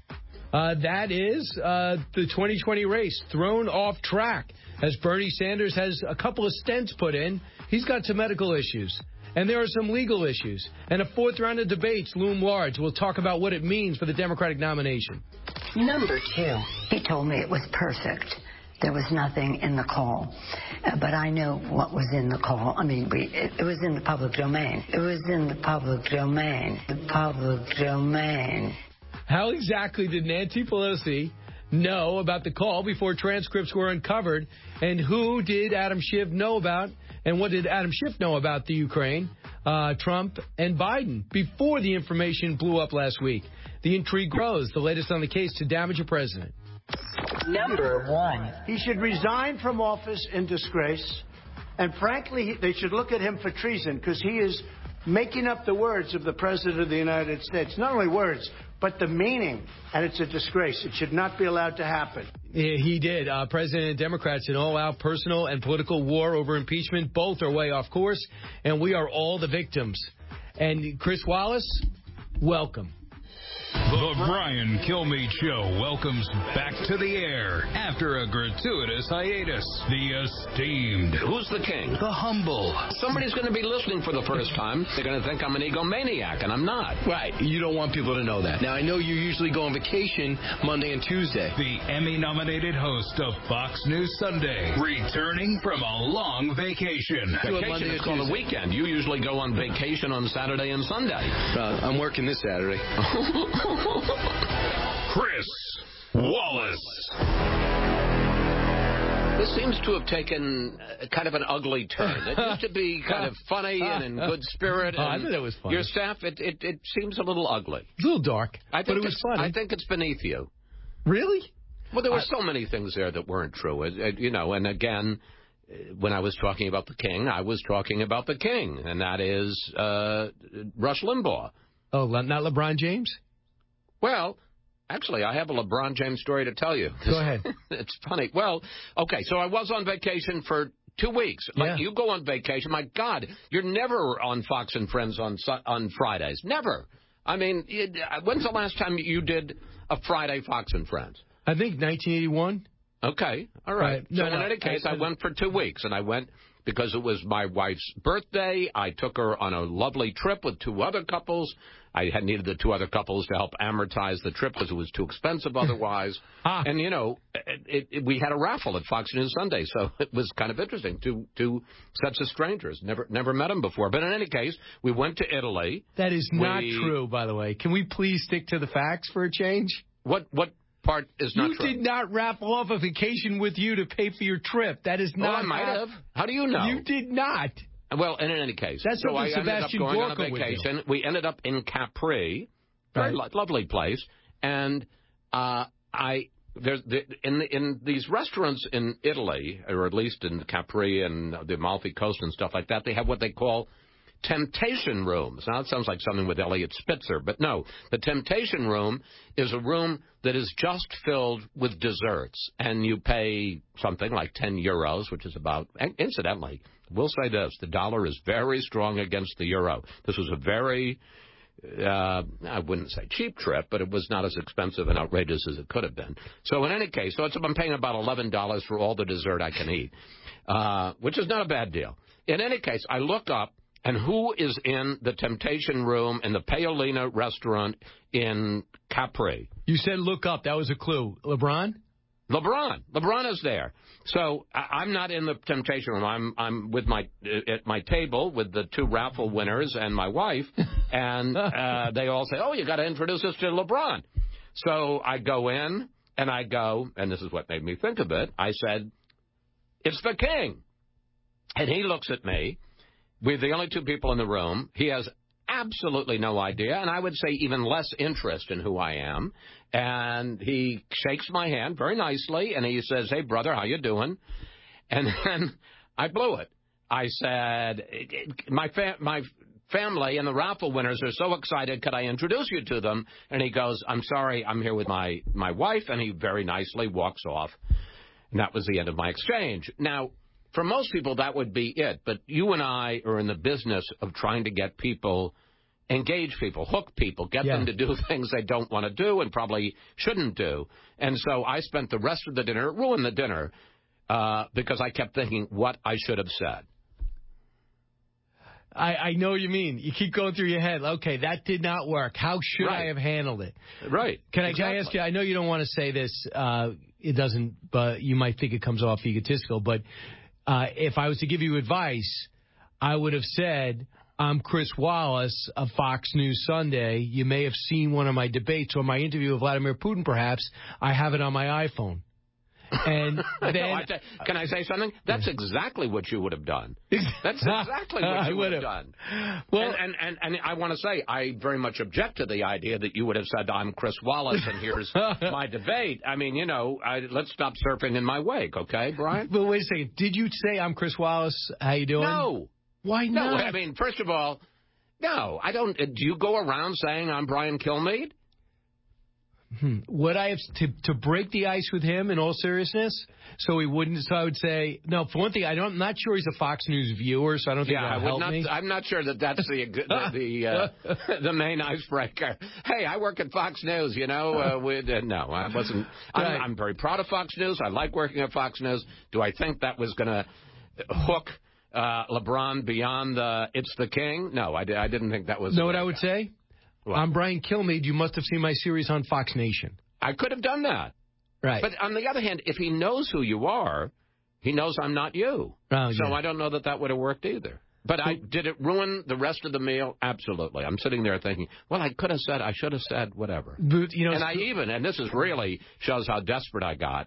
That is the 2020 race thrown off track as Bernie Sanders has a couple of stents put in. He's got some medical issues, and there are some legal issues, and a fourth round of debates loom large. We'll talk about what it means for the Democratic nomination. Number 2. He told me it was perfect. There was nothing in the call. But I know what was in the call. I mean, it was in the public domain. It was in the public domain. The public domain. How exactly did Nancy Pelosi know about the call before transcripts were uncovered? And who did Adam Schiff know about? And what did Adam Schiff know about the Ukraine, Trump, and Biden before the information blew up last week? The intrigue grows. The latest on the case to damage a president. Number 1. He should resign from office in disgrace. And frankly, they should look at him for treason because he is making up the words of the President of the United States. Not only words, but the meaning. And it's a disgrace. It should not be allowed to happen. Yeah, he did. President and Democrats, an all-out personal and political war over impeachment. Both are way off course, and we are all the victims. And Chris Wallace, welcome. The Brian Kilmeade Show welcomes back to the air after a gratuitous hiatus the esteemed, who's the king, the humble. Somebody's going to be listening for the first time. They're going to think I'm an egomaniac, and I'm not. Right. You don't want people to know that. Now, I know you usually go on vacation Monday and Tuesday. The Emmy-nominated host of Fox News Sunday, returning from a long vacation. Vacation is called a weekend. You usually go on vacation on Saturday and Sunday. I'm working this Saturday. Chris Wallace. This seems to have taken kind of an ugly turn. It used to be kind of funny and in good spirit. I thought it was funny. Your staff, it seems a little ugly. A little dark, but it was funny. I think it's beneath you. Really? Well, there were so many things there that weren't true. And again, when I was talking about the king, I was talking about the king, and that is Rush Limbaugh. Oh, not LeBron James? Well, actually, I have a LeBron James story to tell you. Go ahead. It's funny. Well, okay, so I was on vacation for 2 weeks. Yeah. Like, you go on vacation. My God, you're never on Fox and Friends on Fridays. Never. I mean, when's the last time you did a Friday Fox and Friends? I think 1981. Okay, all right. No, in any case, I went for 2 weeks, and I went because it was my wife's birthday. I took her on a lovely trip with 2 other couples. I had needed the 2 other couples to help amortize the trip because it was too expensive otherwise. And, we had a raffle at Fox News Sunday, so it was kind of interesting. Two sets of strangers. Never met them before. But in any case, we went to Italy. That is not true, by the way. Can we please stick to the facts for a change? What part is not true? You did not raffle off a vacation with you to pay for your trip. That is not. I might have. How do you know? You did not. Well, in any case, that's so I Sebastian ended up going Gorka on a vacation. We ended up in Capri, very lovely place, and I in these restaurants in Italy, or at least in Capri and the Amalfi Coast and stuff like that, they have what they call temptation rooms. Now, it sounds like something with Elliot Spitzer, but no. The temptation room is a room that is just filled with desserts, and you pay something like 10 euros, which is about, incidentally, we'll say this, the dollar is very strong against the euro. This was a very, I wouldn't say cheap trip, but it was not as expensive and outrageous as it could have been. So in any case, I'm paying about $11 for all the dessert I can eat, which is not a bad deal. In any case, I look up, and who is in the temptation room in the Paolina restaurant in Capri? You said look up. That was a clue. LeBron? LeBron is there. So I'm not in the temptation room. I'm with at my table with the two raffle winners and my wife, and they all say, "Oh, you got to introduce us to LeBron." So I go in, and I go, and this is what made me think of it. I said, "It's the King," and he looks at me. We're the only two people in the room. He has absolutely no idea, and I would say even less interest in who I am. And he shakes my hand very nicely, and he says, "Hey, brother, how you doing?" And then I blew it. I said, my family and the raffle winners are so excited, could I introduce you to them? And he goes, "I'm sorry, I'm here with my wife," and he very nicely walks off. And that was the end of my exchange. Now, for most people, that would be it. But you and I are in the business of trying to get people, engage people, hook people, get them to do things they don't want to do and probably shouldn't do. And so I spent the rest of the dinner, ruined the dinner, because I kept thinking what I should have said. I know what you mean. You keep going through your head, okay, that did not work. How should I have handled it? Right. Can I ask you, I know you don't want to say this, it doesn't, but you might think it comes off egotistical, but if I was to give you advice, I would have said, "I'm Chris Wallace of Fox News Sunday. You may have seen one of my debates or my interview with Vladimir Putin, perhaps. I have it on my iPhone." And then, can I say something? That's exactly what you would have done. That's exactly what you would have done. Well, and I want to say, I very much object to the idea that you would have said, "I'm Chris Wallace, and here's my debate." I mean, let's stop surfing in my wake, okay, Brian? But wait a second. Did you say, "I'm Chris Wallace, how you doing"? No. Why not? No, I mean, first of all, no, I don't. Do you go around saying I'm Brian Kilmeade? Would I have to break the ice with him in all seriousness? So he wouldn't. So I would say no. For one thing, I'm not sure he's a Fox News viewer, so I don't think that would help me. I'm not sure that's the main icebreaker. Hey, I work at Fox News. No, I wasn't. I'm very proud of Fox News. I like working at Fox News. Do I think that was going to hook LeBron beyond "It's the King"? No, I didn't think that was. Know what I would say? What? I'm Brian Kilmeade. You must have seen my series on Fox Nation. I could have done that. Right. But on the other hand, if he knows who you are, he knows I'm not you. Oh, so I don't know that would have worked either. But did it ruin the rest of the meal? Absolutely. I'm sitting there thinking, well, I should have said whatever. But, and this is really shows how desperate I got.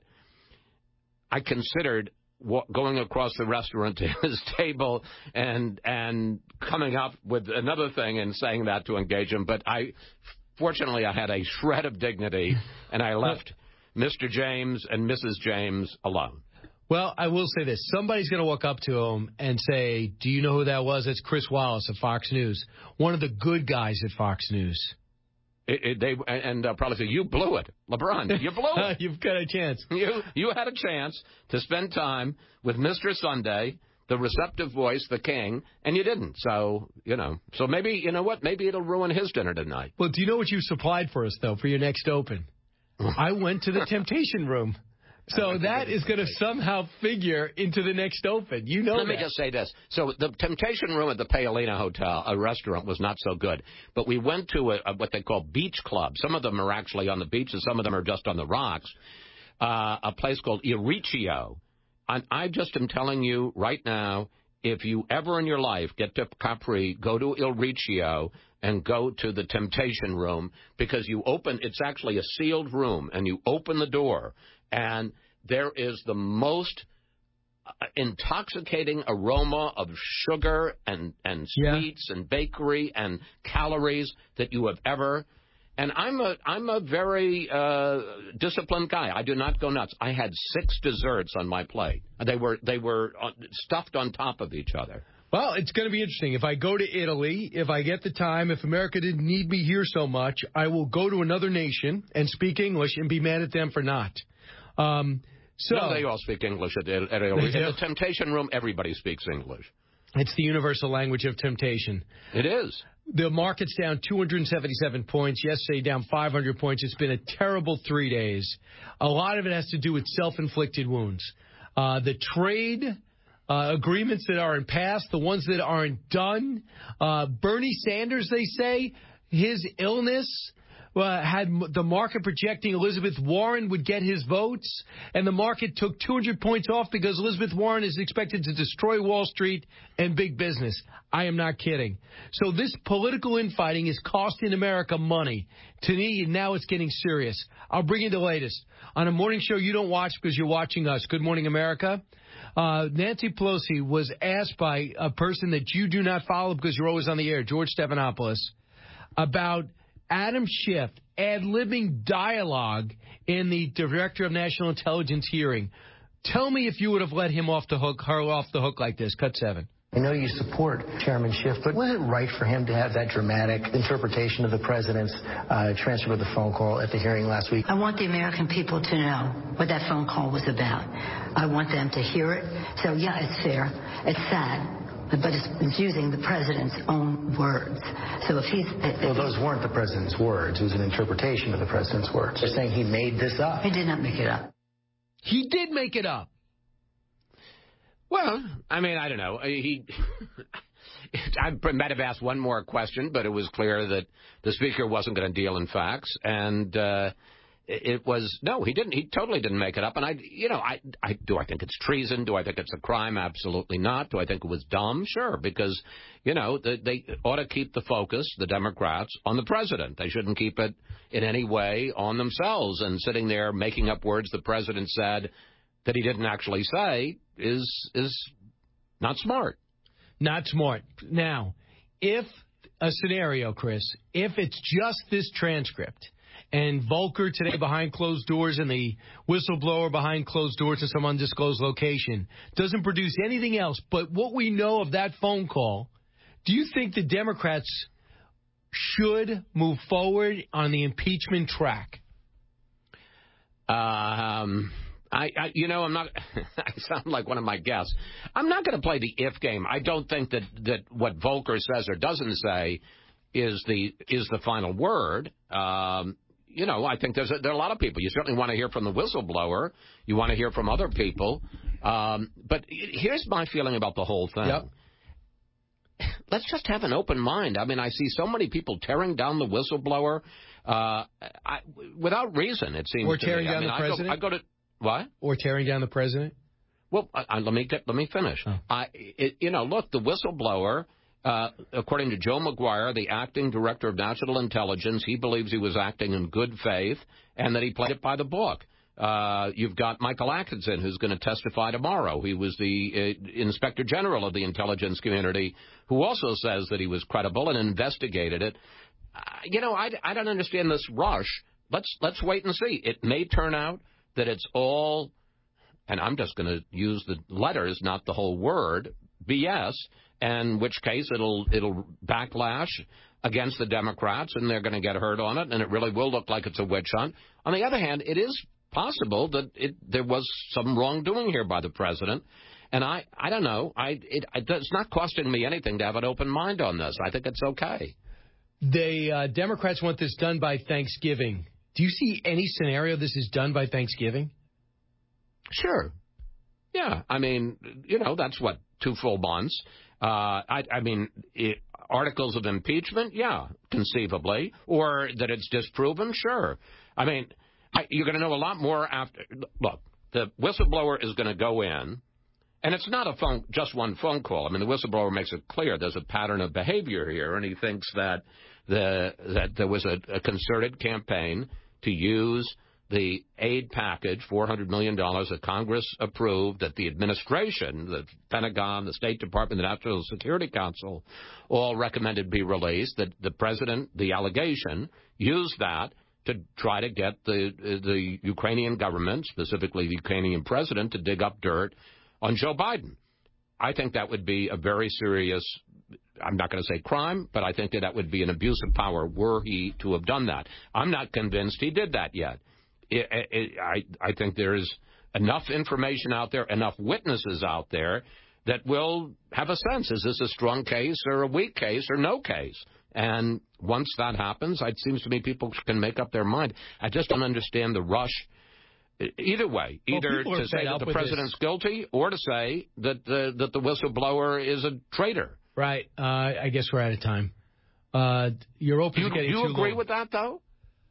I considered going across the restaurant to his table and coming up with another thing and saying that to engage him. But fortunately, I had a shred of dignity, and I left Mr. James and Mrs. James alone. Well, I will say this. Somebody's going to walk up to him and say, "Do you know who that was? It's Chris Wallace of Fox News, one of the good guys at Fox News." They'll probably say, "You blew it, LeBron. You blew it. You've got a chance. You had a chance to spend time with Mr. Sunday, the receptive voice, the King, and you didn't. So So maybe Maybe it'll ruin his dinner tonight." Well, do you know what you supplied for us though for your next Open? I went to the Temptation Room. So that is going to somehow figure into the next Open. Let me just say this. So the Temptation Room at the Paolina Hotel, a restaurant, was not so good. But we went to what they call beach club. Some of them are actually on the beach, and some of them are just on the rocks. A place called Il Riccio. And I just am telling you right now, if you ever in your life get to Capri, go to Il Riccio and go to the Temptation Room, because it's actually a sealed room, and you open the door, and there is the most intoxicating aroma of sugar and sweets and bakery and calories that you have ever And I'm a very disciplined guy. I do not go nuts. I had 6 desserts on my plate. They were stuffed on top of each other. Well, it's going to be interesting. If I go to Italy, if I get the time, if America didn't need me here so much, I will go to another nation and speak English and be mad at them for not. No, they all speak English at Italy. In the Temptation Room, everybody speaks English. It's the universal language of temptation. It is. The market's down 277 points. Yesterday, down 500 points. It's been a terrible 3 days. A lot of it has to do with self-inflicted wounds. The trade agreements that are in pass, the ones that aren't done. Bernie Sanders, they say, his illness had the market projecting Elizabeth Warren would get his votes, and the market took 200 points off because Elizabeth Warren is expected to destroy Wall Street and big business. I am not kidding. So this political infighting is costing America money. To me, now it's getting serious. I'll bring you the latest. On a morning show you don't watch because you're watching us, Good Morning America, Nancy Pelosi was asked by a person that you do not follow because you're always on the air, George Stephanopoulos, about Adam Schiff ad-libbing dialogue in the Director of National Intelligence hearing. Tell me if you would have let him off the hook, her off the hook like this. Cut 7. I know you support Chairman Schiff, but was it right for him to have that dramatic interpretation of the president's transfer of the phone call at the hearing last week? I want the American people to know what that phone call was about. I want them to hear it. So, yeah, it's fair. It's sad. But it's using the president's own words. So if he's... Well, those weren't the president's words. It was an interpretation of the president's words. They're saying he made this up. He did not make it up. He did make it up. Well, I mean, I don't know. I might have asked one more question, but it was clear that the speaker wasn't going to deal in facts. And it was, no, he didn't. He totally didn't make it up. And do I think it's treason? Do I think it's a crime? Absolutely not. Do I think it was dumb? Sure, because, they ought to keep the focus, the Democrats, on the president. They shouldn't keep it in any way on themselves. And sitting there making up words the president said that he didn't actually say is not smart. Not smart. Now, if a scenario, Chris, if it's just this transcript, and Volker today behind closed doors and the whistleblower behind closed doors in some undisclosed location doesn't produce anything else but what we know of that phone call, do you think the Democrats should move forward on the impeachment track? I'm not. I sound like one of my guests. I'm not going to play the if game. I don't think that what Volker says or doesn't say is the final word. I think there are a lot of people. You certainly want to hear from the whistleblower. You want to hear from other people. But here's my feeling about the whole thing. Yep. Let's just have an open mind. I mean, I see so many people tearing down the whistleblower without reason, it seems to me. Or tearing down the president? I go to... What? Or tearing down the president? Well, let me finish. Oh. Look, the whistleblower... according to Joe McGuire, the acting director of national intelligence, he believes he was acting in good faith and that he played it by the book. You've got Michael Atkinson, who's going to testify tomorrow. He was the inspector general of the intelligence community, who also says that he was credible and investigated it. I don't understand this rush. Let's wait and see. It may turn out that it's all, and I'm just going to use the letters, not the whole word, BS. In which case it'll backlash against the Democrats, and they're going to get hurt on it, and it really will look like it's a witch hunt. On the other hand, it is possible that there was some wrongdoing here by the president, and I don't know. It's not costing me anything to have an open mind on this. I think it's okay. The Democrats want this done by Thanksgiving. Do you see any scenario this is done by Thanksgiving? Sure. Yeah, I mean, that's what, 2 full months. Articles of impeachment, yeah, conceivably, or that it's disproven, sure. I mean, you're going to know a lot more after. Look, the whistleblower is going to go in, and it's not just one phone call. I mean, the whistleblower makes it clear there's a pattern of behavior here, and he thinks that there was a concerted campaign to use the aid package, $400 million that Congress approved, that the administration, the Pentagon, the State Department, the National Security Council all recommended be released, that the president, the allegation, used that to try to get the Ukrainian government, specifically the Ukrainian president, to dig up dirt on Joe Biden. I think that would be a very serious, I'm not going to say crime, but I think that would be an abuse of power were he to have done that. I'm not convinced he did that yet. I think there's enough information out there, enough witnesses out there that will have a sense, is this a strong case or a weak case or no case? And once that happens, it seems to me people can make up their mind. I just don't understand the rush. Either way, either to say that the president's guilty or to say that the whistleblower is a traitor. Right. I guess we're out of time. Your open getting too long. Do you agree with that, though?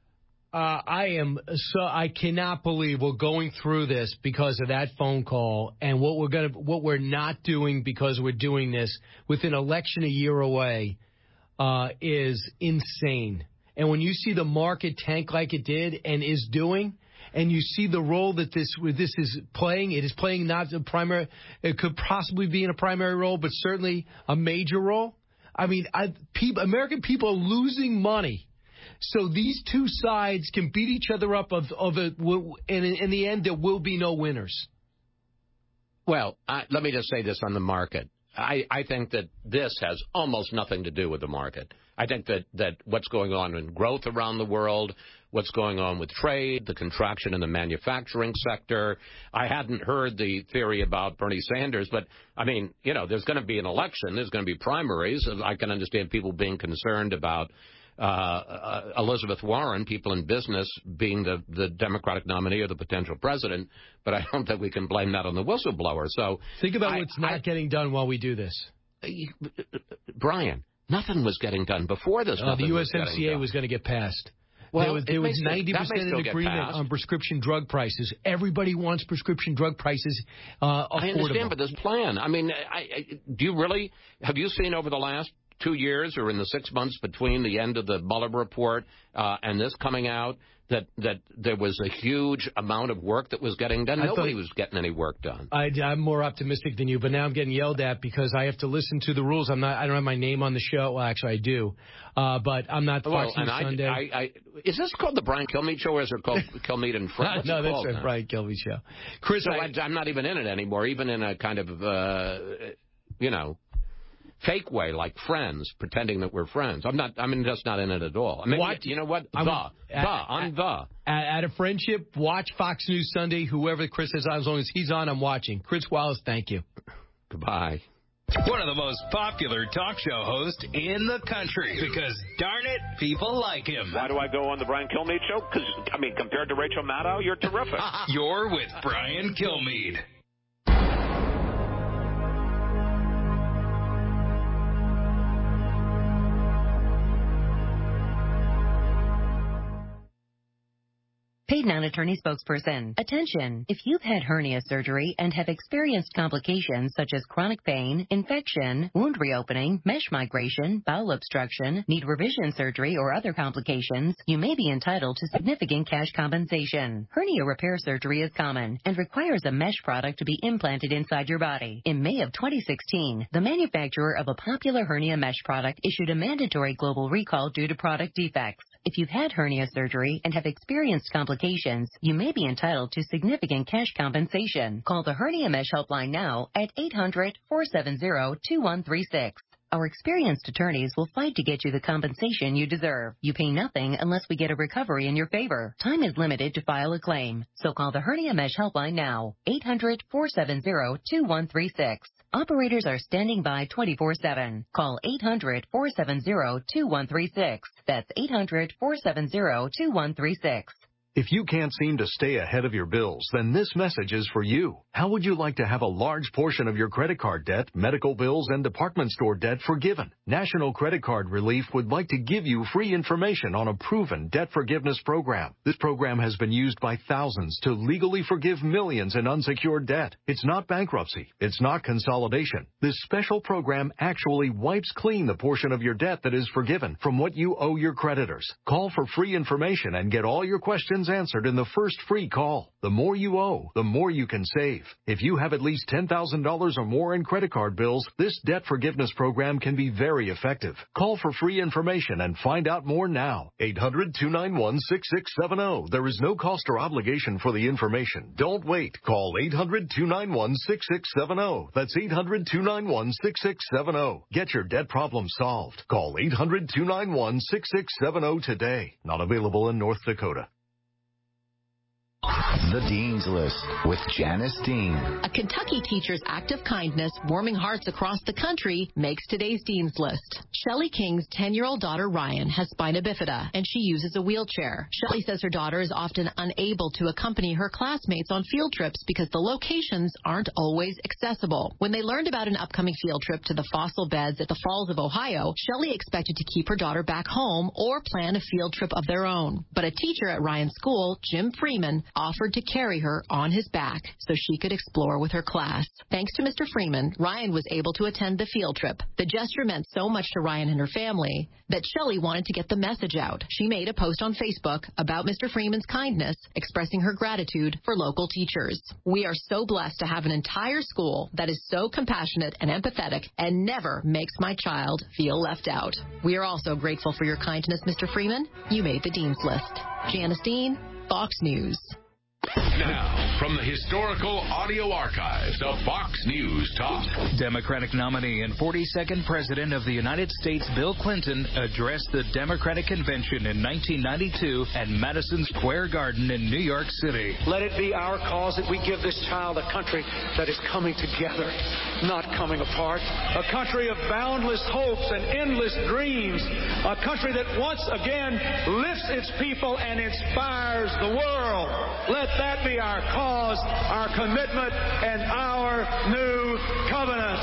I cannot believe we're going through this because of that phone call, and what we're not doing because we're doing this with an election a year away is insane. And when you see the market tank like it did and is doing, and you see the role that this is playing, it is playing not a primary. It could possibly be in a primary role, but certainly a major role. I mean, American people are losing money. So these two sides can beat each other up and in the end, there will be no winners. Well, let me just say this on the market. I think that this has almost nothing to do with the market. I think that what's going on in growth around the world, what's going on with trade, the contraction in the manufacturing sector. I hadn't heard the theory about Bernie Sanders, but, I mean, you know, there's going to be an election. There's going to be primaries. I can understand people being concerned about Elizabeth Warren, people in business, being the Democratic nominee or the potential president, but I don't think we can blame that on the whistleblower. So think about what's not getting done while we do this. Brian, nothing was getting done before this. The USMCA was going to get passed. Well, there was 90% in agreement on prescription drug prices. Everybody wants prescription drug prices affordable. I understand, but this plan, I mean, have you seen over the last 2 years or in the 6 months between the end of the Mueller report and this coming out that there was a huge amount of work that was getting done? Nobody was getting any work done. I'm more optimistic than you, but now I'm getting yelled at because I have to listen to the rules. I don't have my name on the show. Well, actually, I do, but I'm not Fox News Sunday. Is this called the Brian Kilmeade Show, or is it called Kilmeade and Friends? No, that's the Brian Kilmeade Show. Chris, so I'm not even in it anymore, even in a kind of, fake way, like Friends, pretending that we're friends. I'm just not in it at all. I mean, you know what? I'm Out of friendship, watch Fox News Sunday. Whoever Chris is on, as long as he's on, I'm watching. Chris Wallace, thank you. Goodbye. One of the most popular talk show hosts in the country because, darn it, people like him. Why do I go on the Brian Kilmeade Show? Because, compared to Rachel Maddow, you're terrific. You're with Brian Kilmeade. Paid non-attorney spokesperson. Attention! If you've had hernia surgery and have experienced complications such as chronic pain, infection, wound reopening, mesh migration, bowel obstruction, need revision surgery, or other complications, you may be entitled to significant cash compensation. Hernia repair surgery is common and requires a mesh product to be implanted inside your body. In May of 2016, the manufacturer of a popular hernia mesh product issued a mandatory global recall due to product defects. If you've had hernia surgery and have experienced complications, you may be entitled to significant cash compensation. Call the Hernia Mesh Helpline now at 800-470-2136. Our experienced attorneys will fight to get you the compensation you deserve. You pay nothing unless we get a recovery in your favor. Time is limited to file a claim. So call the Hernia Mesh Helpline now, 800-470-2136. Operators are standing by 24/7. Call 800-470-2136. That's 800-470-2136. If you can't seem to stay ahead of your bills, then this message is for you. How would you like to have a large portion of your credit card debt, medical bills, and department store debt forgiven? National Credit Card Relief would like to give you free information on a proven debt forgiveness program. This program has been used by thousands to legally forgive millions in unsecured debt. It's not bankruptcy. It's not consolidation. This special program actually wipes clean the portion of your debt that is forgiven from what you owe your creditors. Call for free information and get all your questions questions answered in the first free call. The more you owe, the more you can save. If you have at least $10,000 or more in credit card bills, this debt forgiveness program can be very effective. Call for free information and find out more now. 800-291-6670. There is no cost or obligation for the information. Don't wait. Call 800-291-6670. That's 800-291-6670. Get your debt problem solved. Call 800-291-6670 today. Not available in North Dakota. The Dean's List with Janice Dean. A Kentucky teacher's act of kindness, warming hearts across the country, makes today's Dean's List. Shelley King's 10-year-old daughter, Ryan, has spina bifida, and she uses a wheelchair. Shelley says her daughter is often unable to accompany her classmates on field trips because the locations aren't always accessible. When they learned about an upcoming field trip to the fossil beds at the Falls of Ohio, Shelley expected to keep her daughter back home or plan a field trip of their own. But a teacher at Ryan's school, Jim Freeman, offered to carry her on his back so she could explore with her class. Thanks to Mr. Freeman, Ryan was able to attend the field trip. The gesture meant so much to Ryan and her family that Shelley wanted to get the message out. She made a post on Facebook about Mr. Freeman's kindness, expressing her gratitude for local teachers. We are so blessed to have an entire school that is so compassionate and empathetic and never makes my child feel left out. We are also grateful for your kindness, Mr. Freeman. You made the Dean's List. Janice Dean, Fox News. Now, from the historical audio archives of Fox News Talk. Democratic nominee and 42nd President of the United States, Bill Clinton, addressed the Democratic Convention in 1992 at Madison Square Garden in New York City. Let it be our cause that we give this child a country that is coming together, not coming apart. A country of boundless hopes and endless dreams. A country that once again lifts its people and inspires the world. Let that be our cause, our commitment, and our new covenant.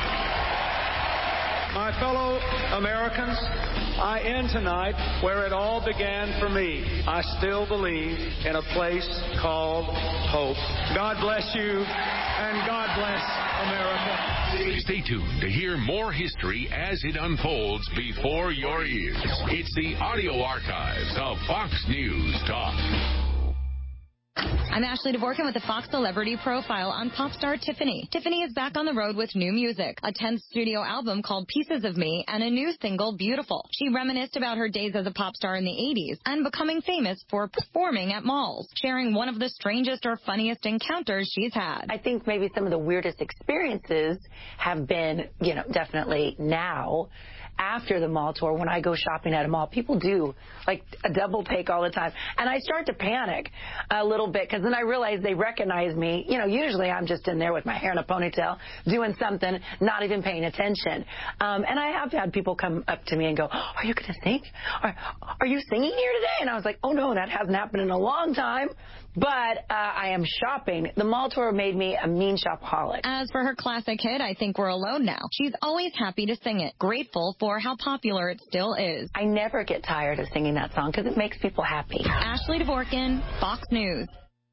My fellow Americans, I end tonight where it all began for me. I still believe in a place called hope. God bless you, and God bless America. Stay tuned to hear more history as it unfolds before your ears. It's the audio archives of Fox News Talk. I'm Ashley Dvorkin with the Fox Celebrity Profile on pop star Tiffany. Tiffany is back on the road with new music, a 10th studio album called Pieces of Me, and a new single, Beautiful. She reminisced about her days as a pop star in the 80s and becoming famous for performing at malls, sharing one of the strangest or funniest encounters she's had. I think maybe some of the weirdest experiences have been, definitely now. After the mall tour, when I go shopping at a mall, people do like a double take all the time. And I start to panic a little bit because then I realize they recognize me. Usually I'm just in there with my hair in a ponytail doing something, not even paying attention. And I have had people come up to me and go, oh, are you going to sing? Are you singing here today? And I was like, oh, no, that hasn't happened in a long time. But I am shopping. The mall tour made me a mean shopaholic. As for her classic hit, I Think We're Alone Now, she's always happy to sing it, grateful for how popular it still is. I never get tired of singing that song because it makes people happy. Ashley Dvorkin, Fox News.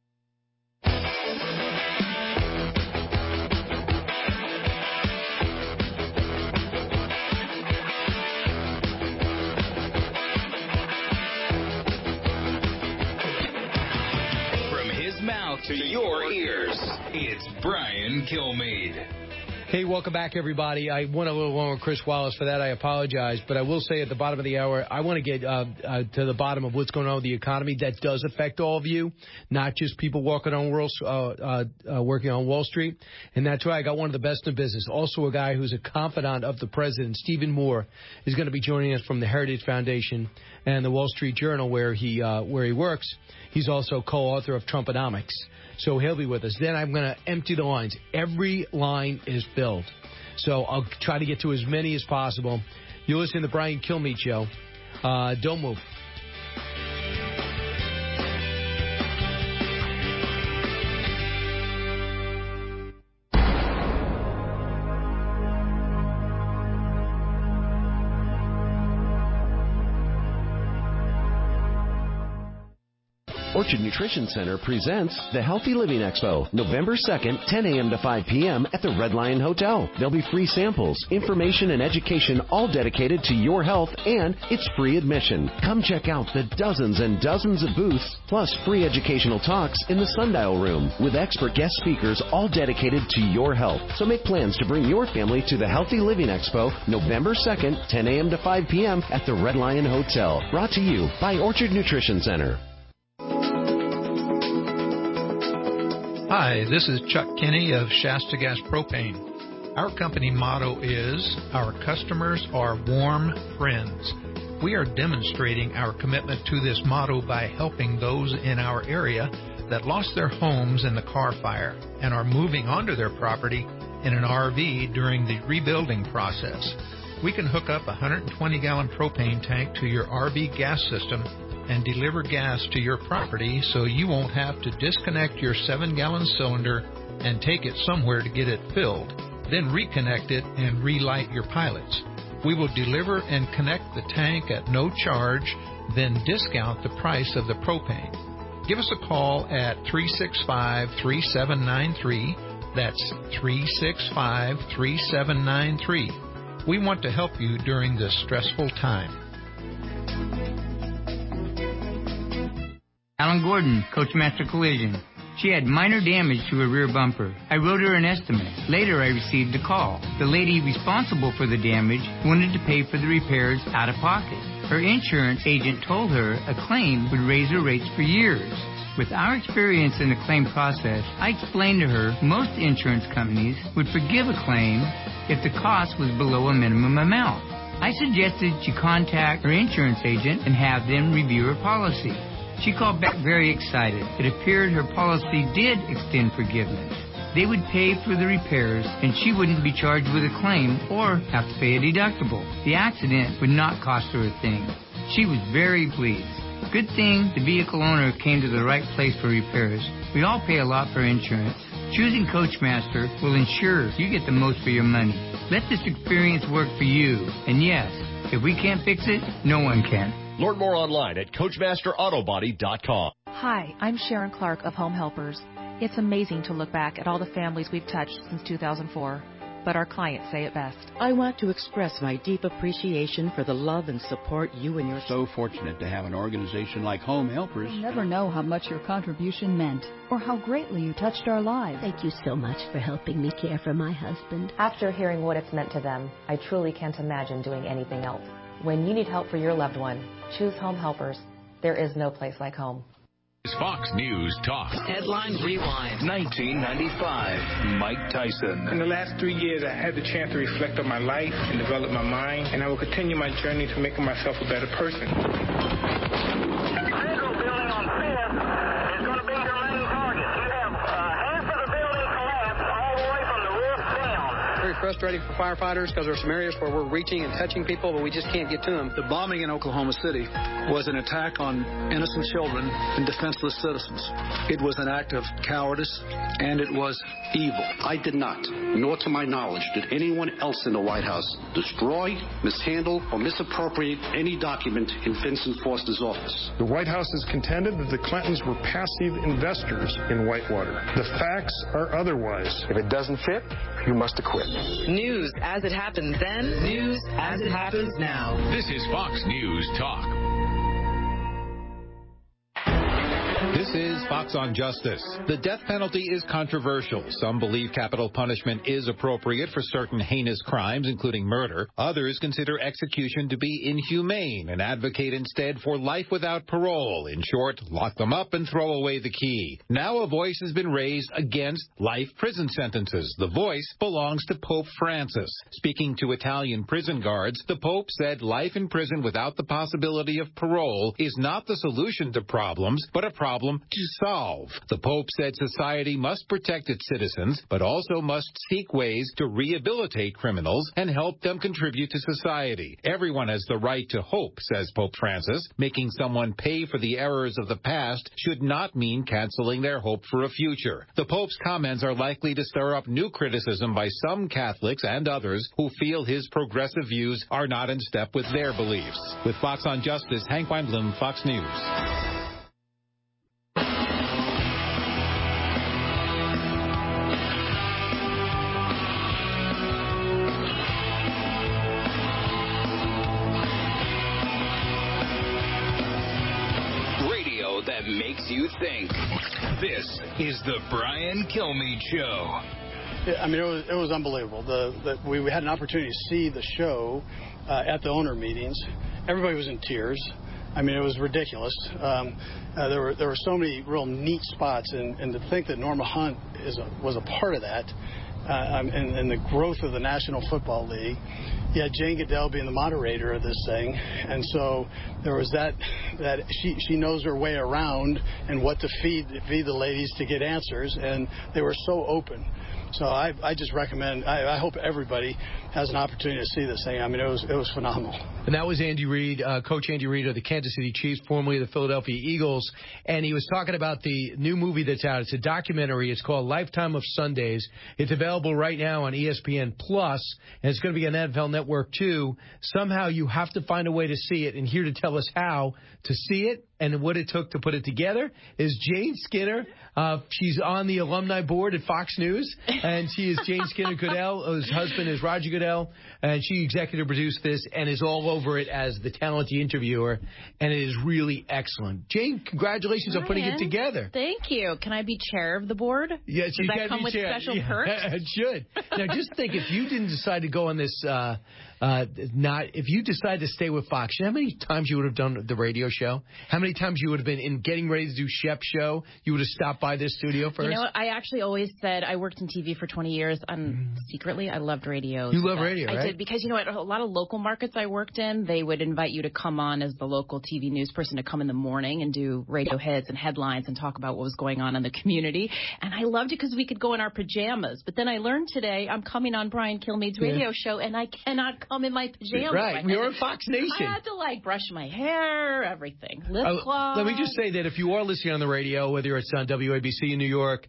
To your ears, it's Brian Kilmeade. Hey, welcome back, everybody. I went a little long with Chris Wallace. For that, I apologize. But I will say at the bottom of the hour, I want to get to the bottom of what's going on with the economy. That does affect all of you, not just people working on Wall Street. And that's why I got one of the best in business. Also a guy who's a confidant of the president, Stephen Moore, is going to be joining us from the Heritage Foundation and the Wall Street Journal, where he works. He's also co-author of Trumponomics. So he'll be with us. Then I'm going to empty the lines. Every line is filled. So I'll try to get to as many as possible. You're listening to the Brian Kilmeade Show. Don't move. Orchard Nutrition Center presents the Healthy Living Expo, November 2nd, 10 a.m. to 5 p.m. at the Red Lion Hotel. There'll be free samples, information, and education all dedicated to your health, and it's free admission. Come check out the dozens and dozens of booths, plus free educational talks in the Sundial Room with expert guest speakers all dedicated to your health. So make plans to bring your family to the Healthy Living Expo, November 2nd, 10 a.m. to 5 p.m. at the Red Lion Hotel. Brought to you by Orchard Nutrition Center. Hi, this is Chuck Kinney of Shasta Gas Propane. Our company motto is, our customers are warm friends. We are demonstrating our commitment to this motto by helping those in our area that lost their homes in the Carr Fire and are moving onto their property in an RV during the rebuilding process. We can hook up a 120-gallon propane tank to your RV gas system and deliver gas to your property so you won't have to disconnect your 7-gallon cylinder and take it somewhere to get it filled, then reconnect it and relight your pilots. We will deliver and connect the tank at no charge, then discount the price of the propane. Give us a call at 365-3793. That's 365-3793. We want to help you during this stressful time. Alan Gordon, Coachmaster Collision. She had minor damage to her rear bumper. I wrote her an estimate. Later, I received a call. The lady responsible for the damage wanted to pay for the repairs out of pocket. Her insurance agent told her a claim would raise her rates for years. With our experience in the claim process, I explained to her most insurance companies would forgive a claim if the cost was below a minimum amount. I suggested she contact her insurance agent and have them review her policy. She called back very excited. It appeared her policy did extend forgiveness. They would pay for the repairs, and she wouldn't be charged with a claim or have to pay a deductible. The accident would not cost her a thing. She was very pleased. Good thing the vehicle owner came to the right place for repairs. We all pay a lot for insurance. Choosing Coachmaster will ensure you get the most for your money. Let this experience work for you. And yes, if we can't fix it, no one can. Learn more online at CoachmasterAutobody.com. Hi, I'm Sharon Clark of Home Helpers. It's amazing to look back at all the families we've touched since 2004. But our clients say it best. I want to express my deep appreciation for the love and support you and your... So fortunate to have an organization like Home Helpers. You'll never know how much your contribution meant or how greatly you touched our lives. Thank you so much for helping me care for my husband. After hearing what it's meant to them, I truly can't imagine doing anything else. When you need help for your loved one, choose Home Helpers. There is no place like home. Fox News Talk. Headline Rewind. 1995. Mike Tyson. In the last 3 years, I had the chance to reflect on my life and develop my mind, and I will continue my journey to making myself a better person. Federal building on 5th is going to be your main target. You have half of the building collapsed all the way from the roof down. Very frustrating for firefighters because there are some areas where we're reaching and touching people, but we just can't get to them. The bombing in Oklahoma City was an attack on innocent children and defenseless citizens. It was an act of cowardice, and it was evil. I did not, nor to my knowledge, did anyone else in the White House destroy, mishandle, or misappropriate any document in Vincent Foster's office. The White House has contended that the Clintons were passive investors in Whitewater. The facts are otherwise. If it doesn't fit, you must acquit. News as it happened then, news as it happens now. This is Fox News Talk. This is Fox on Justice. The death penalty is controversial. Some believe capital punishment is appropriate for certain heinous crimes, including murder. Others consider execution to be inhumane and advocate instead for life without parole. In short, lock them up and throw away the key. Now a voice has been raised against life prison sentences. The voice belongs to Pope Francis. Speaking to Italian prison guards, the Pope said life in prison without the possibility of parole is not the solution to problems, but a problem to solve. The Pope said society must protect its citizens, but also must seek ways to rehabilitate criminals and help them contribute to society. Everyone has the right to hope, says Pope Francis. Making someone pay for the errors of the past should not mean canceling their hope for a future. The Pope's comments are likely to stir up new criticism by some Catholics and others who feel his progressive views are not in step with their beliefs. With Fox on Justice, Hank Weinblum, Fox News. that makes you think. This is the Brian Kilmeade Show. I mean, it was unbelievable. We had an opportunity to see the show at the owner meetings. Everybody was in tears. I mean, it was ridiculous. There were so many real neat spots, and to think that Norma Hunt was a part of that, and the growth of the National Football League. Yeah, Jane Goodell being the moderator of this thing, and so there was that she knows her way around and what to feed the ladies to get answers, and they were so open. So I just recommend. I hope everybody has an opportunity to see this thing. I mean, it was phenomenal. And that was Andy Reid, Coach Andy Reid of the Kansas City Chiefs, formerly of the Philadelphia Eagles, and he was talking about the new movie that's out. It's a documentary. It's called Lifetime of Sundays. It's available right now on ESPN Plus, and it's going to be on NFL Network too. Somehow you have to find a way to see it, and here to tell us how to see it and what it took to put it together is Jane Skinner. She's on the alumni board at Fox News, and she is Jane Skinner Goodell, whose husband is Roger Goodell, and she executive produced this and is all over it as the talented interviewer, and it is really excellent. Jane, congratulations on putting it together. Thank you. Can I be chair of the board? Yes, Does you that can come be with chair. special perks? It should. Now, just think, if you didn't decide to go on this, if you decided to stay with Fox, you know how many times you would have done the radio show? How many times you would have been in getting ready to do Shep's show? You would have stopped by this studio first? You know what? I actually always said I worked in TV for 20 years. Secretly, I loved radio. You love radio, right? I did, because, you know what, a lot of local markets I worked in, they would invite you to come on as the local TV news person to come in the morning and do radio hits and headlines and talk about what was going on in the community. And I loved it because we could go in our pajamas. But then I learned today I'm coming on Brian Kilmeade's radio show, and I cannot come in my pajamas. Right. You're on Fox Nation. I had to, brush my hair, everything. Lip gloss. Let me just say that if you are listening on the radio, whether it's on WABC in New York,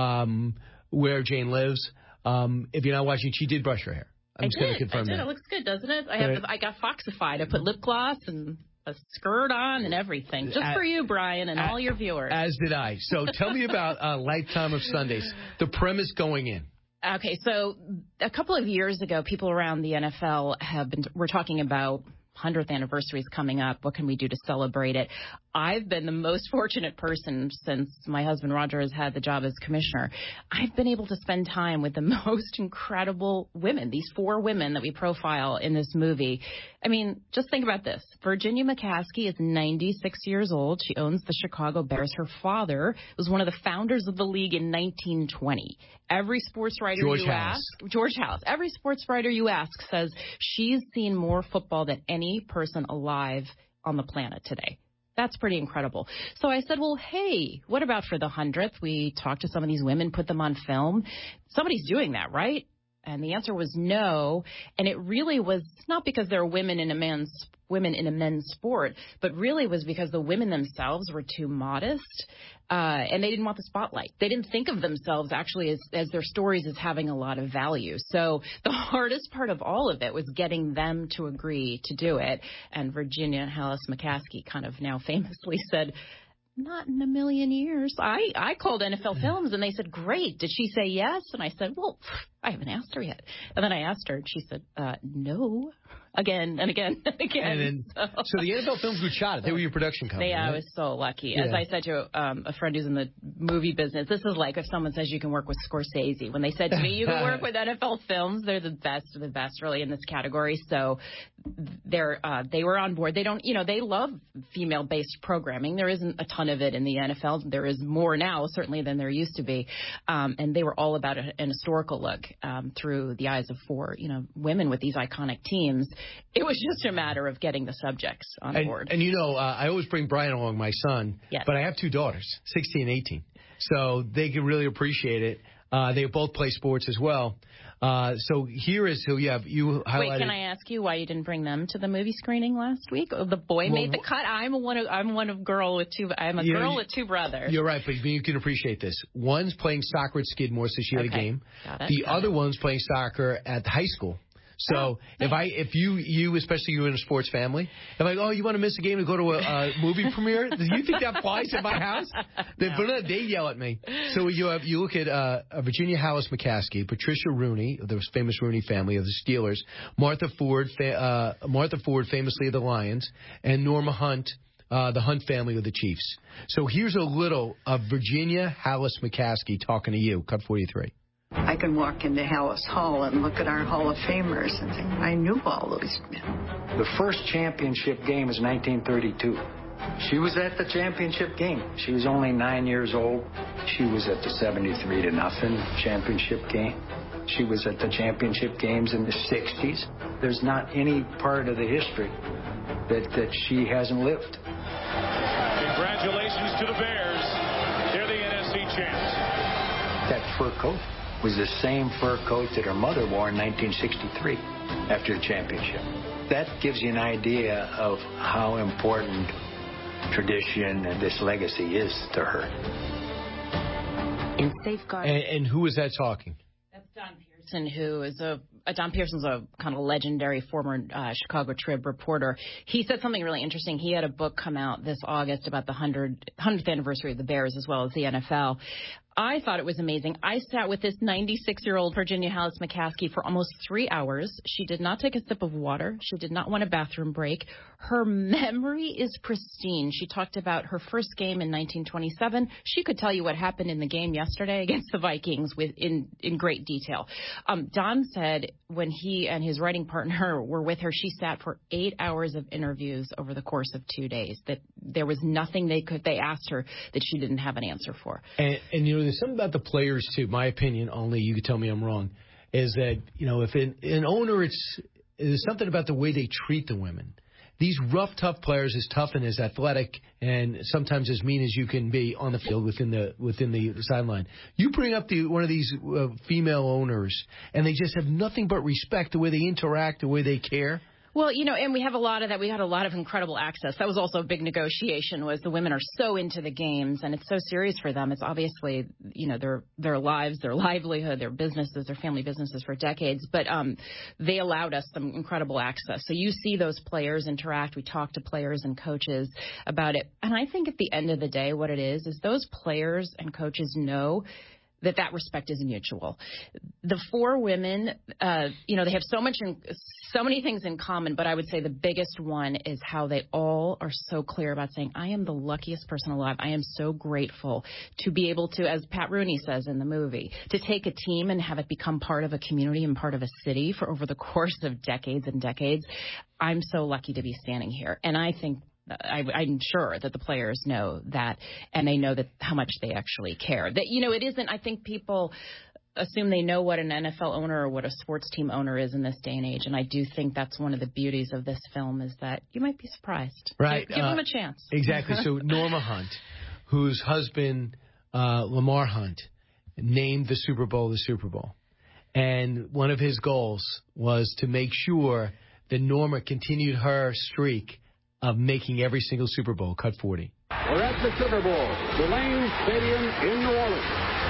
where Jane lives, if you're not watching, she did brush her hair. I'm just going to confirm that. It looks good, doesn't it? I got Foxified. I put lip gloss and a skirt on and everything. Just for you, Brian, and all your viewers. As did I. So tell me about Lifetime of Sundays, the premise going in. Okay, so a couple of years ago, people around the NFL were talking about 100th anniversaries coming up. What can we do to celebrate it? I've been the most fortunate person since my husband Roger has had the job as commissioner. I've been able to spend time with the most incredible women, these 4 women that we profile in this movie. I mean, just think about this. Virginia McCaskey is 96 years old. She owns the Chicago Bears. Her father was one of the founders of the league in 1920. Every sports writer George House. Every sports writer you ask says she's seen more football than any person alive on the planet today. That's pretty incredible. So I said, well, hey, what about for the 100th? We talked to some of these women, put them on film. Somebody's doing that, right? And the answer was no. And it really was not because there are women in a men's sport, but really was because the women themselves were too modest, and they didn't want the spotlight. They didn't think of themselves actually as their stories as having a lot of value. So the hardest part of all of it was getting them to agree to do it. And Virginia Hallis McCaskey kind of now famously said, not in a million years. I called NFL Films, and they said, great. Did she say yes? And I said, well, I haven't asked her yet. And then I asked her, and she said, no. Again and again and again. And then, so the NFL Films Group shot it. They were your production company. Yeah, right? I was so lucky. Yeah. As I said to a friend who's in the movie business, this is like if someone says you can work with Scorsese. When they said to me, you can work with NFL Films, they're the best really in this category. So they were on board. They don't, they love female-based programming. There isn't a ton of it in the NFL. There is more now, certainly, than there used to be. And they were all about an historical look through the eyes of 4, women with these iconic teams. It was just a matter of getting the subjects on board. And I always bring Brian along, my son, but I have 2 daughters, 16 and 18. So they can really appreciate it. They both play sports as well. So here is who you highlighted. Wait, can I ask you why you didn't bring them to the movie screening last week? The boy made the cut. I'm a girl with 2 brothers. You're right, but you can appreciate this. One's playing soccer at Skidmore, so she had a game. The other one's playing soccer at high school. So if you, especially you in a sports family, I'm like, oh, you want to miss a game to go to a movie premiere? Do you think that applies at my house? No. They yell at me. So you look at Virginia Hallis McCaskey, Patricia Rooney, the famous Rooney family of the Steelers, Martha Ford famously of the Lions, and Norma Hunt the Hunt family of the Chiefs. So here's a little of Virginia Hallis McCaskey talking to you. Cut 43. I can walk into Hallis Hall and look at our Hall of Famers and think, I knew all those men. The first championship game is 1932. She was at the championship game. She was only 9 years old. She was at the 73-0 championship game. She was at the championship games in the 60s. There's not any part of the history that she hasn't lived. Congratulations to the Bears. They're the NFC champs. That fur coat was the same fur coat that her mother wore in 1963 after the championship. That gives you an idea of how important tradition and this legacy is to her. And who is that talking? That's Don Pearson, who is Don Pearson's a kind of legendary former Chicago Trib reporter. He said something really interesting. He had a book come out this August about the 100th anniversary of the Bears as well as the NFL. I thought it was amazing. I sat with this 96-year-old Virginia Hallis McCaskey for almost 3 hours. She did not take a sip of water. She did not want a bathroom break. Her memory is pristine. She talked about her first game in 1927. She could tell you what happened in the game yesterday against the Vikings in great detail. Don said when he and his writing partner were with her, she sat for 8 hours of interviews over the course of 2 days. That there was nothing they asked her that she didn't have an answer for. And you know, there's something about the players, too. My opinion, only you can tell me I'm wrong, is that, you know, if an owner, there's something about the way they treat the women. These rough, tough players, as tough and as athletic and sometimes as mean as you can be on the field within the sideline. You bring up one of these female owners, and they just have nothing but respect, the way they interact, the way they care. Well, you know, and we have a lot of that. We got a lot of incredible access. That was also a big negotiation, was the women are so into the games, and it's so serious for them. It's obviously, you know, their lives, their livelihood, their businesses, their family businesses for decades. But they allowed us some incredible access. So you see those players interact. We talk to players and coaches about it. And I think at the end of the day, what it is those players and coaches know that respect is mutual. The four women, you know, they have so many things in common, but I would say the biggest one is how they all are so clear about saying, I am the luckiest person alive. I am so grateful to be able to, as Pat Rooney says in the movie, to take a team and have it become part of a community and part of a city for over the course of decades and decades. I'm so lucky to be standing here. And I think I'm sure that the players know that, and they know that how much they actually care. That, you know, it isn't, I think people assume they know what an NFL owner or what a sports team owner is in this day and age, and I do think that's one of the beauties of this film is that you might be surprised. Right. Give them a chance. Exactly. So Norma Hunt, whose husband, Lamar Hunt, named the Super Bowl the Super Bowl. And one of his goals was to make sure that Norma continued her streak of making every single Super Bowl. Cut 40. We're at the Super Bowl, the Lane Stadium in New Orleans.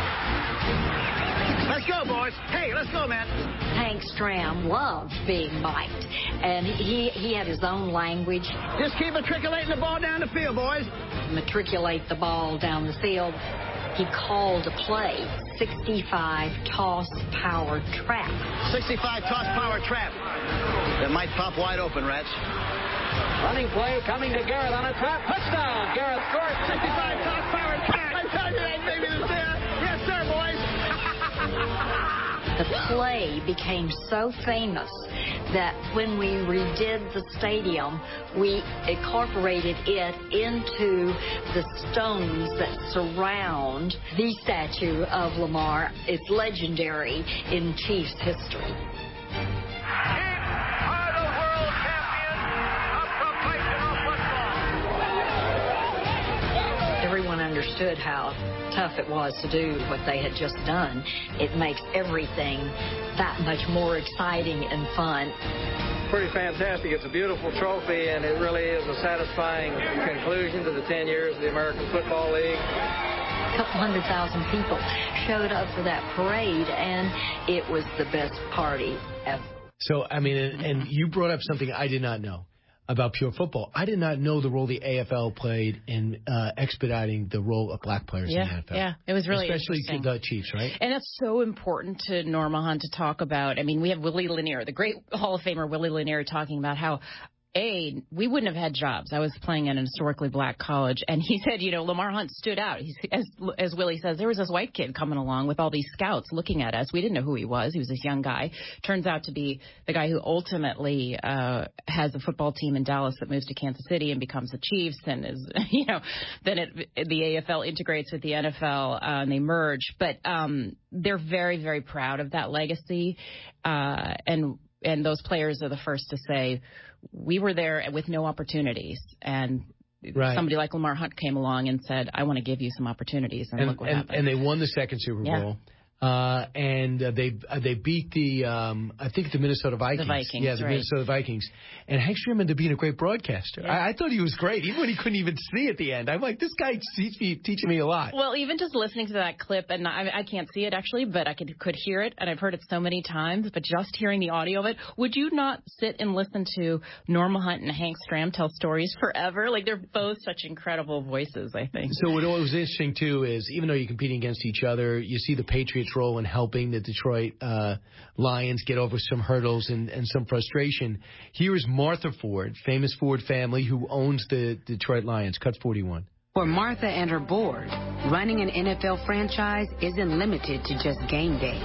Let's go, boys. Hey, let's go, man. Hank Stram loves being mic'd, and he had his own language. Just keep matriculating the ball down the field, boys. Matriculate the ball down the field. He called a play, 65 toss power trap. 65 toss power trap. That might pop wide open, Rats. Running play coming to Garrett on a trap. Touchdown. Garrett scores. 65 toss power trap. I'm telling you that baby is there. Yes, sir, boys. The play became so famous that when we redid the stadium, we incorporated it into the stones that surround the statue of Lamar. It's legendary in Chiefs history. Everyone understood how tough it was to do what they had just done. It makes everything that much more exciting and fun. Pretty fantastic. It's a beautiful trophy, and it really is a satisfying conclusion to the 10 years of the American Football League. A couple 100,000 people showed up for that parade, and it was the best party ever. So, I mean, and you brought up something I did not know about pure football. I did not know the role the AFL played in expediting the role of black players in the NFL. Yeah, it was really especially interesting. The Chiefs, right? And that's so important to Norma Hunt to talk about. I mean, we have Willie Lanier, the great Hall of Famer Willie Lanier, talking about how we wouldn't have had jobs. I was playing at an historically black college, and he said, Lamar Hunt stood out. As Willie says, there was this white kid coming along with all these scouts looking at us. We didn't know who he was. He was this young guy. Turns out to be the guy who ultimately has a football team in Dallas that moves to Kansas City and becomes the Chiefs, and is, then the AFL integrates with the NFL and they merge. But they're very, very proud of that legacy, and those players are the first to say, we were there with no opportunities, and somebody like Lamar Hunt came along and said, I want to give you some opportunities, and look what happened. And they won the second Super Bowl. And they beat the I think the Minnesota Vikings. The Vikings, yeah, the Minnesota Vikings. And Hank Stram ended up being a great broadcaster. Yeah. I thought he was great, even when he couldn't even see at the end. I'm like, this guy teaching me a lot. Well, even just listening to that clip, and I can't see it actually, but I could hear it, and I've heard it so many times. But just hearing the audio of it, would you not sit and listen to Norma Hunt and Hank Stram tell stories forever? Like, they're both such incredible voices, I think. So what was interesting too is, even though you're competing against each other, you see the Patriots role in helping the Detroit Lions get over some hurdles and some frustration. Here is Martha Ford, famous Ford family, who owns the Detroit Lions. Cut 41. For Martha and her board, running an NFL franchise isn't limited to just game days.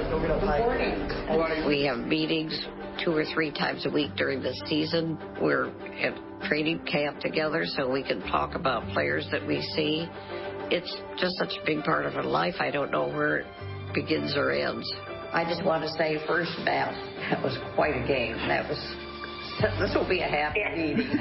We have meetings 2 or 3 times a week during the season. We're at training camp together so we can talk about players that we see. It's just such a big part of our life. I don't know where it begins or ends. I just want to say, first, Matt, that was quite a game. This will be a happy meeting.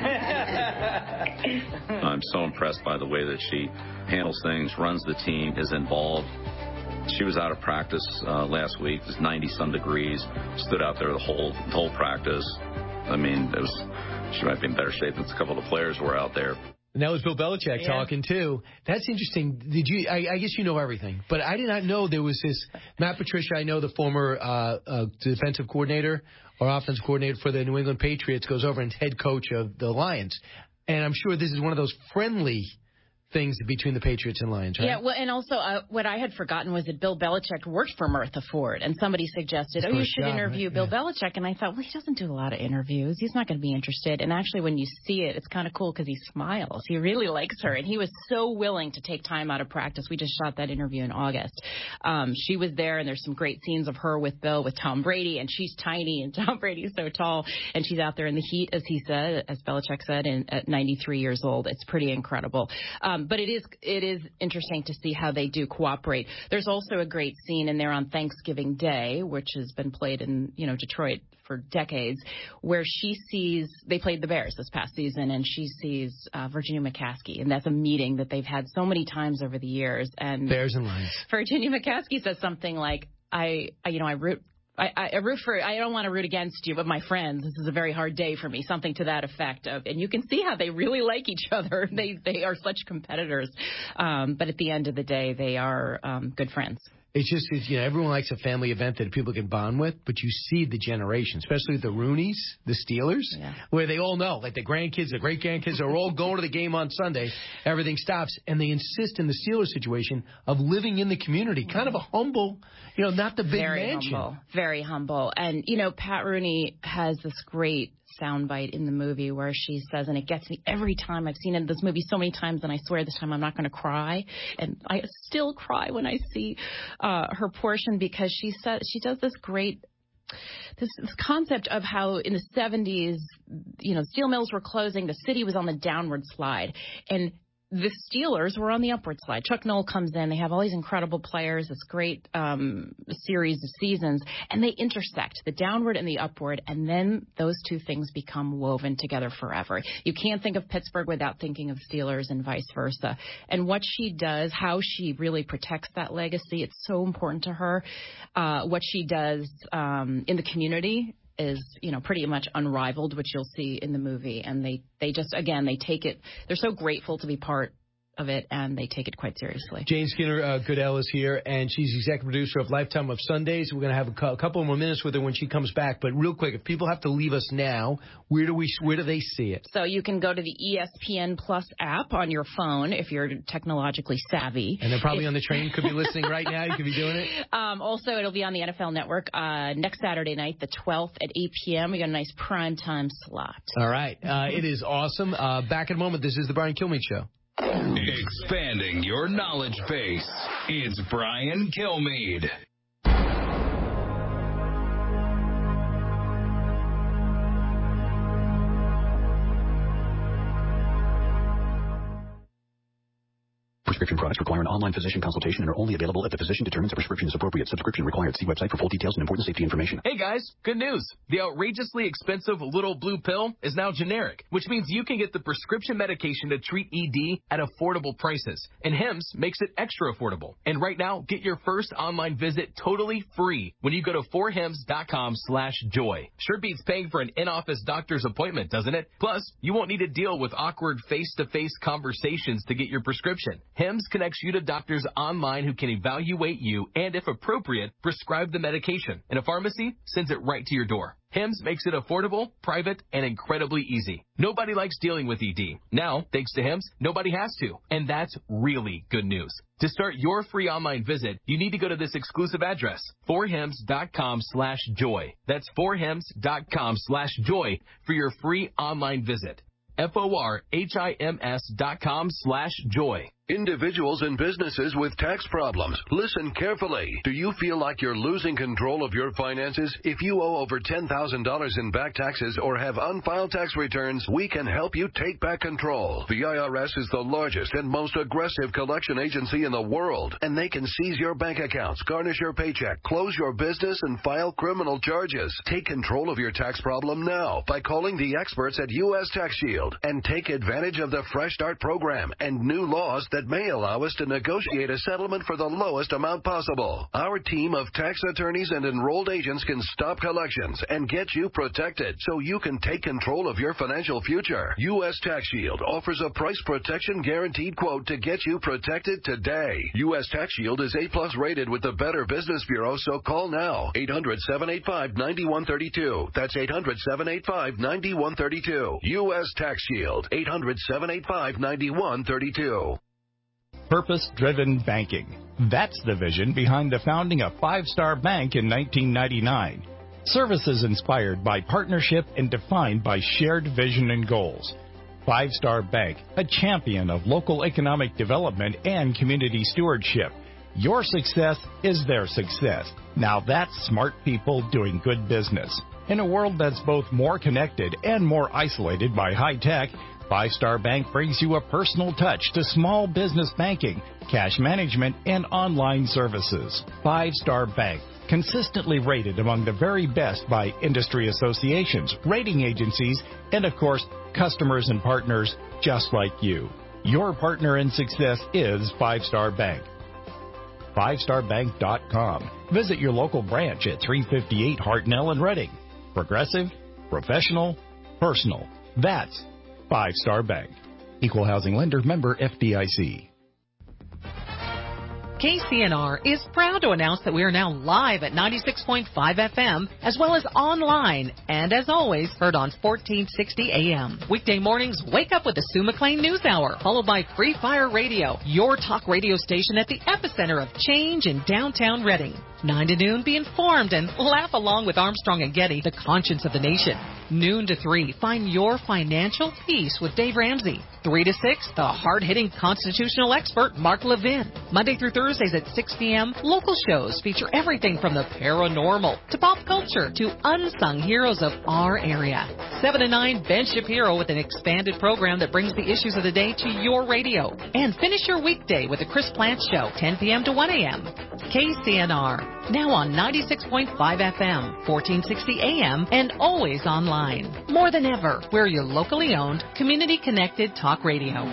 I'm so impressed by the way that she handles things, runs the team, is involved. She was out of practice last week. It was 90-some degrees. Stood out there the whole practice. I mean, she might be in better shape than a couple of the players were out there. And that was Bill Belichick talking, too. That's interesting. I guess you know everything, but I did not know there was this Matt Patricia. I know the former defensive coordinator or offensive coordinator for the New England Patriots, goes over and head coach of the Lions. And I'm sure this is one of those friendly things between the Patriots and Lions, right? Yeah, well, and also what I had forgotten was that Bill Belichick worked for Martha Ford, and somebody suggested, you should interview Bill Belichick, and I thought, well, he doesn't do a lot of interviews. He's not going to be interested. And actually, when you see it, it's kind of cool because he smiles. He really likes her, and he was so willing to take time out of practice. We just shot that interview in August. She was there, and there's some great scenes of her with Bill, with Tom Brady, and she's tiny, and Tom Brady's so tall, and she's out there in the heat, as he said, as Belichick said, at 93 years old. It's pretty incredible. But it is interesting to see how they do cooperate. There's also a great scene in there on Thanksgiving Day, which has been played in Detroit for decades, where they played the Bears this past season, and she sees Virginia McCaskey, and that's a meeting that they've had so many times over the years. And Bears and Lions. Virginia McCaskey says something like, I don't want to root against you, but my friends, this is a very hard day for me, something to that effect. And you can see how they really like each other. They are such competitors. But at the end of the day, they are good friends. It's just, everyone likes a family event that people can bond with, but you see the generation, especially the Rooneys, the Steelers, where they all know, like the grandkids, the great-grandkids are all going to the game on Sunday. Everything stops, and they insist in the Steelers situation of living in the community, kind of a humble, not the big mansion. Very humble. And, Pat Rooney has this great soundbite in the movie where she says, and it gets me every time. I've seen this movie so many times, and I swear this time I'm not going to cry. And I still cry when I see her portion, because she does this great this concept of how in the 70s, steel mills were closing, the city was on the downward slide, and the Steelers were on the upward slide. Chuck Noll comes in. They have all these incredible players, this great series of seasons, and they intersect, the downward and the upward, and then those two things become woven together forever. You can't think of Pittsburgh without thinking of Steelers and vice versa. And what she does, how she really protects that legacy, it's so important to her. What she does in the community is, pretty much unrivaled, which you'll see in the movie. And they just, again, they take it. They're so grateful to be part of it, and they take it quite seriously. Jane Skinner Goodell is here, and she's executive producer of Lifetime of Sundays. We're going to have a couple more minutes with her when she comes back. But real quick, if people have to leave us now, where do they see it? So you can go to the ESPN Plus app on your phone if you're technologically savvy. And they're probably on the train, could be listening right now. You could be doing it. Also, it'll be on the NFL Network next Saturday night, the 12th at 8 p.m. We got a nice prime time slot. All right. It is awesome. Back in a moment. This is the Brian Kilmeade Show. Expanding your knowledge base. It's Brian Kilmeade. Prescription products require an online physician consultation and are only available if the physician determines a prescription is appropriate. Subscription required. See website for full details and important safety information. Hey guys, good news. The outrageously expensive little blue pill is now generic, which means you can get the prescription medication to treat ED at affordable prices. And Hims makes it extra affordable. And right now, get your first online visit totally free when you go to forhims.com/joy. Sure beats paying for an in-office doctor's appointment, doesn't it? Plus, you won't need to deal with awkward face-to-face conversations to get your prescription. Hims connects you to doctors online who can evaluate you and, if appropriate, prescribe the medication. And a pharmacy sends it right to your door. Hims makes it affordable, private, and incredibly easy. Nobody likes dealing with ED. Now, thanks to Hims, nobody has to. And that's really good news. To start your free online visit, you need to go to this exclusive address, forhims.com/joy. That's forhims.com/joy for your free online visit. forhims.com/joy. Individuals and businesses with tax problems, listen carefully. Do you feel like you're losing control of your finances? If you owe over $10,000 in back taxes or have unfiled tax returns, we can help you take back control. The IRS is the largest and most aggressive collection agency in the world, and they can seize your bank accounts, garnish your paycheck, close your business, and file criminal charges. Take control of your tax problem now by calling the experts at U.S. Tax Shield and take advantage of the Fresh Start program and new laws that may allow us to negotiate a settlement for the lowest amount possible. Our team of tax attorneys and enrolled agents can stop collections and get you protected so you can take control of your financial future. U.S. Tax Shield offers a price protection guaranteed quote to get you protected today. U.S. Tax Shield is A+ rated with the Better Business Bureau, so call now. 800-785-9132. That's 800-785-9132. U.S. Tax Shield. 800-785-9132. Purpose-driven banking. That's the vision behind the founding of Five Star Bank in 1999. Services inspired by partnership and defined by shared vision and goals. Five Star Bank, a champion of local economic development and community stewardship. Your success is their success. Now that's smart people doing good business. In a world that's both more connected and more isolated by high tech, Five Star Bank brings you a personal touch to small business banking, cash management, and online services. Five Star Bank, consistently rated among the very best by industry associations, rating agencies, and of course, customers and partners just like you. Your partner in success is Five Star Bank. FiveStarBank.com. Visit your local branch at 358 Hartnell in Reading. Progressive, professional, personal. That's Five Star Bank. Equal housing lender, member FDIC. KCNR is proud to announce that we are now live at 96.5 FM as well as online and as always heard on 1460 AM. Weekday mornings, wake up with the Sue McLean News Hour followed by Free Fire Radio, your talk radio station at the epicenter of change in downtown Reading. 9 to noon, be informed and laugh along with Armstrong and Getty, the conscience of the nation. Noon to 3, find your financial peace with Dave Ramsey. 3 to 6, the hard-hitting constitutional expert Mark Levin. Monday through Thursdays at 6 p.m., local shows feature everything from the paranormal to pop culture to unsung heroes of our area. 7 to 9, Ben Shapiro with an expanded program that brings the issues of the day to your radio. And finish your weekday with the Chris Plant Show, 10 p.m. to 1 a.m. KCNR. Now on 96.5 FM, 1460 AM, and always online. More than ever, we're your locally owned, community-connected talk radio.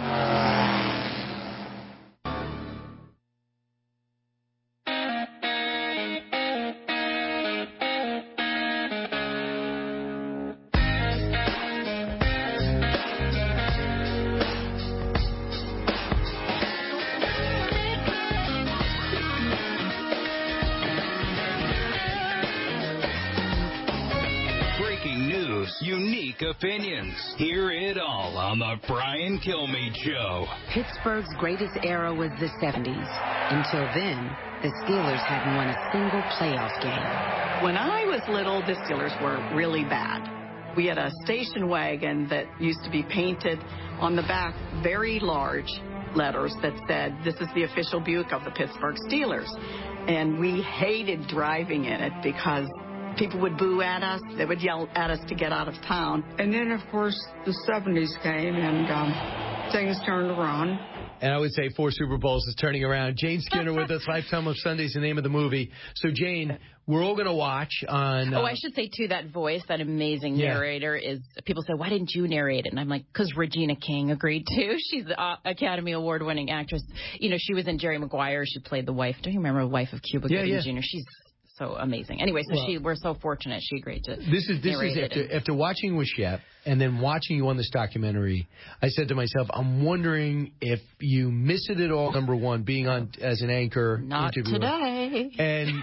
Public opinions. Hear it all on the Brian Kilmeade Show. Pittsburgh's greatest era was the 70s. Until then, the Steelers hadn't won a single playoff game. When I was little, the Steelers were really bad. We had a station wagon that used to be painted on the back, very large letters that said, "This is the official Buick of the Pittsburgh Steelers." And we hated driving in it because people would boo at us. They would yell at us to get out of town. And then, of course, the 70s came and things turned around. And I would say 4 Super Bowls is turning around. Jane Skinner with us. Lifetime of Sunday is the name of the movie. So, Jane, we're all going to watch on... I should say, too, that voice, that amazing narrator is... People say, why didn't you narrate it? And I'm like, because Regina King agreed to. She's the Academy Award-winning actress. You know, she was in Jerry Maguire. She played the wife. Don't you remember the wife of Cuba Gooding Jr.? She's so amazing. Anyway, so we're so fortunate she agreed to. This is after watching with Shep and then watching you on this documentary, I said to myself, I'm wondering if you miss it at all. Number one, being on as an anchor, not today, and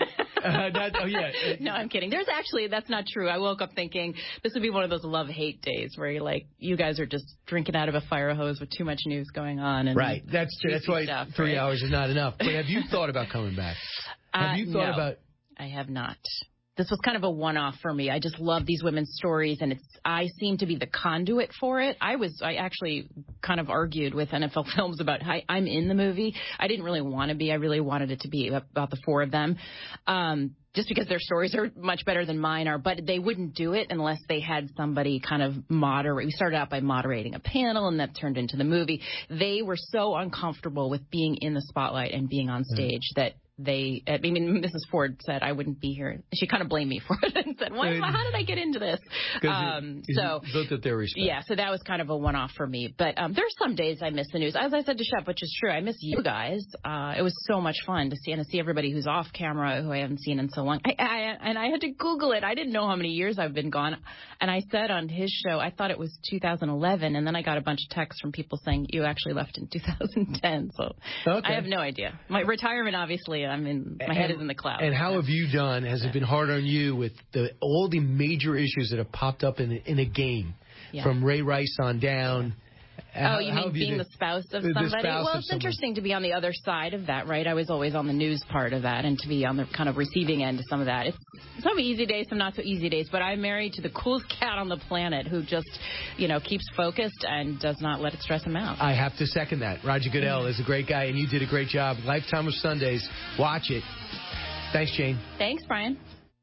no, I'm kidding. That's not true. I woke up thinking this would be one of those love-hate days where you're like, you guys are just drinking out of a fire hose with too much news going on. And right. That's why 3 hours is not enough. But have you thought about coming back? Have you thought about? I have not. This was kind of a one-off for me. I just love these women's stories, and I seem to be the conduit for it. I actually kind of argued with NFL Films about how I'm in the movie. I didn't really want to be. I really wanted it to be about the 4 of them, just because their stories are much better than mine are. But they wouldn't do it unless they had somebody kind of moderate. We started out by moderating a panel, and that turned into the movie. They were so uncomfortable with being in the spotlight and being on stage that Mrs. Ford said I wouldn't be here. She kind of blamed me for it and said, how did I get into this? So built up their respect. Yeah, so that was kind of a one-off for me. But there's some days I miss the news. As I said to Shep, which is true, I miss you guys. It was so much fun to see everybody who's off camera who I haven't seen in so long. And I had to Google it. I didn't know how many years I've been gone. And I said on his show, I thought it was 2011. And then I got a bunch of texts from people saying you actually left in 2010. So I have no idea. My retirement, obviously, my head is in the clouds. And how have you done? Has it been hard on you with all the major issues that have popped up in a game, from Ray Rice on down? You mean being the spouse of somebody? It's interesting to be on the other side of that, right? I was always on the news part of that, and to be on the kind of receiving end of some of that. It's some easy days, some not so easy days, but I'm married to the coolest cat on the planet who just, keeps focused and does not let it stress him out. I have to second that. Roger Goodell is a great guy, and you did a great job. Lifetime of Sundays. Watch it. Thanks, Jane. Thanks, Brian.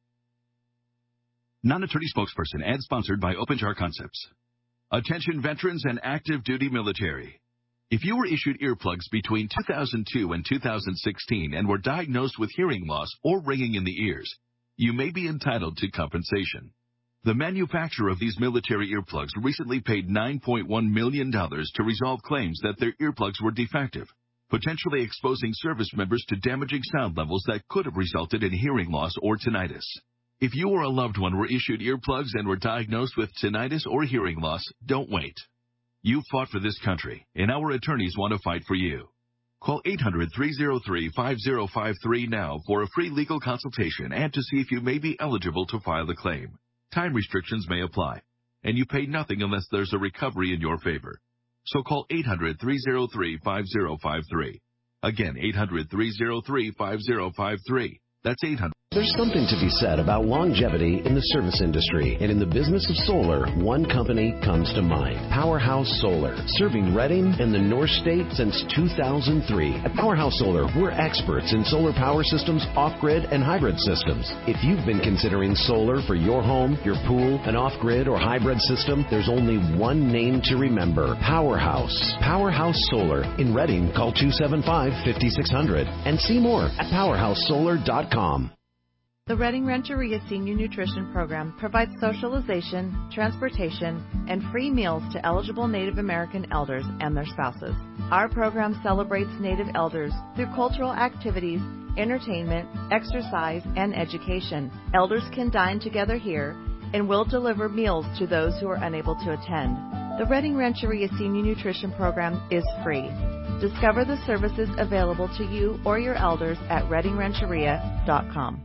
Non-attorney spokesperson. Ad sponsored by OpenJar Concepts. Attention veterans and active duty military. If you were issued earplugs between 2002 and 2016 and were diagnosed with hearing loss or ringing in the ears, you may be entitled to compensation. The manufacturer of these military earplugs recently paid $9.1 million to resolve claims that their earplugs were defective, potentially exposing service members to damaging sound levels that could have resulted in hearing loss or tinnitus. If you or a loved one were issued earplugs and were diagnosed with tinnitus or hearing loss, don't wait. You fought for this country, and our attorneys want to fight for you. Call 800-303-5053 now for a free legal consultation and to see if you may be eligible to file a claim. Time restrictions may apply, and you pay nothing unless there's a recovery in your favor. So call 800-303-5053. Again, 800-303-5053. That's 800. There's something to be said about longevity in the service industry, and in the business of solar, one company comes to mind: Powerhouse Solar, serving Reading and the North State since 2003. At Powerhouse Solar, we're experts in solar power systems, off-grid, and hybrid systems. If you've been considering solar for your home, your pool, an off-grid or hybrid system, there's only one name to remember: Powerhouse. Powerhouse Solar. In Reading, call 275-5600 and see more at powerhousesolar.com. The Reading Rancheria Senior Nutrition Program provides socialization, transportation, and free meals to eligible Native American elders and their spouses. Our program celebrates Native elders through cultural activities, entertainment, exercise, and education. Elders can dine together here, and we'll deliver meals to those who are unable to attend. The Reading Rancheria Senior Nutrition Program is free. Discover the services available to you or your elders at readingrancheria.com.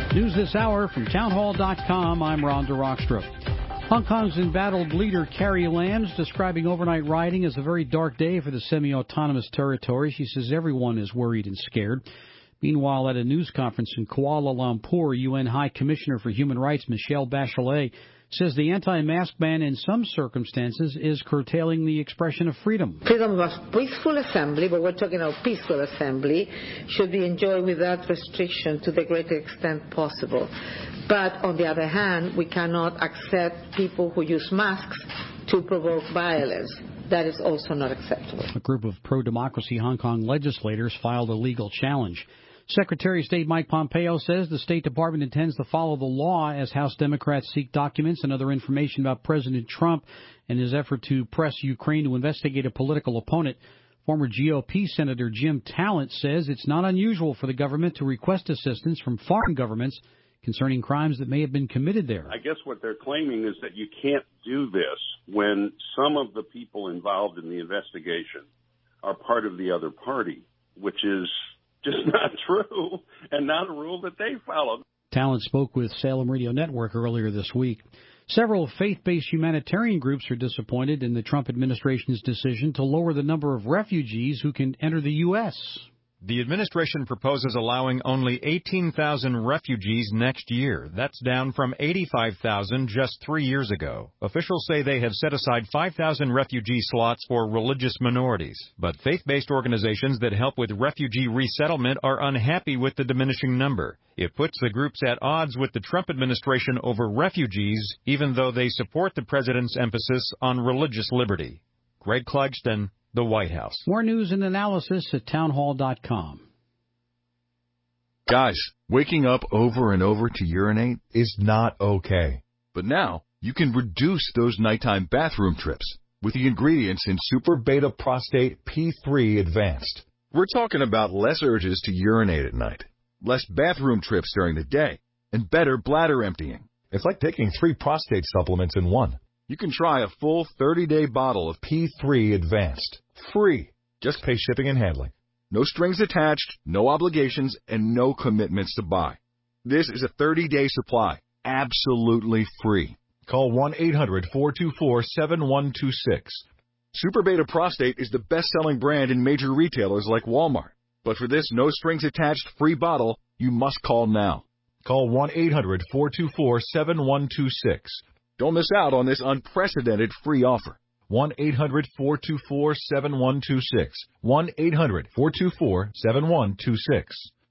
News this hour from townhall.com. I'm Ron DeRockstra. Hong Kong's embattled leader Carrie Lam's describing overnight rioting as a very dark day for the semi-autonomous territory. She says everyone is worried and scared. Meanwhile, at a news conference in Kuala Lumpur, UN High Commissioner for Human Rights Michelle Bachelet says the anti-mask ban in some circumstances is curtailing the expression of freedom. Freedom of peaceful assembly, but we're talking about peaceful assembly, should be enjoyed without restriction to the greatest extent possible. But on the other hand, we cannot accept people who use masks to provoke violence. That is also not acceptable. A group of pro-democracy Hong Kong legislators filed a legal challenge. Secretary of State Mike Pompeo says the State Department intends to follow the law as House Democrats seek documents and other information about President Trump and his effort to press Ukraine to investigate a political opponent. Former GOP Senator Jim Talent says it's not unusual for the government to request assistance from foreign governments concerning crimes that may have been committed there. I guess what they're claiming is that you can't do this when some of the people involved in the investigation are part of the other party, which is just not true and not a rule that they follow. Talent spoke with Salem Radio Network earlier this week. Several faith-based humanitarian groups are disappointed in the Trump administration's decision to lower the number of refugees who can enter the U.S. The administration proposes allowing only 18,000 refugees next year. That's down from 85,000 just 3 years ago. Officials say they have set aside 5,000 refugee slots for religious minorities. But faith-based organizations that help with refugee resettlement are unhappy with the diminishing number. It puts the groups at odds with the Trump administration over refugees, even though they support the president's emphasis on religious liberty. Greg Clugston, the White House. More news and analysis at townhall.com. Guys, waking up over and over to urinate is not okay. But now, you can reduce those nighttime bathroom trips with the ingredients in Super Beta Prostate P3 Advanced. We're talking about less urges to urinate at night, less bathroom trips during the day, and better bladder emptying. It's like taking 3 prostate supplements in one. You can try a full 30-day bottle of P3 Advanced. Free. Just pay shipping and handling. No strings attached, no obligations, and no commitments to buy. This is a 30-day supply. Absolutely free. Call 1-800-424-7126. Super Beta Prostate is the best-selling brand in major retailers like Walmart. But for this no-strings-attached free bottle, you must call now. Call 1-800-424-7126. Don't miss out on this unprecedented free offer. 1-800-424-7126. 1-800-424-7126.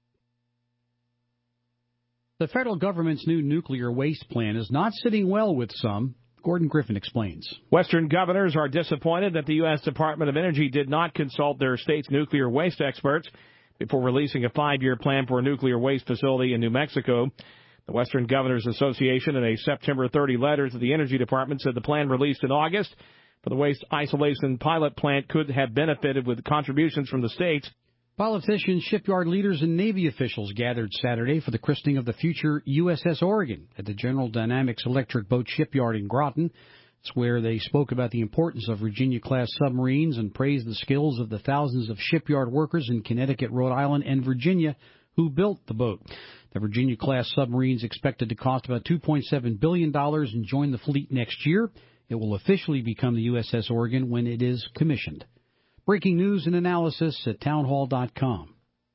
The federal government's new nuclear waste plan is not sitting well with some. Gordon Griffin explains. Western governors are disappointed that the U.S. Department of Energy did not consult their state's nuclear waste experts before releasing a 5-year plan for a nuclear waste facility in New Mexico. The Western Governors Association, in a September 30 letter to the Energy Department, said the plan released in August for the waste isolation pilot plant could have benefited with contributions from the states. Politicians, shipyard leaders, and Navy officials gathered Saturday for the christening of the future USS Oregon at the General Dynamics Electric Boat Shipyard in Groton. It's where they spoke about the importance of Virginia-class submarines and praised the skills of the thousands of shipyard workers in Connecticut, Rhode Island, and Virginia who built the boat. The Virginia-class submarines expected to cost about $2.7 billion and join the fleet next year. It will officially become the USS Oregon when it is commissioned. Breaking news and analysis at townhall.com.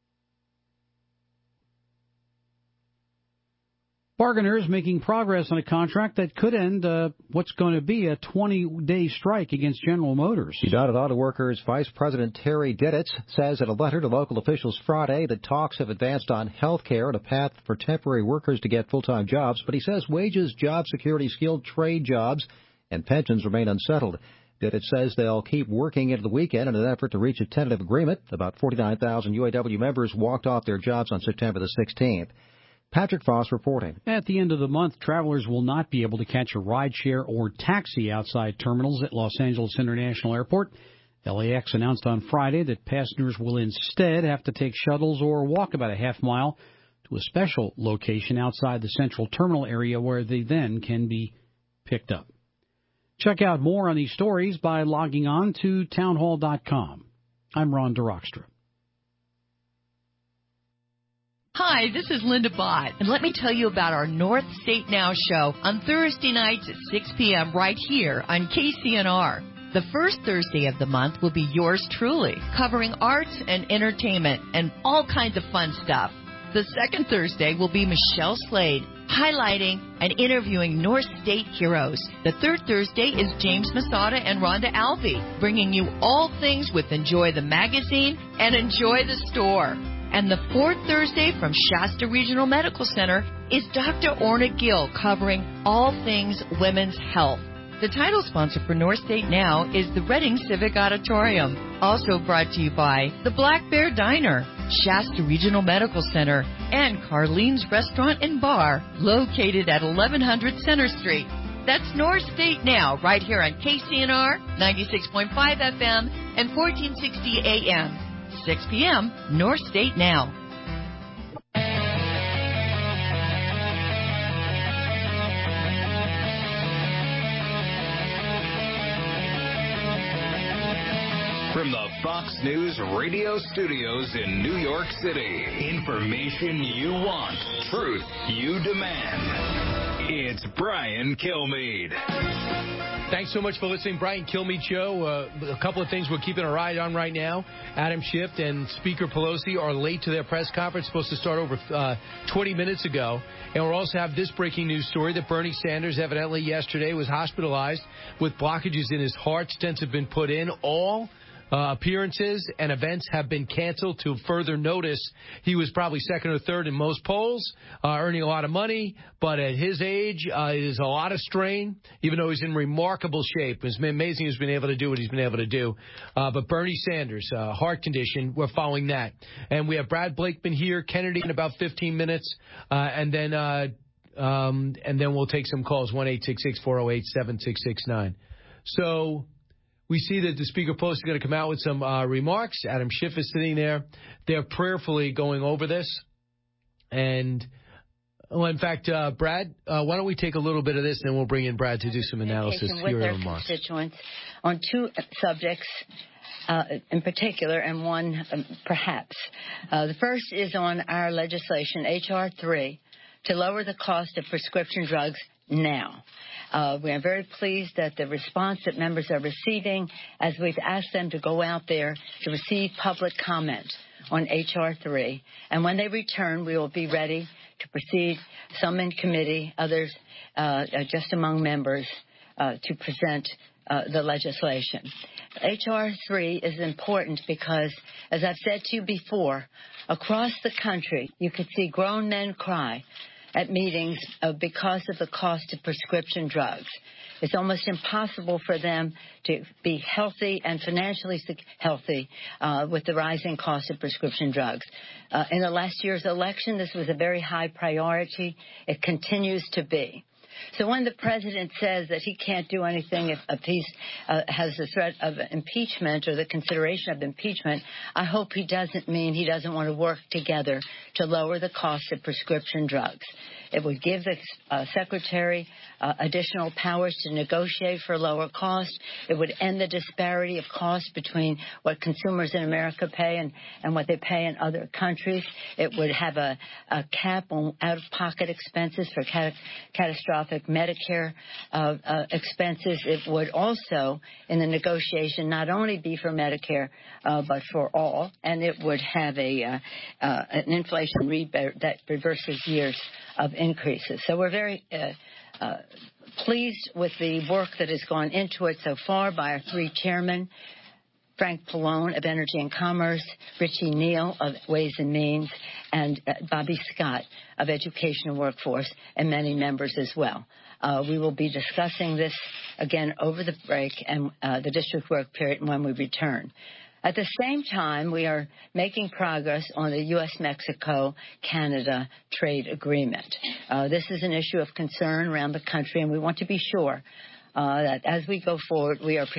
Bargainers making progress on a contract that could end what's going to be a 20-day strike against General Motors. United Auto Workers Vice President Terry Didditz says in a letter to local officials Friday that talks have advanced on health care and a path for temporary workers to get full-time jobs, but he says wages, job security, skilled trade jobs, and pensions remain unsettled. Didditz says they'll keep working into the weekend in an effort to reach a tentative agreement. About 49,000 UAW members walked off their jobs on September the 16th. Patrick Foss reporting. At the end of the month, travelers will not be able to catch a rideshare or taxi outside terminals at Los Angeles International Airport. LAX announced on Friday that passengers will instead have to take shuttles or walk about a half mile to a special location outside the central terminal area where they then can be picked up. Check out more on these stories by logging on to townhall.com. I'm Ron DeRockstra. Hi, this is Linda Bott, and let me tell you about our North State Now show on Thursday nights at 6 p.m. right here on KCNR. The first Thursday of the month will be yours truly, covering arts and entertainment and all kinds of fun stuff. The second Thursday will be Michelle Slade, highlighting and interviewing North State heroes. The third Thursday is James Masada and Rhonda Alvey, bringing you all things with Enjoy the Magazine and Enjoy the Store. And the fourth Thursday from Shasta Regional Medical Center is Dr. Orna Gill, covering all things women's health. The title sponsor for North State Now is the Reading Civic Auditorium. Also brought to you by the Black Bear Diner, Shasta Regional Medical Center, and Carlene's Restaurant and Bar, located at 1100 Center Street. That's North State Now, right here on KCNR, 96.5 FM and 1460 AM. 6 p.m., North State Now. From the Fox News radio studios in New York City, information you want, truth you demand. It's Brian Kilmeade. Thanks so much for listening, Brian Kilmeade Show. A couple of things we're keeping our eye on right now. Adam Schiff and Speaker Pelosi are late to their press conference, supposed to start over 20 minutes ago. And we'll also have this breaking news story that Bernie Sanders evidently yesterday was hospitalized with blockages in his heart. Stents have been put in. All appearances and events have been canceled to further notice. He was probably second or third in most polls, earning a lot of money, but at his age, it is a lot of strain, even though he's in remarkable shape. It's been amazing he's been able to do what he's been able to do. But Bernie Sanders, heart condition, we're following that. And we have Brad Blakeman here, Kennedy in about 15 minutes, and then we'll take some calls, 1-866-408-7669. So we see that the Speaker Pelosi is going to come out with some remarks. Adam Schiff is sitting there. They're prayerfully going over this. And, well, in fact, Brad, why don't we take a little bit of this, and then we'll bring in Brad to do some analysis. With their constituents on two subjects in particular, and one perhaps. The first is on our legislation, H.R. 3, to lower the cost of prescription drugs now. We are very pleased that the response that members are receiving, as we've asked them to go out there to receive public comment on H.R. 3. And when they return, we will be ready to proceed, some in committee, others just among members, to present the legislation. H.R. 3 is important because, as I've said to you before, across the country, you could see grown men cry at meetings because of the cost of prescription drugs. It's almost impossible for them to be healthy and financially healthy with the rising cost of prescription drugs. In the last year's election, this was a very high priority. It continues to be. So when the president says that he can't do anything if a piece has the threat of impeachment or the consideration of impeachment, I hope he doesn't mean he doesn't want to work together to lower the cost of prescription drugs. It would give the secretary additional powers to negotiate for lower cost. It would end the disparity of cost between what consumers in America pay and what they pay in other countries. It would have a cap on out-of-pocket expenses for catastrophic Medicare expenses. It would also, in the negotiation, not only be for Medicare, but for all. And it would have an inflation rebate that reverses years of increases. So we're very pleased with the work that has gone into it so far by our three chairmen, Frank Pallone of Energy and Commerce, Richie Neal of Ways and Means, and Bobby Scott of Education and Workforce, and many members as well. We will be discussing this again over the break and the district work period when we return. At the same time, we are making progress on the U.S.-Mexico-Canada trade agreement. This is an issue of concern around the country, and we want to be sure that as we go forward, we are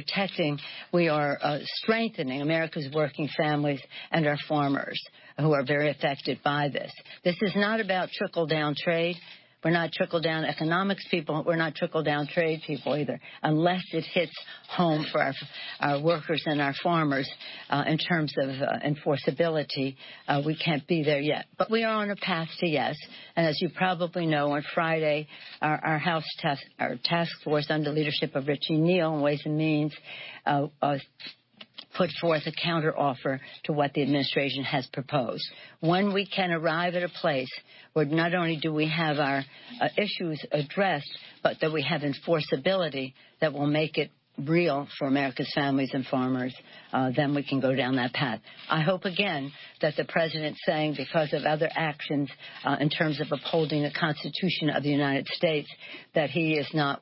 strengthening America's working families and our farmers who are very affected by this. This is not about trickle-down trade. We're not trickle-down economics people. We're not trickle-down trade people either, unless it hits home for our workers and our farmers in terms of enforceability. We can't be there yet. But we are on a path to yes. And as you probably know, on Friday, our task force under leadership of Richie Neal in Ways and Means put forth a counteroffer to what the administration has proposed. When we can arrive at a place where not only do we have our issues addressed, but that we have enforceability that will make it real for America's families and farmers, then we can go down that path. I hope, again, that the President saying because of other actions in terms of upholding the Constitution of the United States that he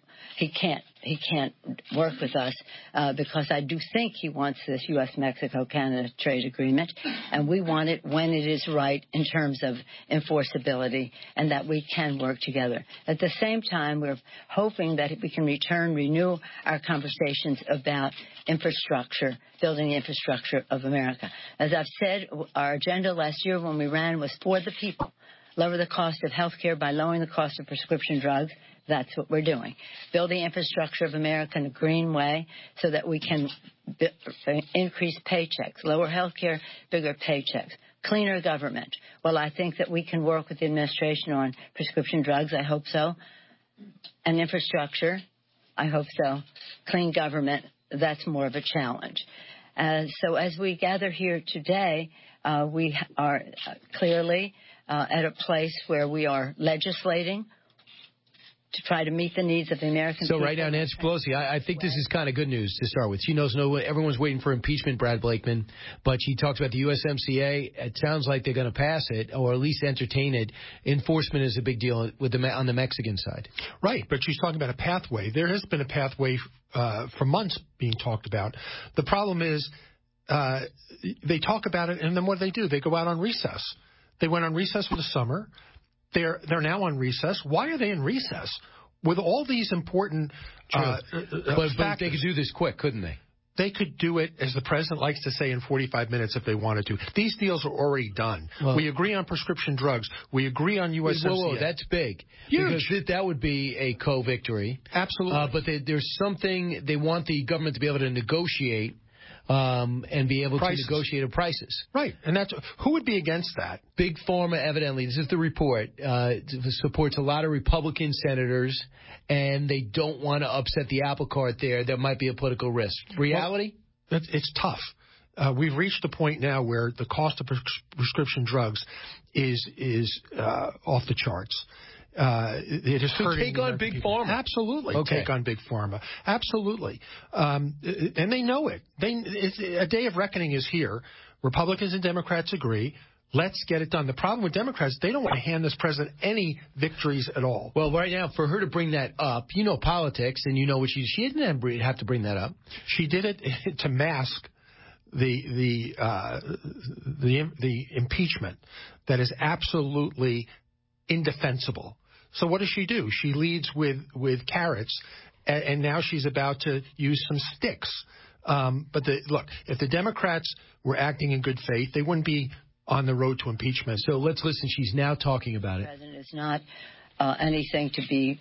can't work with us because I do think he wants this U.S.-Mexico-Canada trade agreement, and we want it when it is right in terms of enforceability and that we can work together. At the same time, we're hoping that we can renew our conversations about infrastructure, building the infrastructure of America. As I've said, our agenda last year when we ran was for the people. Lower the cost of health care by lowering the cost of prescription drugs. That's what we're doing. Build the infrastructure of America in a green way so that we can increase paychecks, lower health care, bigger paychecks, cleaner government. Well, I think that we can work with the administration on prescription drugs. I hope so. And infrastructure. I hope so. Clean government. That's more of a challenge. So as we gather here today, we are clearly at a place where we are legislating to try to meet the needs of the American people. So right now, Nancy Pelosi, I think this is kind of good news to start with. She knows everyone's waiting for impeachment, Brad Blakeman, but she talks about the USMCA. It sounds like they're going to pass it or at least entertain it. Enforcement is a big deal on the Mexican side. Right, but she's talking about a pathway. There has been a pathway for months being talked about. The problem is they talk about it, and then what do? They go out on recess. They went on recess for the summer. They're now on recess. Why are they in recess? With all these important but they could do this quick, couldn't they? They could do it, as the president likes to say, in 45 minutes if they wanted to. These deals are already done. Well, we agree on prescription drugs. We agree on USMCA. Whoa, that's big. Huge. Because that would be a co-victory. Absolutely. But there's something they want the government to be able to negotiate and be able to negotiate prices. Right. And who would be against that? Big Pharma, evidently, this is the report, supports a lot of Republican senators, and they don't want to upset the apple cart there. There might be a political risk. Reality? Well, it's tough. We've reached a point now where the cost of prescription drugs is off the charts. It is hurting. Take on Big Pharma. Absolutely. Okay. Take on Big Pharma. Absolutely. And they know it. A day of reckoning is here. Republicans and Democrats agree. Let's get it done. The problem with Democrats, they don't want to hand this president any victories at all. Well, right now, for her to bring that up, you know politics, and you know what she didn't have to bring that up. She did it to mask the impeachment that is absolutely indefensible. So what does she do? She leads with carrots, and now she's about to use some sticks. But look, if the Democrats were acting in good faith, they wouldn't be on the road to impeachment. So let's listen. She's now talking about it. The president is not anything to be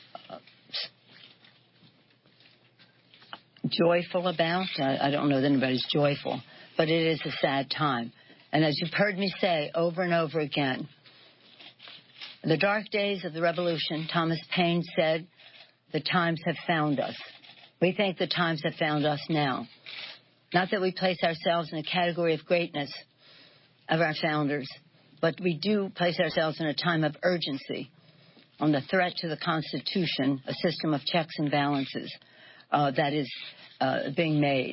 joyful about. I don't know that anybody's joyful, but it is a sad time. And as you've heard me say over and over again, in the dark days of the revolution, Thomas Paine said, the times have found us. We think the times have found us now. Not that we place ourselves in a category of greatness of our founders, but we do place ourselves in a time of urgency on the threat to the Constitution, a system of checks and balances that is being made.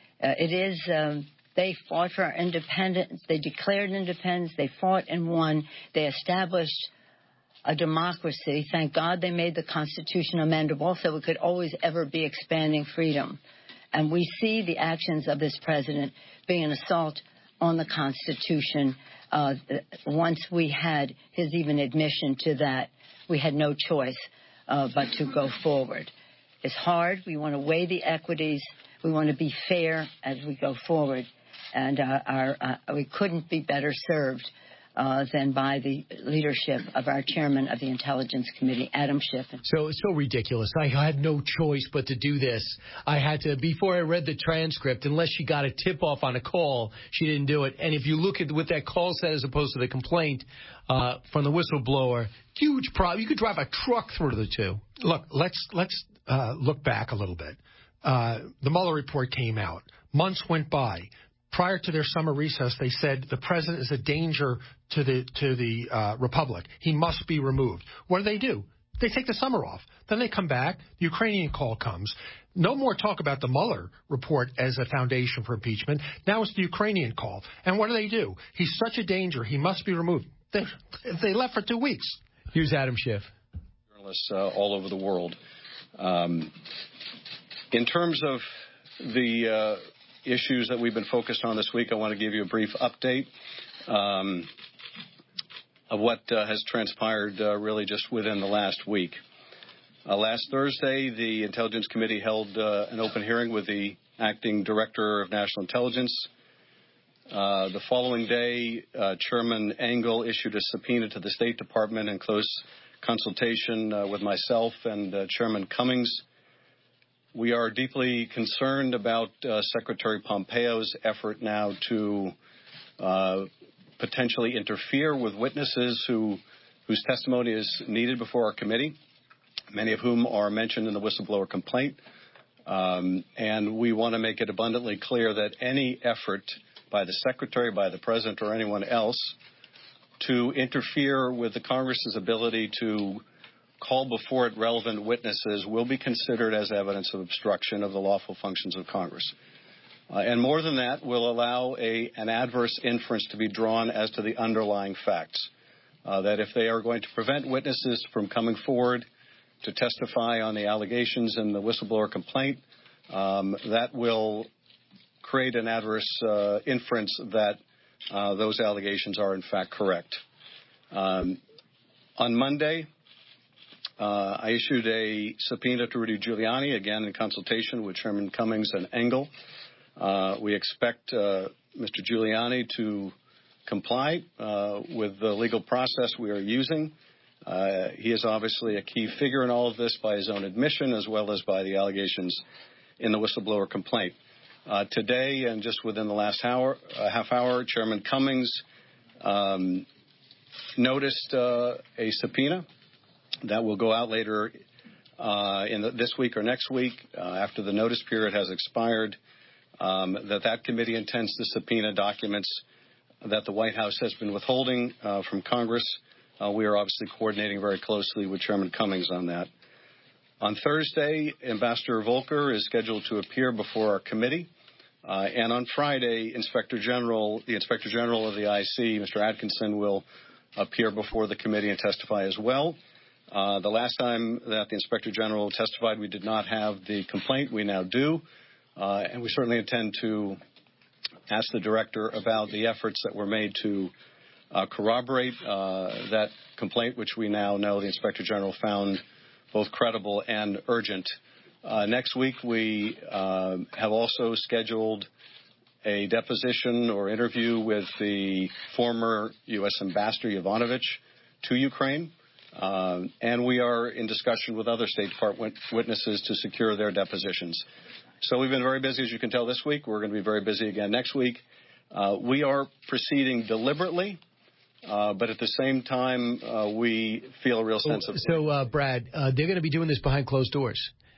They fought for our independence. They declared independence. They fought and won. They established a democracy. Thank God they made the Constitution amendable so it could always ever be expanding freedom. And we see the actions of this president being an assault on the Constitution. Once we had his even admission to that, we had no choice but to go forward. It's hard. We want to weigh the equities. We want to be fair as we go forward. And we couldn't be better served than by the leadership of our chairman of the Intelligence Committee, Adam Schiff. So it's so ridiculous. I had no choice but to do this. I had to, before I read the transcript, unless she got a tip-off on a call, she didn't do it. And if you look at what that call said as opposed to the complaint from the whistleblower, huge problem. You could drive a truck through the two. Look, let's look back a little bit. The Mueller report came out. Months went by. Prior to their summer recess, they said the president is a danger to the republic. He must be removed. What do? They take the summer off. Then they come back. The Ukrainian call comes. No more talk about the Mueller report as a foundation for impeachment. Now it's the Ukrainian call. And what do? He's such a danger. He must be removed. They left for 2 weeks. Here's Adam Schiff. Journalists all over the world. In terms of the issues that we've been focused on this week, I want to give you a brief update of what has transpired really just within the last week. Last Thursday, the Intelligence Committee held an open hearing with the acting director of national intelligence. The following day, Chairman Engel issued a subpoena to the State Department in close consultation with myself and Chairman Cummings. We are deeply concerned about Secretary Pompeo's effort now to potentially interfere with witnesses whose testimony is needed before our committee, many of whom are mentioned in the whistleblower complaint. And we want to make it abundantly clear that any effort by the Secretary, by the President, or anyone else to interfere with the Congress's ability to call before it relevant witnesses will be considered as evidence of obstruction of the lawful functions of Congress. And more than that, will allow an adverse inference to be drawn as to the underlying facts. That if they are going to prevent witnesses from coming forward to testify on the allegations in the whistleblower complaint, that will create an adverse inference that those allegations are in fact correct. On Monday, I issued a subpoena to Rudy Giuliani, again in consultation with Chairman Cummings and Engel. We expect Mr. Giuliani to comply with the legal process we are using. He is obviously a key figure in all of this by his own admission as well as by the allegations in the whistleblower complaint. Today, and just within the last half hour, Chairman Cummings noticed a subpoena that will go out later this week or next week after the notice period has expired, that committee intends to subpoena documents that the White House has been withholding from Congress. We are obviously coordinating very closely with Chairman Cummings on that. On Thursday, Ambassador Volker is scheduled to appear before our committee. And on Friday, the Inspector General of the IC, Mr. Atkinson, will appear before the committee and testify as well. The last time that the Inspector General testified, we did not have the complaint. We now do. And we certainly intend to ask the Director about the efforts that were made to corroborate that complaint, which we now know the Inspector General found both credible and urgent. Next week, we have also scheduled a deposition or interview with the former U.S. Ambassador Yovanovitch to Ukraine. And we are in discussion with other State Department witnesses to secure their depositions. So we've been very busy, as you can tell, this week. We're going to be very busy again next week. We are proceeding deliberately, but at the same time, we feel a real sense of... So, Brad, they're going to be doing this behind closed doors.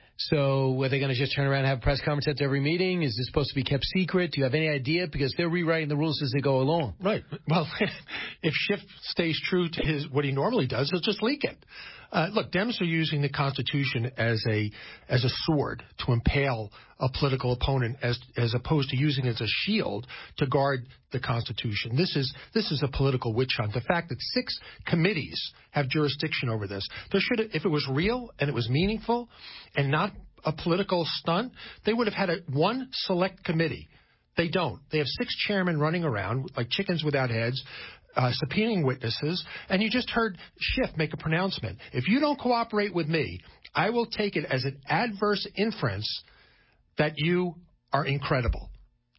So are they going to just turn around and have a press conference at every meeting? Is this supposed to be kept secret? Do you have any idea? Because they're rewriting the rules as they go along. Right. Well, if Schiff stays true to what he normally does, he'll just leak it. Look, Dems are using the Constitution as a sword to impale a political opponent as opposed to using it as a shield to guard the Constitution. This is a political witch hunt. The fact that 6 committees have jurisdiction over this. There should have, if it was real and it was meaningful and not a political stunt, they would have had one select committee. They don't. They have 6 chairmen running around like chickens without heads, subpoenaing witnesses, and you just heard Schiff make a pronouncement. If you don't cooperate with me, I will take it as an adverse inference that you are incredible.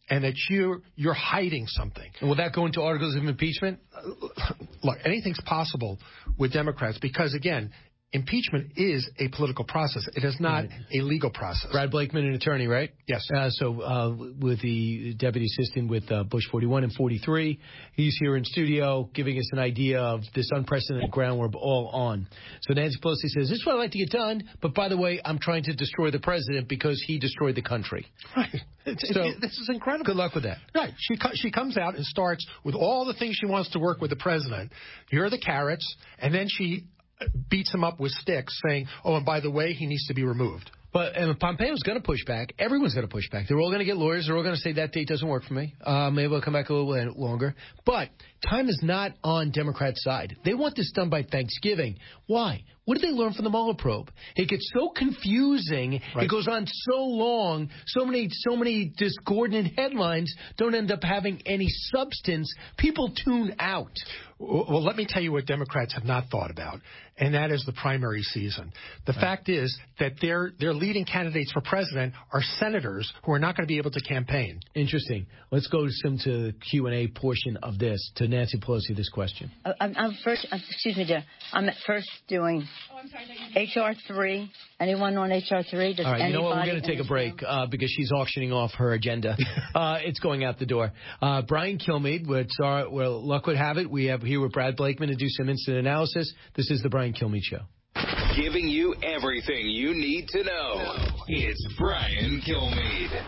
and that you're hiding something. And will that go into articles of impeachment? Look, anything's possible with Democrats because, again, impeachment is a political process. It is not a legal process. Brad Blakeman, an attorney, right? Yes. So with the deputy assistant with Bush 41 and 43, he's here in studio giving us an idea of this unprecedented ground we're all on. So Nancy Pelosi says, this is what I'd like to get done, but by the way, I'm trying to destroy the president because he destroyed the country. Right. So this is incredible. Good luck with that. Right. She comes out and starts with all the things she wants to work with the president. Here are the carrots, and then she beats him up with sticks saying, oh, and by the way, he needs to be removed. But Pompeo's going to push back. Everyone's going to push back. They're all going to get lawyers. They're all going to say that date doesn't work for me. Maybe I'll come back a little longer. But time is not on Democrats' side. They want this done by Thanksgiving. Why? What did they learn from the Mueller probe? It gets so confusing. Right. It goes on so long. So many discordant headlines don't end up having any substance. People tune out. Well, let me tell you what Democrats have not thought about, and that is the primary season. The fact is that their leading candidates for president are senators who are not going to be able to campaign. Interesting. Let's go to the Q&A portion of this, to Nancy Pelosi, this question. Excuse me, Jeff. I'm at first doing H.R. 3. Anyone on H.R. 3? All right, you know what? We're going to take a break because she's auctioning off her agenda. It's going out the door. Brian Kilmeade, well, luck would have it, we have here with Brad Blakeman to do some instant analysis. This is the Brian Kilmeade Show. Giving you everything you need to know. It's Brian Kilmeade.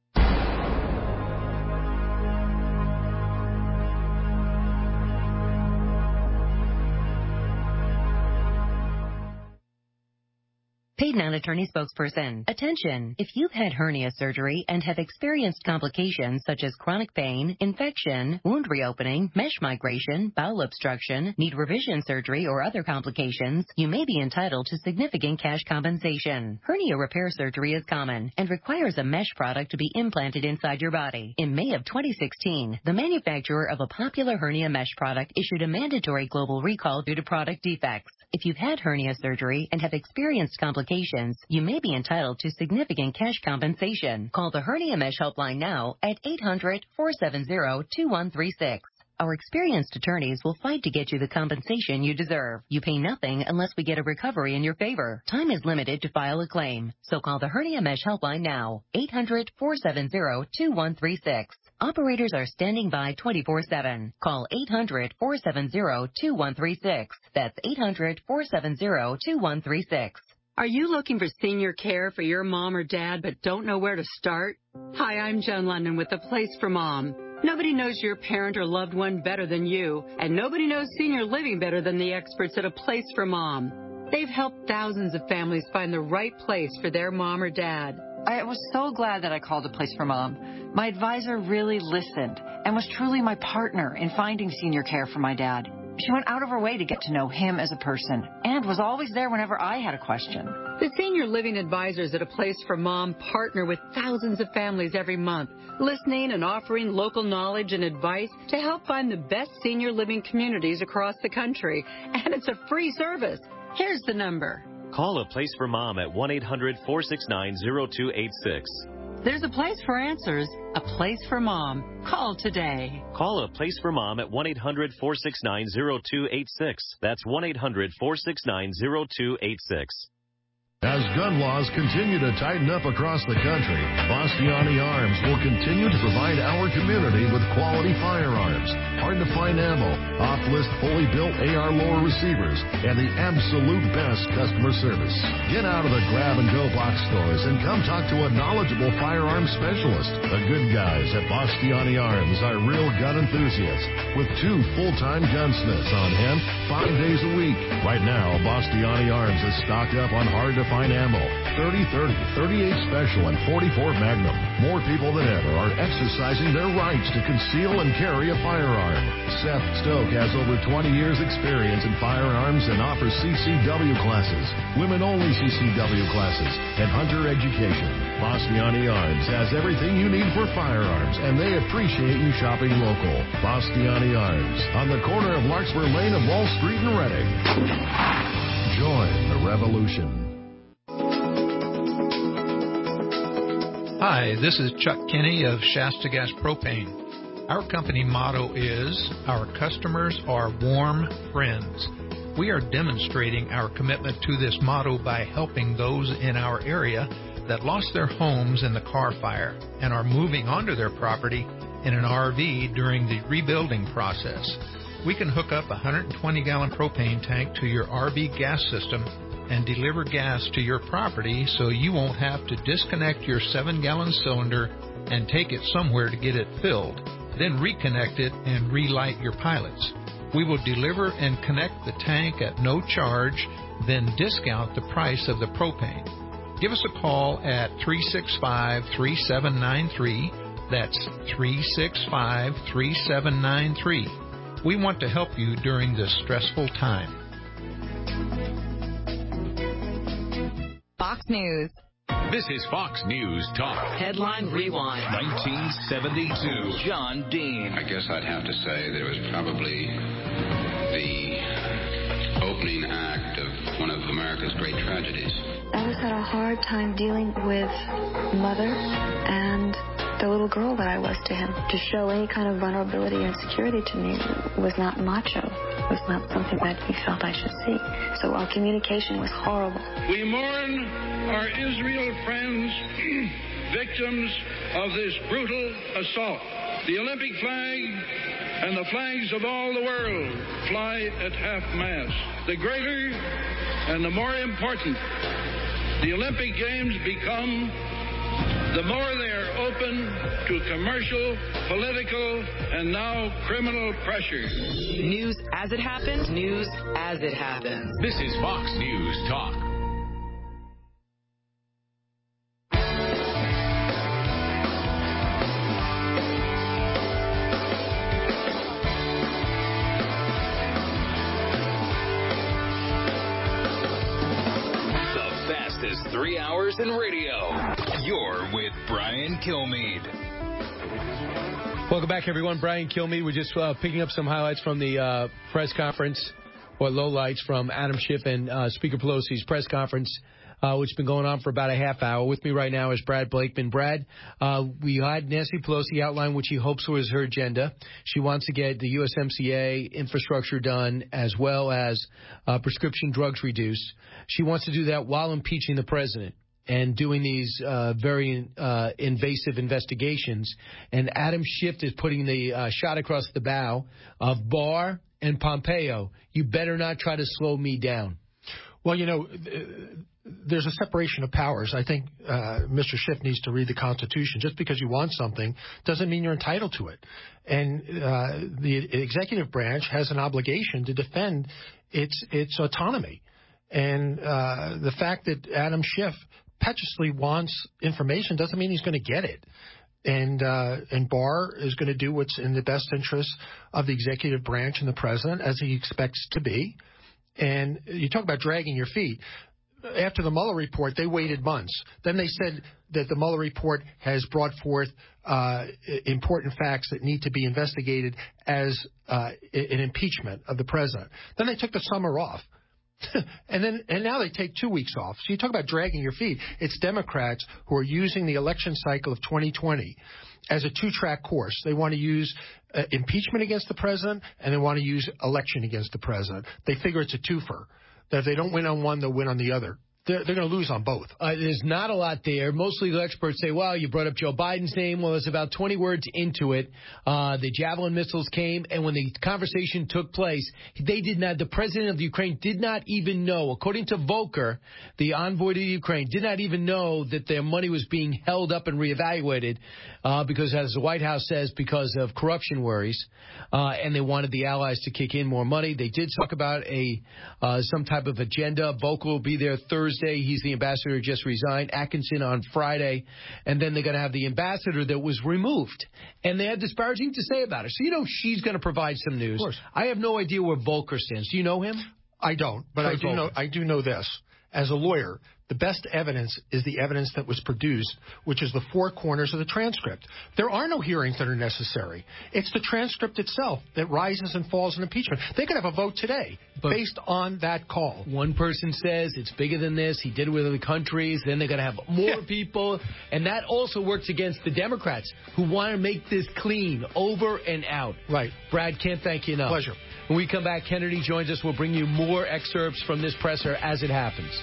Paid non-attorney spokesperson. Attention! If you've had hernia surgery and have experienced complications such as chronic pain, infection, wound reopening, mesh migration, bowel obstruction, need revision surgery, or other complications, you may be entitled to significant cash compensation. Hernia repair surgery is common and requires a mesh product to be implanted inside your body. In May of 2016, the manufacturer of a popular hernia mesh product issued a mandatory global recall due to product defects. If you've had hernia surgery and have experienced complications, you may be entitled to significant cash compensation. Call the Hernia Mesh Helpline now at 800-470-2136. Our experienced attorneys will fight to get you the compensation you deserve. You pay nothing unless we get a recovery in your favor. Time is limited to file a claim, so call the Hernia Mesh Helpline now, 800-470-2136. Operators are standing by 24/7. Call 800-470-2136. That's 800-470-2136. Are you looking for senior care for your mom or dad but don't know where to start? Hi, I'm Joan London with The Place for Mom. Nobody knows your parent or loved one better than you, and nobody knows senior living better than the experts at A Place for Mom. They've helped thousands of families find the right place for their mom or dad. I was so glad that I called A Place for Mom. My advisor really listened and was truly my partner in finding senior care for my dad. She went out of her way to get to know him as a person and was always there whenever I had a question. The senior living advisors at A Place for Mom partner with thousands of families every month, listening and offering local knowledge and advice to help find the best senior living communities across the country. And it's a free service. Here's the number. Call A Place for Mom at 1-800-469-0286. There's a place for answers, A Place for Mom. Call today. Call A Place for Mom at 1-800-469-0286. That's 1-800-469-0286. As gun laws continue to tighten up across the country, Bastiani Arms will continue to provide our community with quality firearms, hard-to-find ammo, off-list fully built AR lower receivers, and the absolute best customer service. Get out of the grab-and-go box stores and come talk to a knowledgeable firearms specialist. The good guys at Bastiani Arms are real gun enthusiasts with 2 full-time gunsmiths on hand 5 days a week. Right now, Bastiani Arms is stocked up on hard-to-find ammo, 30-30, 38 Special, and 44 Magnum. More people than ever are exercising their rights to conceal and carry a firearm. Seth Stoke has over 20 years experience in firearms and offers CCW classes, women-only CCW classes, and hunter education. Bastiani Arms has everything you need for firearms, and they appreciate you shopping local. Bastiani Arms, on the corner of Larkspur Lane and Wall Street in Reading. Join the revolution. Hi, this is Chuck Kinney of Shasta Gas Propane. Our company motto is, our customers are warm friends. We are demonstrating our commitment to this motto by helping those in our area that lost their homes in the Carr fire and are moving onto their property in an RV during the rebuilding process. We can hook up a 120-gallon propane tank to your RV gas system and deliver gas to your property so you won't have to disconnect your 7-gallon cylinder and take it somewhere to get it filled, then reconnect it and relight your pilots. We will deliver and connect the tank at no charge, then discount the price of the propane. Give us a call at 365-3793. That's 365-3793. We want to help you during this stressful time. Fox News. This is Fox News Talk. Headline Rewind. 1972. John Dean. I guess I'd have to say that it was probably the opening act of one of America's great tragedies. I just had a hard time dealing with Mother and the little girl that I was to him. To show any kind of vulnerability or insecurity to me was not macho. It was not something that he felt I should see. So our communication was horrible. We mourn our Israel friends, victims of this brutal assault. The Olympic flag and the flags of all the world fly at half-mast. The greater and the more important the Olympic Games become, the more they are open to commercial, political, and now criminal pressure. News as it happens, news as it happens. This is Fox News Talk. The fastest 3 hours in radio. You're with Brian Kilmeade. Welcome back, everyone. Brian Kilmeade. We're just picking up some highlights from the press conference, or lowlights from Adam Schiff and Speaker Pelosi's press conference, which has been going on for about a half hour. With me right now is Brad Blakeman. Brad, we had Nancy Pelosi outline what she hopes was her agenda. She wants to get the USMCA infrastructure done, as well as prescription drugs reduced. She wants to do that while impeaching the president and doing these very invasive investigations. And Adam Schiff is putting the shot across the bow of Barr and Pompeo. You better not try to slow me down. Well, you know, there's a separation of powers. I think Mr. Schiff needs to read the Constitution. Just because you want something doesn't mean you're entitled to it. And the executive branch has an obligation to defend its autonomy. And the fact that Adam Schiff petuously wants information doesn't mean he's going to get it. And Barr is going to do what's in the best interest of the executive branch and the president, as he expects to be. And you talk about dragging your feet. After the Mueller report, they waited months. Then they said that the Mueller report has brought forth important facts that need to be investigated as an impeachment of the president. Then they took the summer off. And now they take 2 weeks off. So you talk about dragging your feet. It's Democrats who are using the election cycle of 2020 as a two-track course. They want to use impeachment against the president, and they want to use election against the president. They figure it's a twofer, that if they don't win on one, they'll win on the other. They're going to lose on both. There's not a lot there. Most legal experts say, well, you brought up Joe Biden's name. Well, there's about 20 words into it. The Javelin missiles came, and when the conversation took place, the president of the Ukraine did not even know, according to Volker, the envoy to Ukraine, did not even know that their money was being held up and reevaluated because, as the White House says, because of corruption worries, and they wanted the allies to kick in more money. They did talk about some type of agenda. Volker will be there Thursday. He's the ambassador who just resigned. Atkinson on Friday. And then they're going to have the ambassador that was removed. And they had disparaging to say about her. So, she's going to provide some news. Of course. I have no idea where Volker stands. Do you know him? I don't. But I do know this. As a lawyer, The best evidence is the evidence that was produced, which is the four corners of the transcript. There are no hearings that are necessary. It's the transcript itself that rises and falls in impeachment. They could have a vote today based on that call. One person says it's bigger than this. He did it with other countries. Then they're going to have more people. And that also works against the Democrats who want to make this clean over and out. Right. Brad, can't thank you enough. Pleasure. When we come back, Kennedy joins us. We'll bring you more excerpts from this presser as it happens.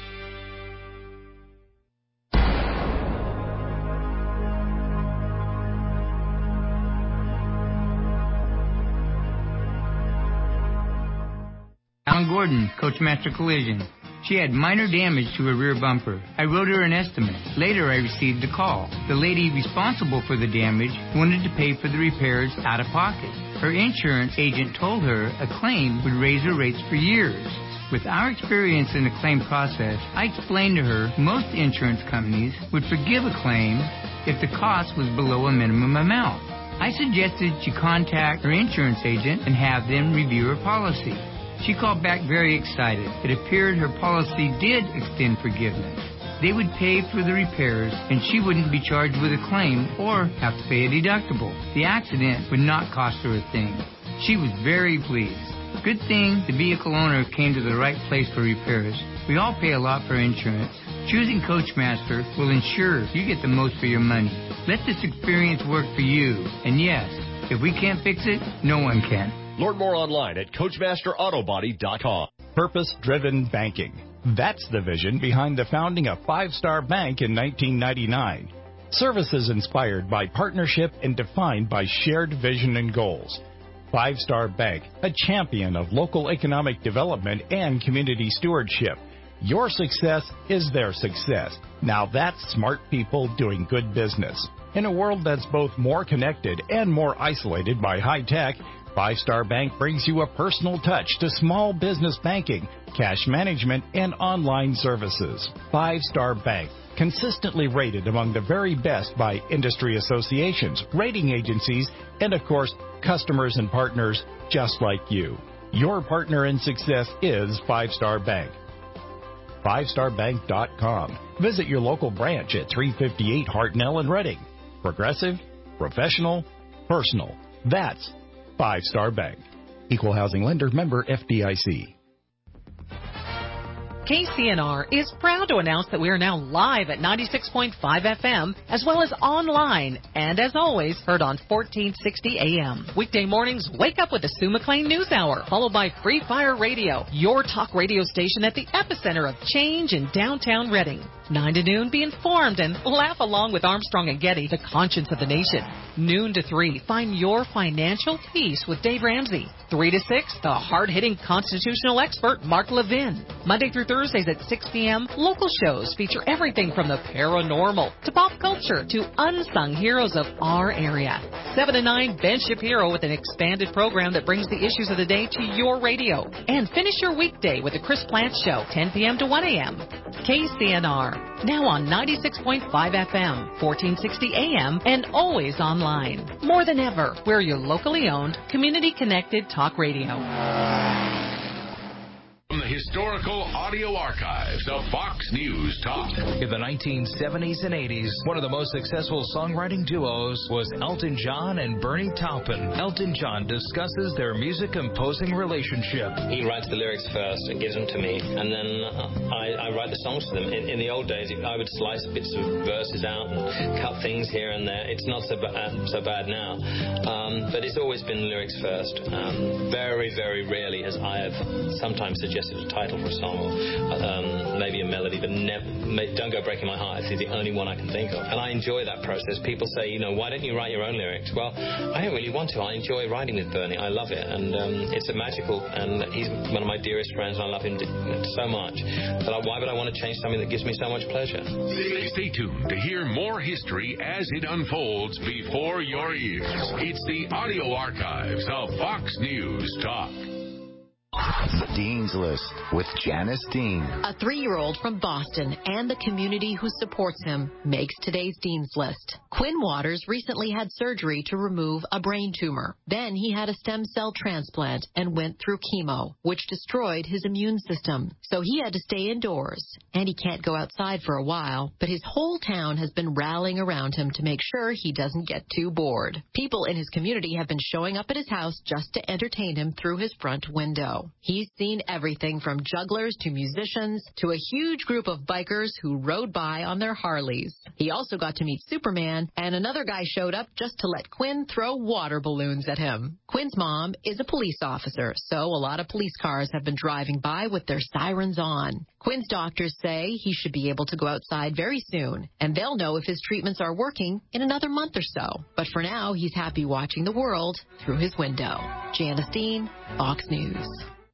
Alan Gordon, Coachmaster Collision. She had minor damage to her rear bumper. I wrote her an estimate. Later, I received a call. The lady responsible for the damage wanted to pay for the repairs out of pocket. Her insurance agent told her a claim would raise her rates for years. With our experience in the claim process, I explained to her most insurance companies would forgive a claim if the cost was below a minimum amount. I suggested she contact her insurance agent and have them review her policy. She called back very excited. It appeared her policy did extend forgiveness. They would pay for the repairs, and she wouldn't be charged with a claim or have to pay a deductible. The accident would not cost her a thing. She was very pleased. Good thing the vehicle owner came to the right place for repairs. We all pay a lot for insurance. Choosing Coachmaster will ensure you get the most for your money. Let this experience work for you. And yes, if we can't fix it, no one can. Learn more online at CoachmasterAutobody.com. Purpose-driven banking. That's the vision behind the founding of Five Star Bank in 1999. Services inspired by partnership and defined by shared vision and goals. Five Star Bank, a champion of local economic development and community stewardship. Your success is their success. Now that's smart people doing good business. In a world that's both more connected and more isolated by high tech, Five Star Bank brings you a personal touch to small business banking, cash management, and online services. Five Star Bank, consistently rated among the very best by industry associations, rating agencies, and of course, customers and partners just like you. Your partner in success is Five Star Bank. FiveStarBank.com. Visit your local branch at 358 Hartnell in Reading. Progressive, professional, personal. That's Five Star Bank. Equal housing lender, member FDIC. KCNR is proud to announce that we are now live at 96.5 FM as well as online and as always heard on 1460 AM. Weekday mornings, wake up with the Sue McLean News Hour followed by Free Fire Radio, your talk radio station at the epicenter of change in downtown Reading. 9 to noon, be informed and laugh along with Armstrong and Getty, the conscience of the nation. Noon to 3, find your financial peace with Dave Ramsey. 3 to 6, the hard-hitting constitutional expert Mark Levin. Monday through Thursdays at 6 p.m., local shows feature everything from the paranormal to pop culture to unsung heroes of our area. 7 to 9, Ben Shapiro with an expanded program that brings the issues of the day to your radio. And finish your weekday with the Chris Plant Show, 10 p.m. to 1 a.m. KCNR, now on 96.5 FM, 1460 AM, and always online. More than ever, we're your locally owned, community-connected talk radio. From the historical audio archives of Fox News Talk. In the 1970s and 80s, one of the most successful songwriting duos was Elton John and Bernie Taupin. Elton John discusses their music composing relationship. He writes the lyrics first and gives them to me, and then I write the songs for them. In the old days, I would slice bits of verses out and cut things here and there. It's not so bad now, but it's always been lyrics first. Very, very rarely has I have sometimes suggested a title for a song, or maybe a melody, but Don't Go Breaking My Heart is the only one I can think of. And I enjoy that process. People say, why don't you write your own lyrics? Well, I don't really want to. I enjoy writing with Bernie. I love it. And it's a magical, and he's one of my dearest friends, and I love him so much. But why would I want to change something that gives me so much pleasure? Stay tuned to hear more history as it unfolds before your ears. It's the audio archives of Fox News Talk. Dean's List with Janice Dean. A 3-year-old from Boston and the community who supports him makes today's Dean's List. Quinn Waters recently had surgery to remove a brain tumor. Then he had a stem cell transplant and went through chemo, which destroyed his immune system. So he had to stay indoors, and he can't go outside for a while, but his whole town has been rallying around him to make sure he doesn't get too bored. People in his community have been showing up at his house just to entertain him through his front window. He's seen everything from jugglers to musicians to a huge group of bikers who rode by on their Harleys. He also got to meet Superman, and another guy showed up just to let Quinn throw water balloons at him. Quinn's mom is a police officer, so a lot of police cars have been driving by with their sirens on. Quinn's doctors say he should be able to go outside very soon, and they'll know if his treatments are working in another month or so. But for now, he's happy watching the world through his window. Janice Dean, Fox News.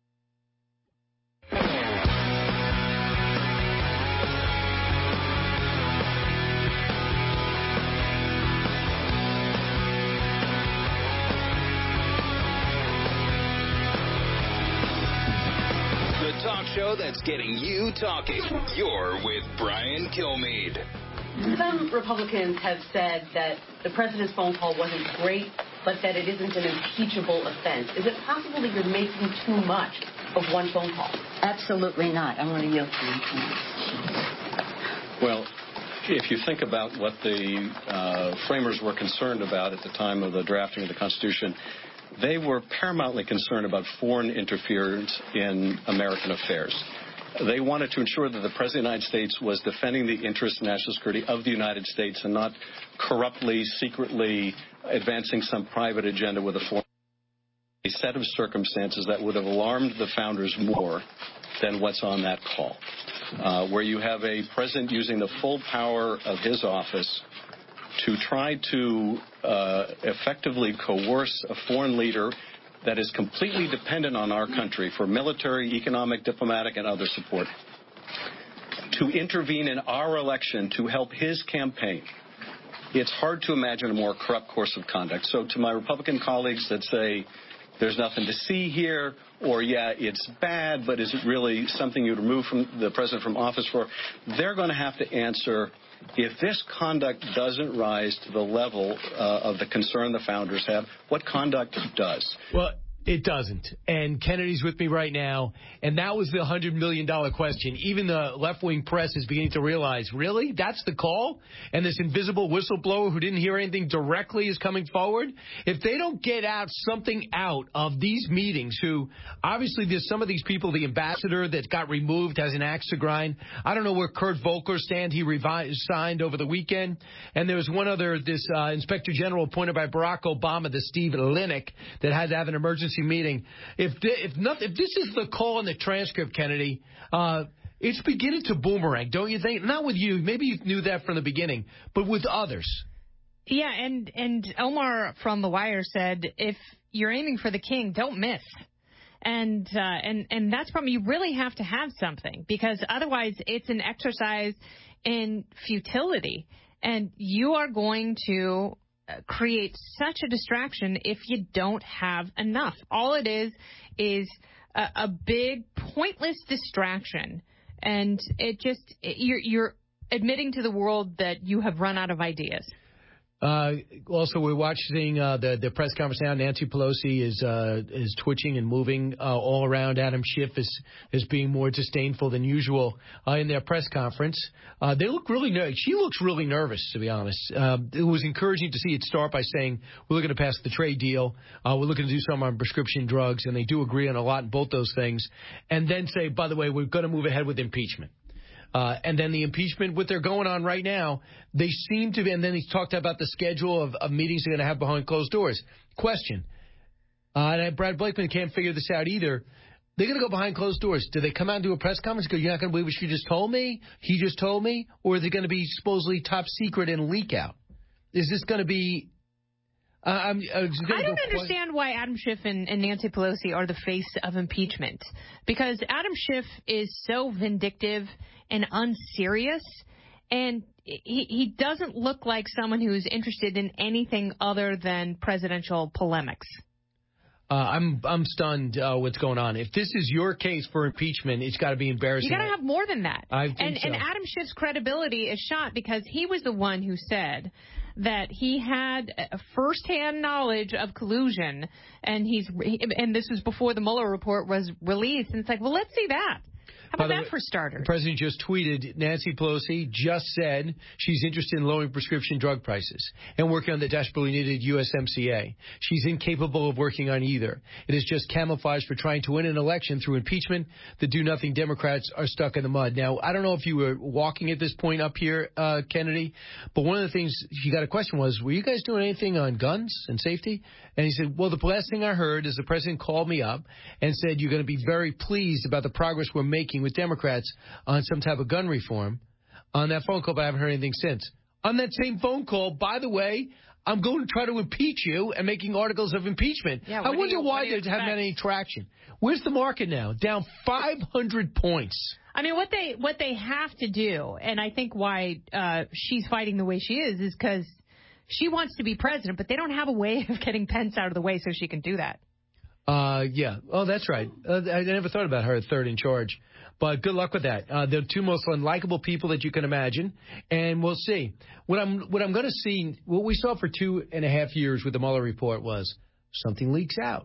Talk show that's getting you talking. You're with Brian Kilmeade. Some Republicans have said that the president's phone call wasn't great, but that it isn't an impeachable offense. Is it possible that you're making too much of one phone call? Absolutely not. I'm going to yield to you. Well, if you think about what the framers were concerned about at the time of the drafting of the Constitution, they were paramountly concerned about foreign interference in American affairs. They wanted to ensure that the President of the United States was defending the interests and national security of the United States and not corruptly, secretly advancing some private agenda with a set of circumstances that would have alarmed the founders more than what's on that call, where you have a president using the full power of his office to try to effectively coerce a foreign leader that is completely dependent on our country for military, economic, diplomatic, and other support, to intervene in our election to help his campaign. It's hard to imagine a more corrupt course of conduct. So to my Republican colleagues that say there's nothing to see here, or, yeah, it's bad, but is it really something you'd remove from the president from office for, they're going to have to answer, if this conduct doesn't rise to the level of the concern the founders have, what conduct does? Well, it doesn't. And Kennedy's with me right now. And that was the $100 million question. Even the left-wing press is beginning to realize, really? That's the call? And this invisible whistleblower who didn't hear anything directly is coming forward? If they don't get something out of these meetings, who obviously there's some of these people, the ambassador that got removed has an axe to grind. I don't know where Kurt Volker stands. He signed over the weekend. And there was one other, this inspector general appointed by Barack Obama, the Steve Linick, that had to have an emergency meeting. If this is the call in the transcript, Kennedy, it's beginning to boomerang, don't you think? Not with you. Maybe you knew that from the beginning, but with others. Yeah, and Omar from The Wire said, if you're aiming for the king, don't miss. And that's probably, you really have to have something, because otherwise it's an exercise in futility, and you are going to create such a distraction if you don't have enough. All it is a big pointless distraction, and you're admitting to the world that you have run out of ideas. Also, we're watching the press conference now. Nancy Pelosi is twitching and moving all around. Adam Schiff is being more disdainful than usual in their press conference. They look really nervous. She looks really nervous, to be honest. It was encouraging to see it start by saying, we're looking to pass the trade deal. We're looking to do some on prescription drugs, and they do agree on a lot in both those things. And then say, by the way, we're going to move ahead with impeachment. And then the impeachment, what they're going on right now, they seem to be, and then he talked about the schedule of meetings they're going to have behind closed doors. Question, and Brad Blakeman can't figure this out either. They're going to go behind closed doors. Do they come out and do a press conference and go, you're not going to believe what she just told me? He just told me? Or is it going to be supposedly top secret and leak out? Is this going to be... I don't understand why Adam Schiff and Nancy Pelosi are the face of impeachment, because Adam Schiff is so vindictive and unserious, and he doesn't look like someone who's interested in anything other than presidential polemics. I'm stunned what's going on. If this is your case for impeachment, it's got to be embarrassing. You got to have more than that. I think so. And Adam Schiff's credibility is shot because he was the one who said that he had firsthand knowledge of collusion, and this was before the Mueller report was released. And it's like, well, let's see that. How about that for starters? The president just tweeted, Nancy Pelosi just said she's interested in lowering prescription drug prices and working on the desperately needed USMCA. She's incapable of working on either. It is just camouflage for trying to win an election through impeachment. The do-nothing Democrats are stuck in the mud. Now, I don't know if you were walking at this point up here, Kennedy, but one of the things he got a question was, were you guys doing anything on guns and safety? And he said, well, the last thing I heard is the president called me up and said, you're going to be very pleased about the progress we're making with Democrats on some type of gun reform on that phone call, but I haven't heard anything since. On that same phone call, by the way, I'm going to try to impeach you and making articles of impeachment. Yeah, I wonder why they haven't had any traction. Where's the market now? Down 500 points. I mean, what they have to do, and I think why she's fighting the way she is because she wants to be president, but they don't have a way of getting Pence out of the way so she can do that. Yeah. Oh, that's right. I never thought about her third in charge. But good luck with that. They're two most unlikable people that you can imagine, and we'll see. What I'm going to see, what we saw for 2.5 years with the Mueller report was something leaks out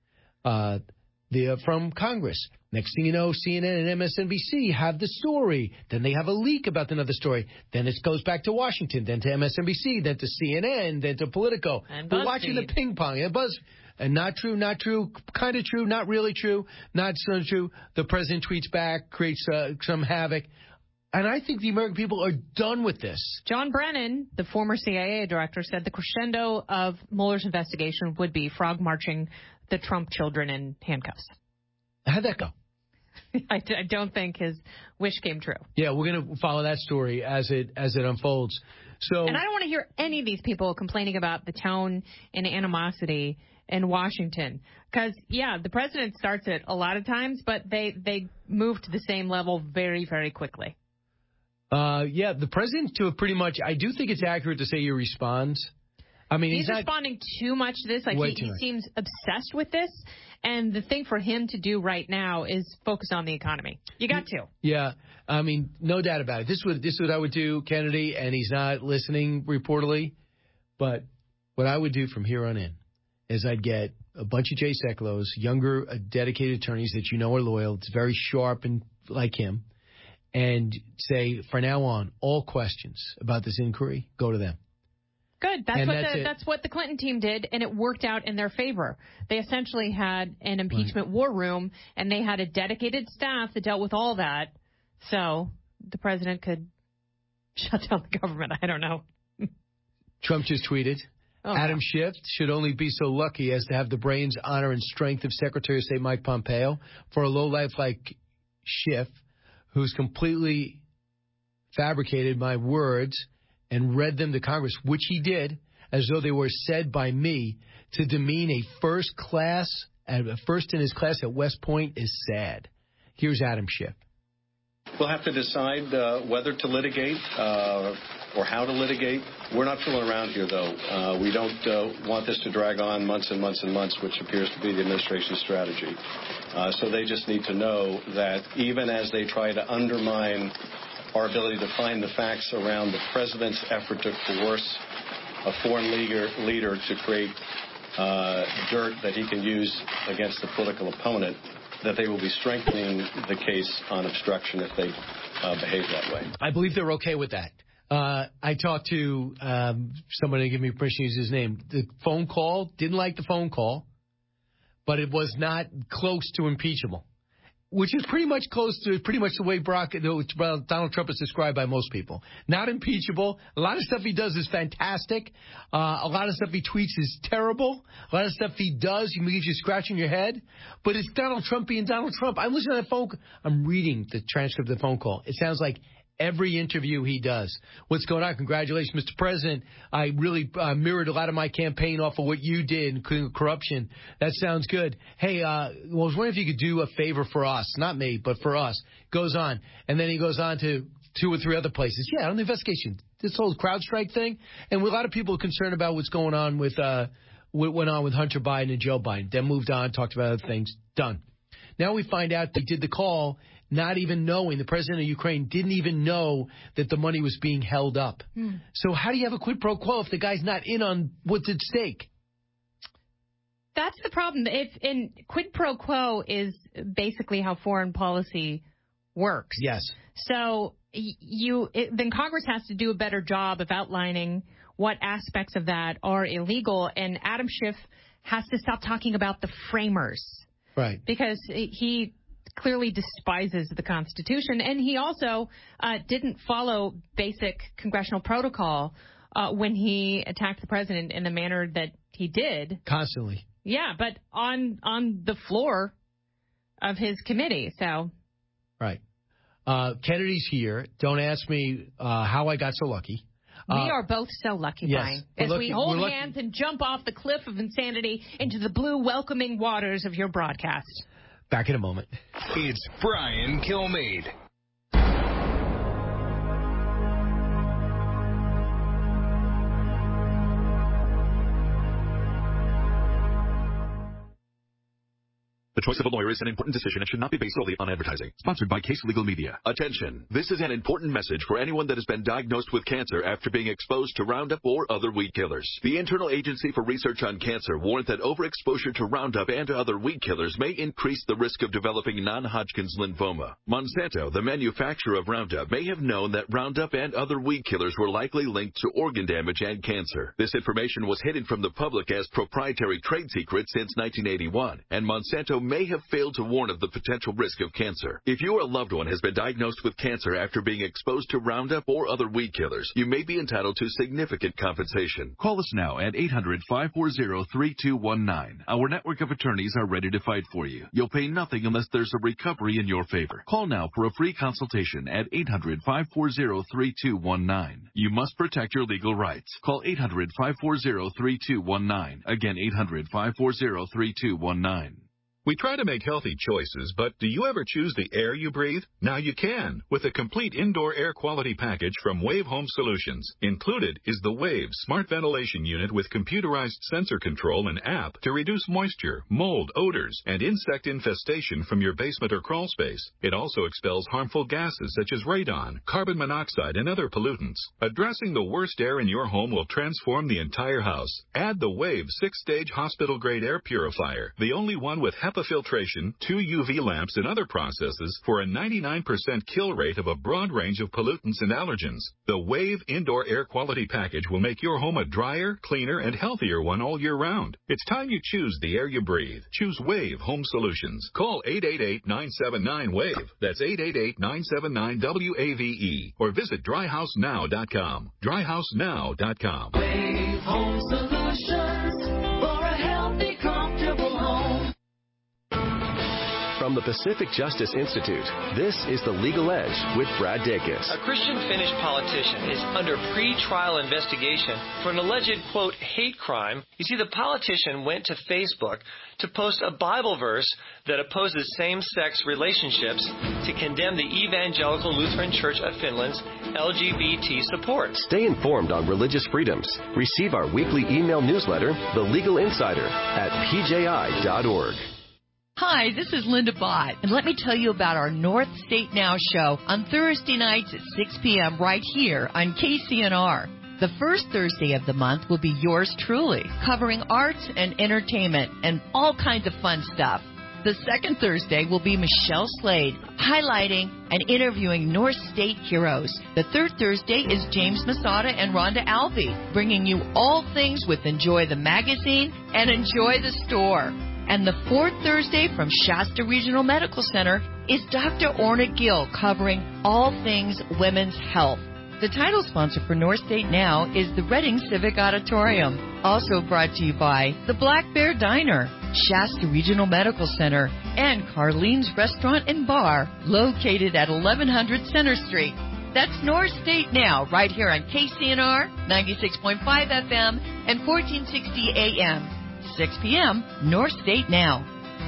from Congress. Next thing you know, CNN and MSNBC have the story. Then they have a leak about another story. Then it goes back to Washington, then to MSNBC, then to CNN, then to Politico. And we're watching the ping pong. And not true, kind of true, not really true, not so true. The president tweets back, creates some havoc. And I think the American people are done with this. John Brennan, the former CIA director, said the crescendo of Mueller's investigation would be frog marching the Trump children in handcuffs. How'd that go? I don't think his wish came true. Yeah, we're going to follow that story as it unfolds. And I don't want to hear any of these people complaining about the tone and animosity in Washington. Because, yeah, the president starts it a lot of times, but they move to the same level very, very quickly. Yeah, the president to pretty much, I do think it's accurate to say he responds. I mean, he's responding too much to this. Like he seems obsessed with this. And the thing for him to do right now is focus on the economy. You got to. Yeah, I mean, no doubt about it. This is what I would do, Kennedy, and he's not listening reportedly. But what I would do from here on in is I'd get a bunch of Jay Sekulows, younger, dedicated attorneys that you know are loyal. It's very sharp and like him. And say, from now on, all questions about this inquiry, go to them. Good. That's what the Clinton team did, and it worked out in their favor. They essentially had an impeachment war room, and they had a dedicated staff that dealt with all that, so the president could shut down the government. I don't know. Trump just tweeted, Adam Schiff should only be so lucky as to have the brains, honor, and strength of Secretary of State Mike Pompeo. For a lowlife like Schiff, who's completely fabricated my words and read them to Congress, which he did, as though they were said by me, to demean a first in his class at West Point is sad. Here's Adam Schiff. We'll have to decide whether to litigate or how to litigate. We're not fooling around here, though. We don't want this to drag on months and months and months, which appears to be the administration's strategy. So they just need to know that even as they try to undermine our ability to find the facts around the president's effort to coerce a foreign leader to create dirt that he can use against the political opponent, that they will be strengthening the case on obstruction if they behave that way. I believe they're okay with that. I talked to somebody to give me permission to use his name. The phone call, didn't like the phone call, but it was not close to impeachable, which is pretty much the way Donald Trump is described by most people. Not impeachable. A lot of stuff he does is fantastic. A lot of stuff he tweets is terrible. A lot of stuff he does leaves you scratching your head. But it's Donald Trump being Donald Trump. I'm listening to that phone call. I'm reading the transcript of the phone call. It sounds like every interview he does. What's going on? Congratulations, Mr. President. I really mirrored a lot of my campaign off of what you did, including corruption. That sounds good. Hey, I was wondering if you could do a favor for us. Not me, but for us. Goes on. And then he goes on to 2 or 3 other places. Yeah, on the investigation. This whole CrowdStrike thing. And with a lot of people concerned about what's going on with what went on with Hunter Biden and Joe Biden. Then moved on, talked about other things. Done. Now we find out they did the call, not even knowing, the president of Ukraine didn't even know that the money was being held up. So how do you have a quid pro quo if the guy's not in on what's at stake? That's the problem. Quid pro quo is basically how foreign policy works. Yes. So then Congress has to do a better job of outlining what aspects of that are illegal, and Adam Schiff has to stop talking about the framers. Right. Because he clearly despises the Constitution, and he also didn't follow basic congressional protocol when he attacked the president in the manner that he did. Constantly. Yeah, but on the floor of his committee, so. Right. Kennedy's here. Don't ask me how I got so lucky. We are both so lucky, yes, Brian, as we hold hands and jump off the cliff of insanity into the blue welcoming waters of your broadcast. Back in a moment. It's Brian Kilmeade. The choice of a lawyer is an important decision and should not be based solely on advertising. Sponsored by Case Legal Media. Attention. This is an important message for anyone that has been diagnosed with cancer after being exposed to Roundup or other weed killers. The Internal Agency for Research on Cancer warned that overexposure to Roundup and other weed killers may increase the risk of developing non-Hodgkin's lymphoma. Monsanto, the manufacturer of Roundup, may have known that Roundup and other weed killers were likely linked to organ damage and cancer. This information was hidden from the public as proprietary trade secrets since 1981, and Monsanto may have failed to warn of the potential risk of cancer. If you or a loved one has been diagnosed with cancer after being exposed to Roundup or other weed killers, you may be entitled to significant compensation. Call us now at 800-540-3219. Our network of attorneys are ready to fight for you. You'll pay nothing unless there's a recovery in your favor. Call now for a free consultation at 800-540-3219. You must protect your legal rights. Call 800-540-3219. Again, 800-540-3219. We try to make healthy choices, but do you ever choose the air you breathe? Now you can, with a complete indoor air quality package from Wave Home Solutions. Included is the Wave Smart Ventilation Unit with computerized sensor control and app to reduce moisture, mold, odors, and insect infestation from your basement or crawl space. It also expels harmful gases such as radon, carbon monoxide, and other pollutants. Addressing the worst air in your home will transform the entire house. Add the Wave 6-stage hospital-grade air purifier, the only one with HEPA filtration, 2 UV lamps, and other processes for a 99% kill rate of a broad range of pollutants and allergens. The Wave Indoor Air Quality Package will make your home a drier, cleaner, and healthier one all year round. It's time you choose the air you breathe. Choose Wave Home Solutions. Call 888-979-WAVE. That's 888-979-WAVE. Or visit dryhousenow.com. dryhousenow.com. Wave Home Solutions for a healthy, comfortable home. From the Pacific Justice Institute, this is The Legal Edge with Brad Dacus. A Christian Finnish politician is under pre-trial investigation for an alleged, quote, hate crime. You see, the politician went to Facebook to post a Bible verse that opposes same-sex relationships to condemn the Evangelical Lutheran Church of Finland's LGBT support. Stay informed on religious freedoms. Receive our weekly email newsletter, The Legal Insider, at pji.org. Hi, this is Linda Bott, and let me tell you about our North State Now show on Thursday nights at 6 p.m. right here on KCNR. The first Thursday of the month will be yours truly, covering arts and entertainment and all kinds of fun stuff. The second Thursday will be Michelle Slade, highlighting and interviewing North State heroes. The third Thursday is James Masada and Rhonda Albee, bringing you all things with Enjoy the Magazine and Enjoy the Store. And the fourth Thursday from Shasta Regional Medical Center is Dr. Orna Gill, covering all things women's health. The title sponsor for North State Now is the Reading Civic Auditorium. Also brought to you by the Black Bear Diner, Shasta Regional Medical Center, and Carlene's Restaurant and Bar, located at 1100 Center Street. That's North State Now, right here on KCNR, 96.5 FM, and 1460 AM. 6 p.m., North State Now.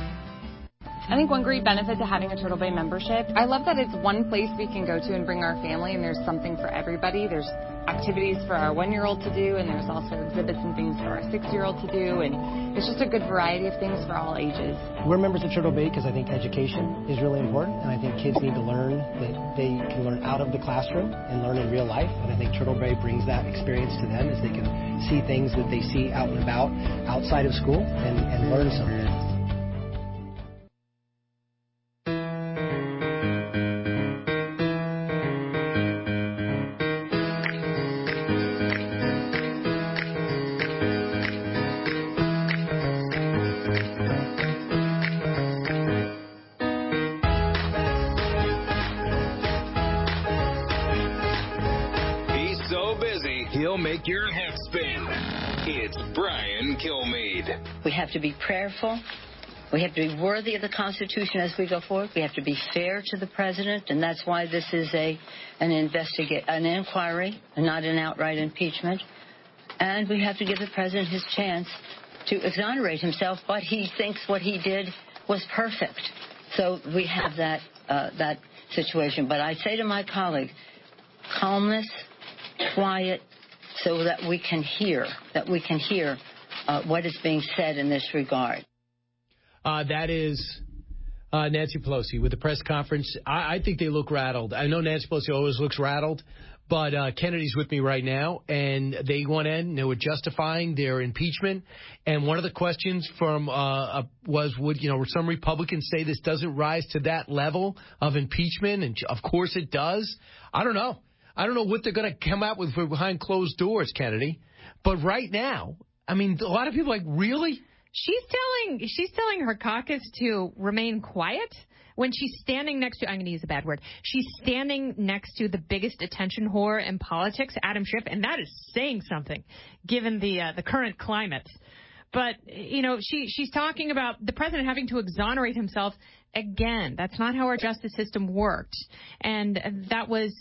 I think one great benefit to having a Turtle Bay membership, I love that it's one place we can go to and bring our family, and there's something for everybody. There's activities for our 1-year-old to do, and there's also exhibits and things for our 6-year-old to do, and it's just a good variety of things for all ages. We're members of Turtle Bay because I think education is really important, and I think kids need to learn that they can learn out of the classroom and learn in real life, and I think Turtle Bay brings that experience to them as they can see things that they see out and about outside of school and learn something. Your head spin. It's Brian Kilmeade. We have to be prayerful. We have to be worthy of the Constitution as we go forward. We have to be fair to the president, and that's why this is an inquiry and not an outright impeachment. And we have to give the president his chance to exonerate himself, but he thinks what he did was perfect. So we have that situation. But I say to my colleague, calmness, quiet, so that we can hear what is being said in this regard. That is Nancy Pelosi with the press conference. I think they look rattled. I know Nancy Pelosi always looks rattled, but Kennedy's with me right now, and they went in, they were justifying their impeachment, and one of the questions from was, would some Republicans say this doesn't rise to that level of impeachment? And of course it does. I don't know what they're going to come out with behind closed doors, Kennedy. But right now, I mean, a lot of people are like, really? She's telling her caucus to remain quiet when she's standing next to, I'm going to use a bad word, she's standing next to the biggest attention whore in politics, Adam Schiff, and that is saying something, given the current climate. But, she's talking about the president having to exonerate himself again. That's not how our justice system worked. And that was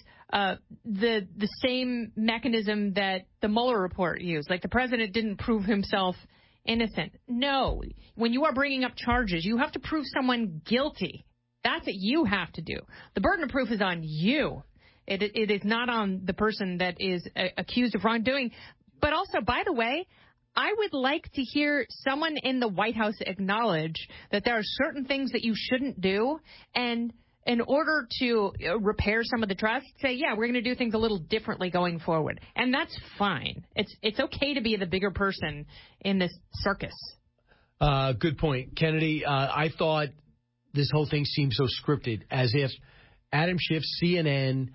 the same mechanism that the Mueller report used. Like, the president didn't prove himself innocent. No. When you are bringing up charges, you have to prove someone guilty. That's what you have to do. The burden of proof is on you. It is not on the person that is accused of wrongdoing. But also, by the way, I would like to hear someone in the White House acknowledge that there are certain things that you shouldn't do, and in order to repair some of the trust, say, yeah, we're going to do things a little differently going forward. And that's fine. It's okay to be the bigger person in this circus. Good point. Kennedy, I thought this whole thing seemed so scripted, as if Adam Schiff, CNN,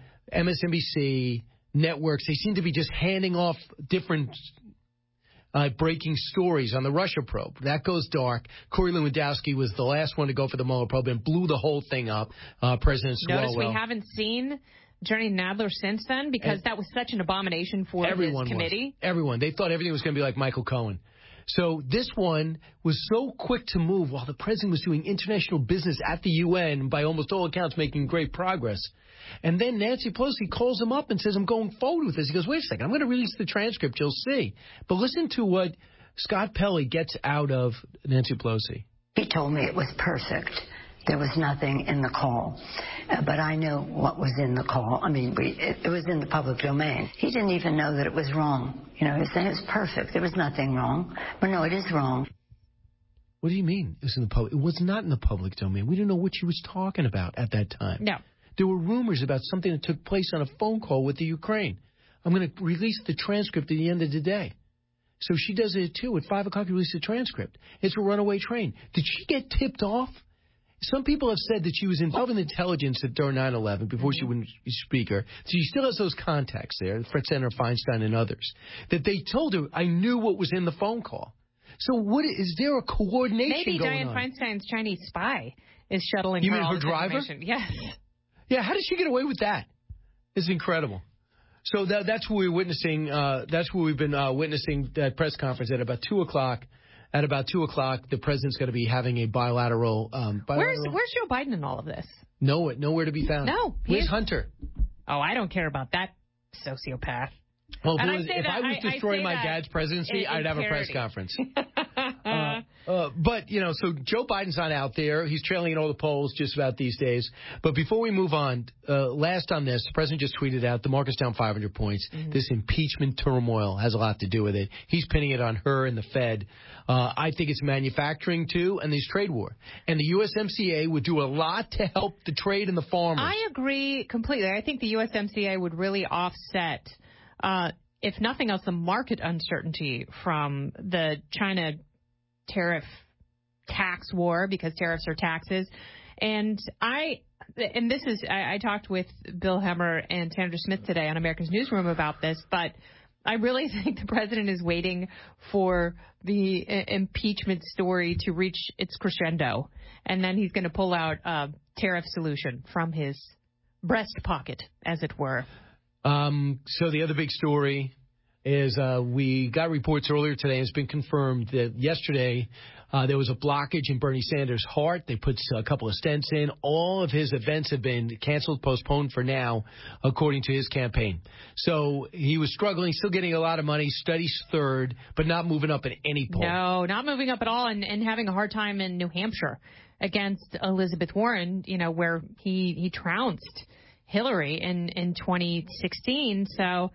MSNBC, networks, they seem to be just handing off different breaking stories on the Russia probe. That goes dark. Corey Lewandowski was the last one to go for the Mueller probe and blew the whole thing up. President Swalwell. Notice we haven't seen Jerry Nadler since then, because that was such an abomination for his committee. Everyone. They thought everything was going to be like Michael Cohen. So this one was so quick to move while the president was doing international business at the UN, by almost all accounts making great progress. And then Nancy Pelosi calls him up and says, I'm going forward with this. He goes, wait a second, I'm going to release the transcript. You'll see. But listen to what Scott Pelley gets out of Nancy Pelosi. He told me it was perfect. There was nothing in the call. But I knew what was in the call. I mean, it was in the public domain. He didn't even know that it was wrong. He was saying it was perfect. There was nothing wrong. But no, it is wrong. What do you mean it was in the public? It was not in the public domain. We didn't know what she was talking about at that time. No. There were rumors about something that took place on a phone call with the Ukraine. I'm going to release the transcript at the end of the day. So she does it, too. At 5 o'clock, release the transcript. It's a runaway train. Did she get tipped off? Some people have said that she was involved in intelligence during 9/11 before she went speaker. So she still has those contacts there, Senator Feinstein and others, that they told her, I knew what was in the phone call. So what is there a coordination going on? Maybe Dianne Feinstein's Chinese spy is shuttling her. You mean her driver? Yes. Yeah, how did she get away with that? It's incredible. So that's what we're witnessing. That's what we've been witnessing that press conference at about 2 o'clock. At about 2 o'clock, the president's going to be having a bilateral. Where's Joe Biden in all of this? Nowhere to be found. No. Where's Hunter? Oh, I don't care about that sociopath. Well, if I was destroying my dad's presidency, I'd have a press conference. But, so Joe Biden's not out there. He's trailing in all the polls just about these days. But before we move on, last on this, the president just tweeted out the market's down 500 points. Mm-hmm. This impeachment turmoil has a lot to do with it. He's pinning it on her and the Fed. I think it's manufacturing, too, and this trade war. And the USMCA would do a lot to help the trade and the farmers. I agree completely. I think the USMCA would really offset, if nothing else, the market uncertainty from the China tariff tax war, because tariffs are taxes. And I talked with Bill Hemmer and Sandra Smith today on America's Newsroom about this, but I really think the president is waiting for the impeachment story to reach its crescendo, and then he's going to pull out a tariff solution from his breast pocket, as it were. So the other big story is we got reports earlier today, and it's been confirmed that yesterday there was a blockage in Bernie Sanders' heart. They put a couple of stents in. All of his events have been canceled, postponed for now, according to his campaign. So he was struggling, still getting a lot of money, studies third, but not moving up in any poll. No, not moving up at all, and having a hard time in New Hampshire against Elizabeth Warren, where he trounced Hillary in 2016. So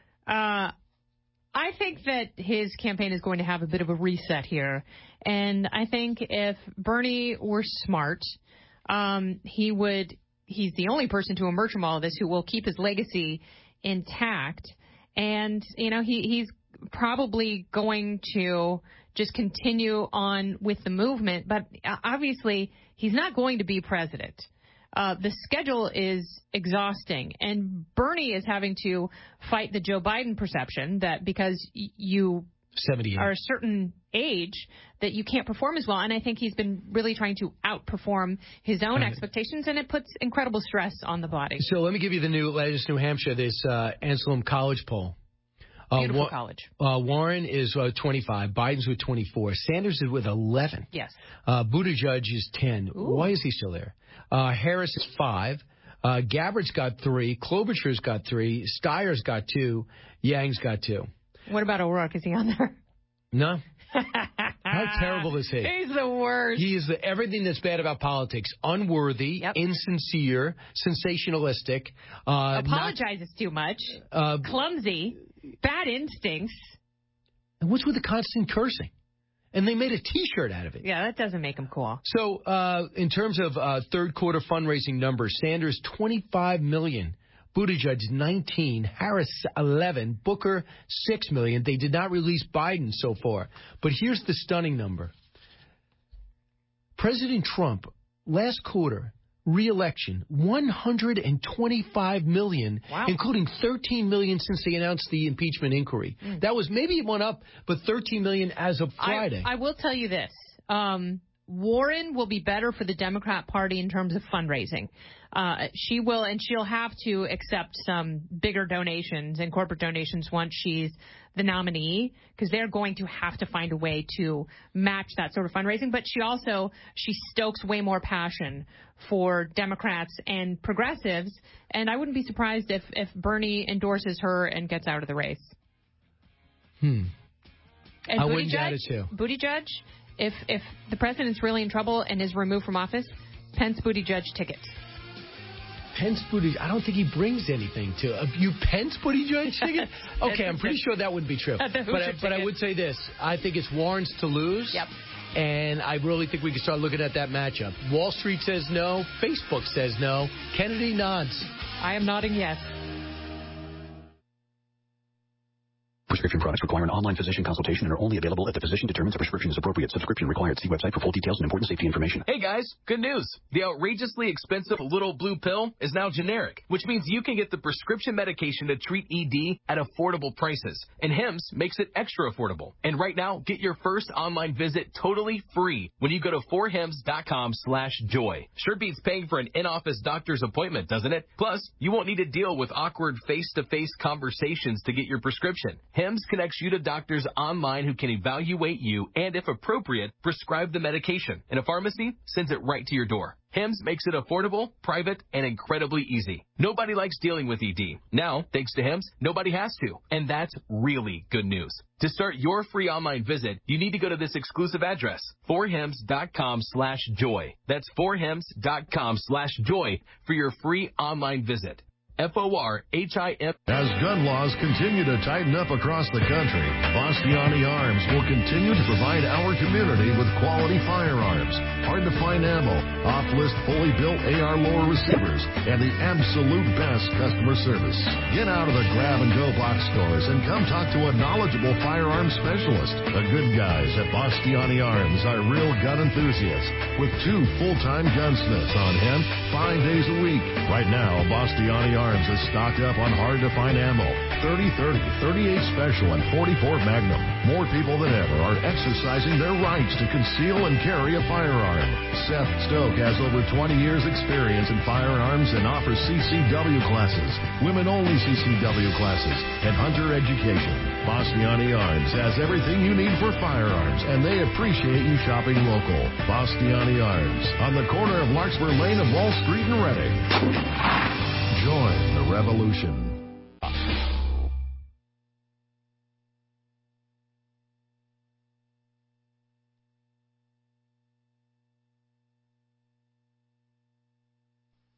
I think that his campaign is going to have a bit of a reset here. And I think if Bernie were smart, he's the only person to emerge from all of this who will keep his legacy intact. And, he's probably going to just continue on with the movement. But obviously, he's not going to be president. The schedule is exhausting, and Bernie is having to fight the Joe Biden perception that because you 78 are a certain age that you can't perform as well. And I think he's been really trying to outperform his own expectations, and it puts incredible stress on the body. So let me give you the latest New Hampshire, this Anselm College poll. Beautiful college. Warren is 25. Biden's with 24. Sanders is with 11. Yes. Buttigieg is 10. Ooh. Why is he still there? Harris is 5. Gabbard's got 3. Klobuchar's got 3. Steyer's got 2. Yang's got 2. What about O'Rourke? Is he on there? No. How terrible is he? He's the worst. He is everything that's bad about politics. Unworthy, insincere, sensationalistic. Apologizes too much. Clumsy. Bad instincts. And what's with the constant cursing? And they made a T-shirt out of it. Yeah, that doesn't make him cool. So in terms of third quarter fundraising numbers, Sanders $25 million, Buttigieg 19, Harris 11, Booker 6 million. They did not release Biden so far. But here's the stunning number. President Trump, last quarter, re-election, $125 million, including $13 million since they announced the impeachment inquiry. That was maybe it went up, but $13 million as of Friday. I will tell you this. Warren will be better for the Democrat Party in terms of fundraising. She will, and she'll have to accept some bigger donations and corporate donations once she's the nominee, because they're going to have to find a way to match that sort of fundraising. But she stokes way more passion for Democrats and progressives, and I wouldn't be surprised if Bernie endorses her and gets out of the race. And I wouldn't doubt it too. Buttigieg, if the president's really in trouble and is removed from office, Pence Buttigieg ticket. Pence Buttigieg, I don't think he brings anything to you. Pence Buttigieg ticket? Okay, I'm pretty sure that wouldn't be true. But I would say this. I think it's Warren's to lose. Yep. And I really think we can start looking at that matchup. Wall Street says no. Facebook says no. Kennedy nods. I am nodding yes. Prescription products require an online physician consultation and are only available if the physician determines a prescription is appropriate. Subscription required. See website for full details and important safety information. Hey guys, good news. The outrageously expensive little blue pill is now generic, which means you can get the prescription medication to treat ED at affordable prices. And Hims makes it extra affordable. And right now, get your first online visit totally free when you go to 4hims.com/joy. Sure beats paying for an in-office doctor's appointment, doesn't it? Plus, you won't need to deal with awkward face-to-face conversations to get your prescription. Hims connects you to doctors online who can evaluate you and, if appropriate, prescribe the medication. And a pharmacy sends it right to your door. HIMS makes it affordable, private, and incredibly easy. Nobody likes dealing with ED. Now, thanks to HIMS, nobody has to. And that's really good news. To start your free online visit, you need to go to this exclusive address, forhims.com/joy. That's forhims.com/joy for your free online visit. FORHIM. As gun laws continue to tighten up across the country, Bastiani Arms will continue to provide our community with quality firearms, hard-to-find ammo, off-list fully built AR lower receivers, and the absolute best customer service. Get out of the grab-and-go box stores and come talk to a knowledgeable firearms specialist. The good guys at Bastiani Arms are real gun enthusiasts with 2 full-time gunsmiths on hand 5 days a week. Right now, Bastiani Arms is stocked up on hard-to-find ammo, 30-30, 38 Special, and 44 Magnum. More people than ever are exercising their rights to conceal and carry a firearm. Seth Stoke has over 20 years' experience in firearms and offers CCW classes, women-only CCW classes, and hunter education. Bastiani Arms has everything you need for firearms, and they appreciate you shopping local. Bastiani Arms, on the corner of Larkspur Lane and Wall Street in Reading. Join the revolution.